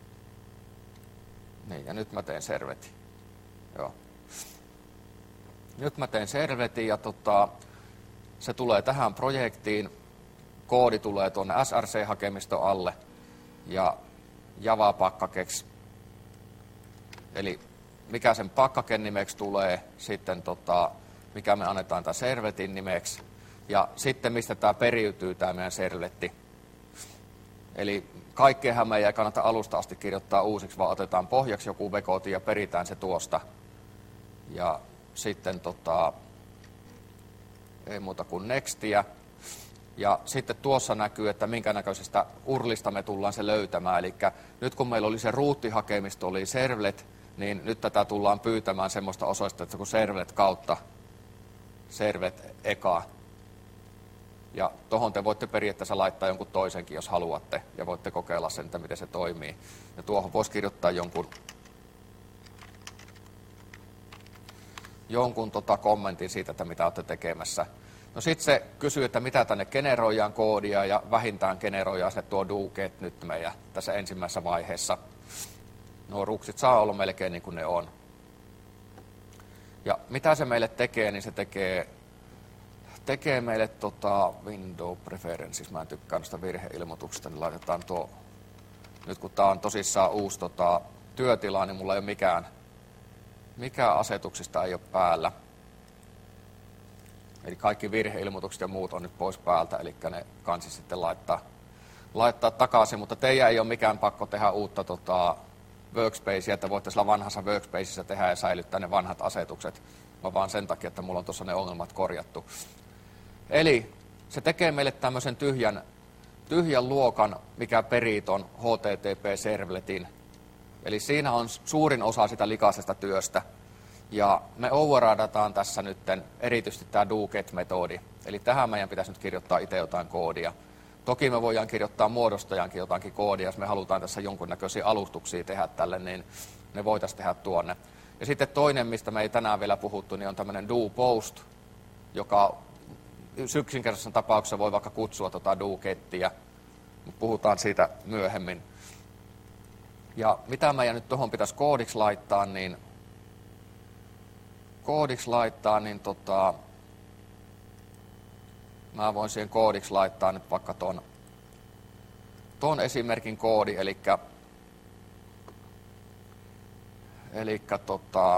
Niin, ja nyt mä teen servetin. Joo. nyt mä teen servetin ja tota, se tulee tähän projektiin. Koodi tulee tuonne S R C-hakemiston alle ja Java pakkakeks. Eli mikä sen pakkaken nimeksi tulee, sitten tota, mikä me annetaan tämän servetin nimeksi ja sitten mistä tämä periytyy tämä meidän servetti. Eli kaikkeenhan meidän ei kannata alusta asti kirjoittaa uusiksi, vaan otetaan pohjaksi joku vekoti ja peritään se tuosta. Ja sitten tota, ei muuta kuin nextiä. Ja sitten tuossa näkyy, että minkä näköisestä urlista me tullaan se löytämään. Eli nyt kun meillä oli se ruuttihakemisto, oli servlet, niin nyt tätä tullaan pyytämään semmoista osoitetta kuin servlet kautta servlet eka. Ja tuohon te voitte periaatteessa laittaa jonkun toisenkin, jos haluatte, ja voitte kokeilla sen, että miten se toimii. Ja tuohon voisi kirjoittaa jonkun, jonkun tota kommentin siitä, että mitä olette tekemässä. No sitten se kysyy, että mitä tänne generoidaan koodia, ja vähintään generoidaan se tuo do-get nyt meidän tässä ensimmäisessä vaiheessa. Nuo ruksit saa olla melkein niin kuin ne on. Ja mitä se meille tekee, niin se tekee... tekee meille tota window preferences. Mä en tykkää noista virheilmoituksista, niin laitetaan tuo. Nyt kun tää on tosissaan uusi tota, työtila, niin mulla ei ole mikään, mikään asetuksista ei ole päällä. Eli kaikki virheilmoitukset ja muut on nyt pois päältä, eli ne kansi sitten laittaa, laittaa takaisin, mutta teidän ei ole mikään pakko tehdä uutta tota, workspacea, että voitte sillä vanhassa workspaceissa tehdä ja säilyttää ne vanhat asetukset, vaan sen takia, että mulla on tuossa ne ongelmat korjattu. Eli se tekee meille tämmöisen tyhjän, tyhjän luokan, mikä perii ton H T T P-servletin. Eli siinä on suurin osa sitä likaisesta työstä. Ja me overridataan tässä nyt erityisesti tämä do-get-metodi. Eli tähän meidän pitäisi nyt kirjoittaa itse jotain koodia. Toki me voidaan kirjoittaa muodostajankin jotakin koodia, jos me halutaan tässä jonkunnäköisiä alustuksia tehdä tälle, niin ne voitaisiin tehdä tuonne. Ja sitten toinen, mistä me ei tänään vielä puhuttu, niin on tämmöinen do-post, joka yksinkertaisessa tapauksessa voi vaikka kutsua tuota do-gettiä. Puhutaan siitä myöhemmin. Ja mitä meidän nyt tuohon pitäisi koodiksi laittaa, niin koodiksi laittaa, niin tota, mä voin siihen koodiksi laittaa nyt vaikka ton, ton esimerkin koodi, eli eli tota,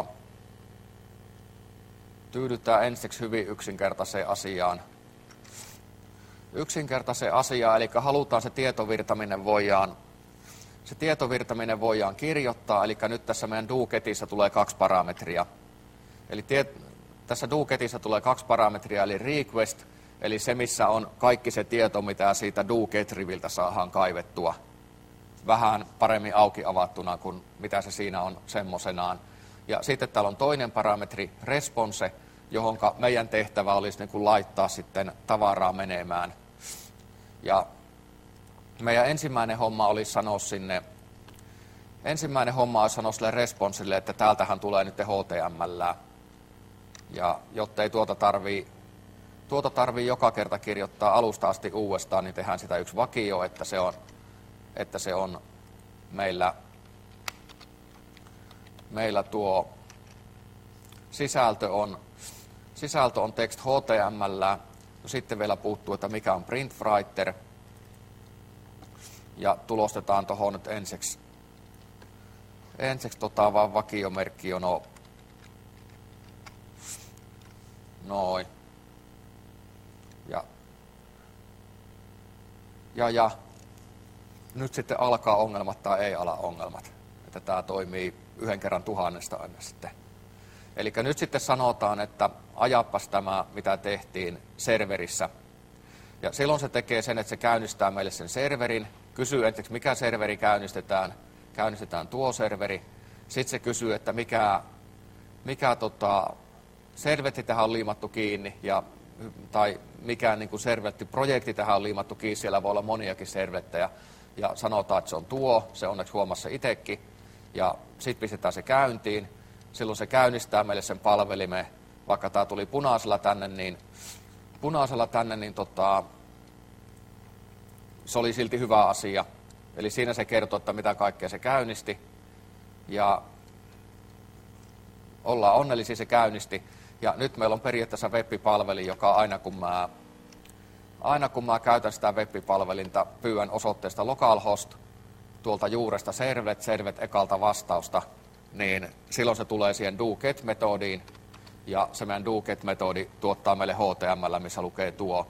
tyydytään ensiksi hyvin yksinkertaiseen asiaan. Yksinkertaiseen asiaan, eli halutaan se tietovirtaminen voidaan, se tietovirtaminen voidaan kirjoittaa, eli nyt tässä meidän do-getissa tulee kaksi parametria. Eli tie, tässä do-getissa tulee kaksi parametria, eli request, eli se, missä on kaikki se tieto, mitä siitä do-get-riviltä saadaan kaivettua. Vähän paremmin auki avattuna kuin mitä se siinä on semmoisenaan. Ja sitten täällä on toinen parametri, response, johon meidän tehtävä olisi niin kuin laittaa sitten tavaraa menemään. Ja meidän ensimmäinen homma olisi sanoa sinne, ensimmäinen homma olisi sanoa sille responsille, että täältähän tulee nyt H T M L. Ja jotta ei tuota tarvii, tuota tarvii joka kerta kirjoittaa alusta asti uudestaan, niin tehdään sitä yksi vakio, että se on, että se on meillä, meillä tuo sisältö on, sisältö on text H T M L. No sitten vielä puuttuu, että mikä on print writer. Ja tulostetaan tuohon nyt ensiksi, ensiksi tota vaan vakiomerkki on no, noin. Ja, ja, ja nyt sitten alkaa ongelmat tai ei ala ongelmat. Että tämä toimii yhden kerran tuhannesta aina sitten. Eli nyt sitten sanotaan, että ajapas tämä, mitä tehtiin serverissä. Ja silloin se tekee sen, että se käynnistää meille sen serverin. Kysyy ensiksi, mikä serveri käynnistetään. Käynnistetään tuo serveri. Sitten se kysyy, että mikä, mikä tota, servetti tähän on liimattu kiinni. Ja, tai mikä niin kuin servettiprojekti tähän on liimattu kiinni. Siellä voi olla moniakin servettejä. Ja sanotaan, että se on tuo. Se onneksi huomasi se itsekin. Ja sitten pistetään se käyntiin. Silloin se käynnistää meille sen palvelimen. Vaikka tämä tuli punaisella tänne, niin, punaisella tänne, niin tota, se oli silti hyvä asia. Eli siinä se kertoo, että mitä kaikkea se käynnisti. Ja ollaan onnellisia, se käynnisti. Ja nyt meillä on periaatteessa web-palveli, joka aina kun mä, aina kun mä käytän sitä web-palvelinta, pyydän osoitteesta localhost, tuolta juuresta servet, servet ekalta vastausta, niin silloin se tulee siihen do-get-metodiin, ja se meidän do-get-metodi tuottaa meille H T M L, missä lukee tuo.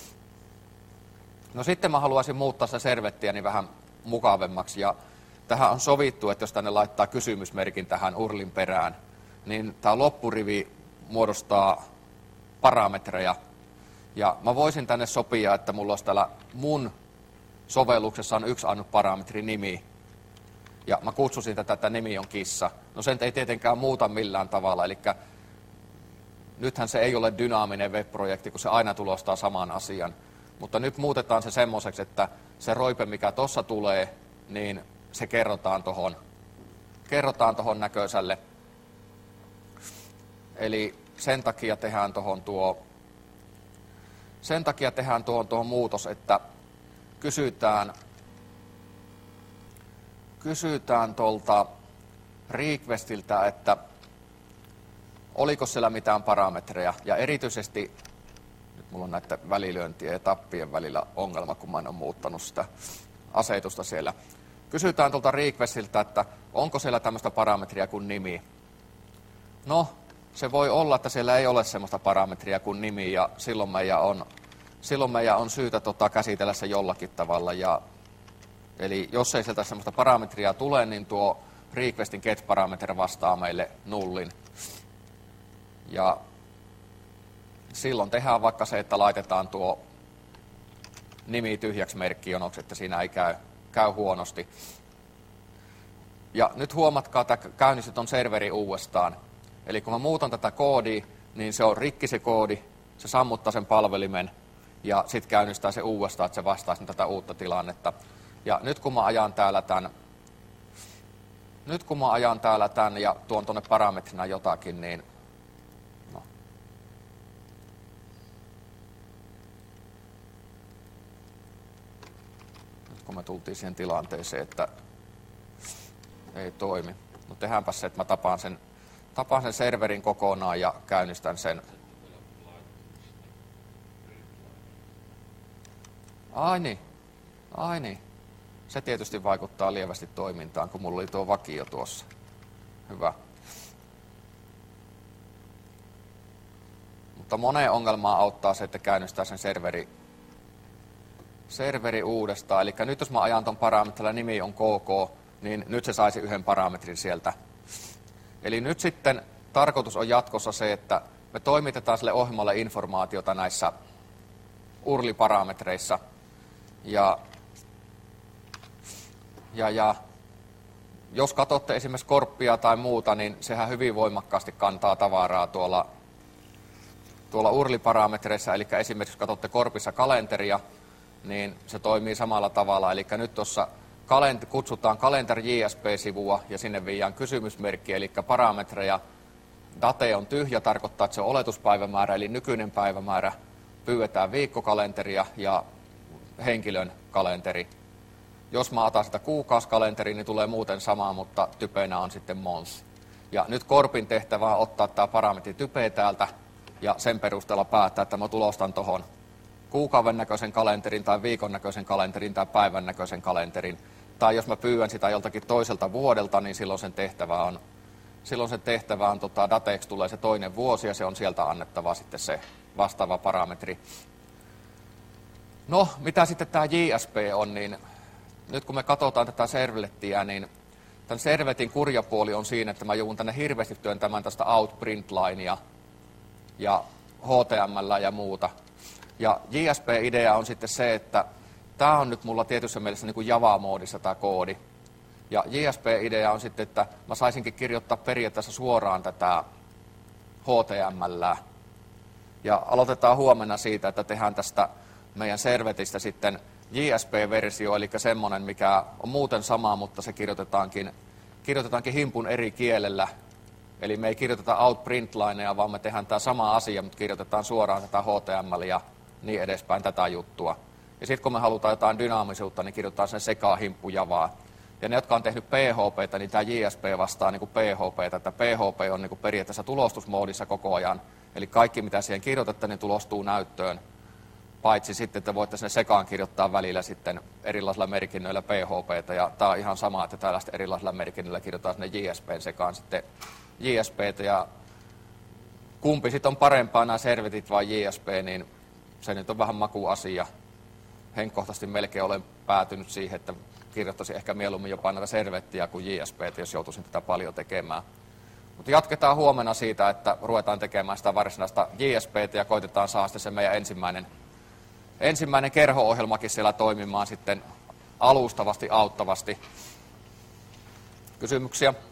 No sitten mä haluaisin muuttaa sitä servettiäni vähän mukavemmaksi, ja tähän on sovittu, että jos tänne laittaa kysymysmerkin tähän urlin perään, niin tämä loppurivi muodostaa parametreja, ja mä voisin tänne sopia, että mulla olisi täällä mun sovelluksessa on yksi ainut parametri nimi, ja mä kutsusin tätä, että nimi on kissa. No sen ei tietenkään muuta millään tavalla, eli nythän se ei ole dynaaminen web-projekti, kun se aina tulostaa saman asian. Mutta nyt muutetaan se semmoiseksi, että se roipe, mikä tuossa tulee, niin se kerrotaan tuohon kerrotaan tohon näköiselle. Eli sen takia tehdään tuohon tuo, sen takia tehdään tuohon, tuohon muutos, että kysytään, kysytään tuolta requestiltä, että oliko siellä mitään parametreja, ja erityisesti, nyt mulla on näitä välilyöntien ja tappien välillä ongelma, kun mä en ole muuttanut sitä asetusta siellä. Kysytään tuolta requestiltä, että onko siellä tämmöistä parametria kuin nimi. No, se voi olla, että siellä ei ole semmoista parametria kuin nimi, ja silloin meidän on, silloin meidän on syytä tota, käsitellä se jollakin tavalla. Ja, eli jos ei sieltä semmoista parametria tule, niin tuo requestin get-parametri vastaa meille nullin. Ja silloin tehdään vaikka se, että laitetaan tuo nimi tyhjäksi merkkijonoksi, että siinä ei käy, käy huonosti. Ja nyt huomatkaa, että käynnistet on serveri uudestaan. Eli kun mä muutan tätä koodia, niin se on rikki se koodi, se sammuttaa sen palvelimen ja sitten käynnistää se uudestaan, että se vastaisi tätä uutta tilannetta. Ja nyt kun mä ajan täällä tämän, nyt kun mä ajan täällä tämän ja tuon tuonne parametrina jotakin, niin no. Nyt kun me tultiin siihen tilanteeseen, että ei toimi. No tehdäänpä se, että mä tapaan sen, tapaan sen serverin kokonaan ja käynnistän sen. Ai niin, ai niin. Se tietysti vaikuttaa lievästi toimintaan, kun mulla oli tuo vakio tuossa. Hyvä. Mutta moneen ongelmaan auttaa se, että käynnistää sen serveri, serveri uudestaan. Eli nyt jos mä ajan ton parametrilla nimi on kk, niin nyt se saisi yhden parametrin sieltä. Eli nyt sitten tarkoitus on jatkossa se, että me toimitetaan sille ohjelmalle informaatiota näissä urliparametreissa. Ja, ja, ja jos katsotte esimerkiksi korppia tai muuta, niin sehän hyvin voimakkaasti kantaa tavaraa tuolla, tuolla urliparametreissa. Eli esimerkiksi jos katsotte korpissa kalenteria, niin se toimii samalla tavalla. Eli nyt tuossa kalent- kutsutaan kalenter J S P-sivua ja sinne viiään kysymysmerkki, eli parametreja. Date on tyhjä, tarkoittaa, että se on oletuspäivämäärä, eli nykyinen päivämäärä. Pyydetään viikkokalenteria ja henkilön kalenteri. Jos mä otan sitä kuukausikalenteri, niin tulee muuten sama, mutta typeenä on sitten month. Ja nyt korpin tehtävä on ottaa tämä parametri typeä täältä ja sen perusteella päättää, että mä tulostan tuohon kuukauden näköisen kalenterin tai viikon näköisen kalenterin tai päivän näköisen kalenterin. Tai jos mä pyydän sitä joltakin toiselta vuodelta, niin silloin sen tehtävä on, silloin sen tehtävä on tota, dateeksi tulee se toinen vuosi ja se on sieltä annettava sitten se vastaava parametri. No, mitä sitten tämä J S P on, niin nyt kun me katsotaan tätä servlettiä, niin tämän servetin kurjapuoli on siinä, että mä joudun tänne hirveästi työntämään tästä out-print-linea ja H T M L ja muuta. Ja J S P-idea on sitten se, että tämä on nyt mulla tietyssä mielessä niin kuin Java-moodissa tämä koodi. Ja J S P-idea on sitten, että mä saisinkin kirjoittaa periaatteessa suoraan tätä H T M L. Ja aloitetaan huomenna siitä, että tehdään tästä meidän servetistä sitten J S P-versio, eli semmoinen, mikä on muuten sama, mutta se kirjoitetaankin, kirjoitetaankin himpun eri kielellä. Eli me ei kirjoiteta out-print-lineja, vaan me tehdään tämä sama asia, mutta kirjoitetaan suoraan tätä H T M L ja niin edespäin tätä juttua. Ja sitten kun me halutaan jotain dynaamisuutta, niin kirjoitetaan sen sekaan himppu Javaa. Ja ne, jotka on tehnyt P H P:tä, niin tämä J S P vastaa niin kuin P H P:tä, että P H P on niin kuin periaatteessa tulostusmoodissa koko ajan. Eli kaikki, mitä siihen kirjoitatte, niin tulostuu näyttöön. Paitsi sitten, että voitte sinne sekaan kirjoittaa välillä sitten erilaisilla merkinnöillä P H P:tä. Ja tämä on ihan sama, että tällaista erilaisilla merkinnöillä kirjoitetaan sinne J S P:n sekaan sitten J S P:tä. Ja kumpi sitten on parempaa, nämä servetit vai J S P, niin se nyt on vähän makuasia. Henkkohtaisesti melkein olen päätynyt siihen, että kirjoittaisin ehkä mieluummin jopa näitä servettiä kuin J S P:tä, jos joutuisin tätä paljon tekemään. Mutta jatketaan huomenna siitä, että ruvetaan tekemään sitä varsinaista J S P:tä ja koitetaan saada sitten se meidän ensimmäinen, ensimmäinen kerho-ohjelmakin siellä toimimaan sitten alustavasti, auttavasti. Kysymyksiä?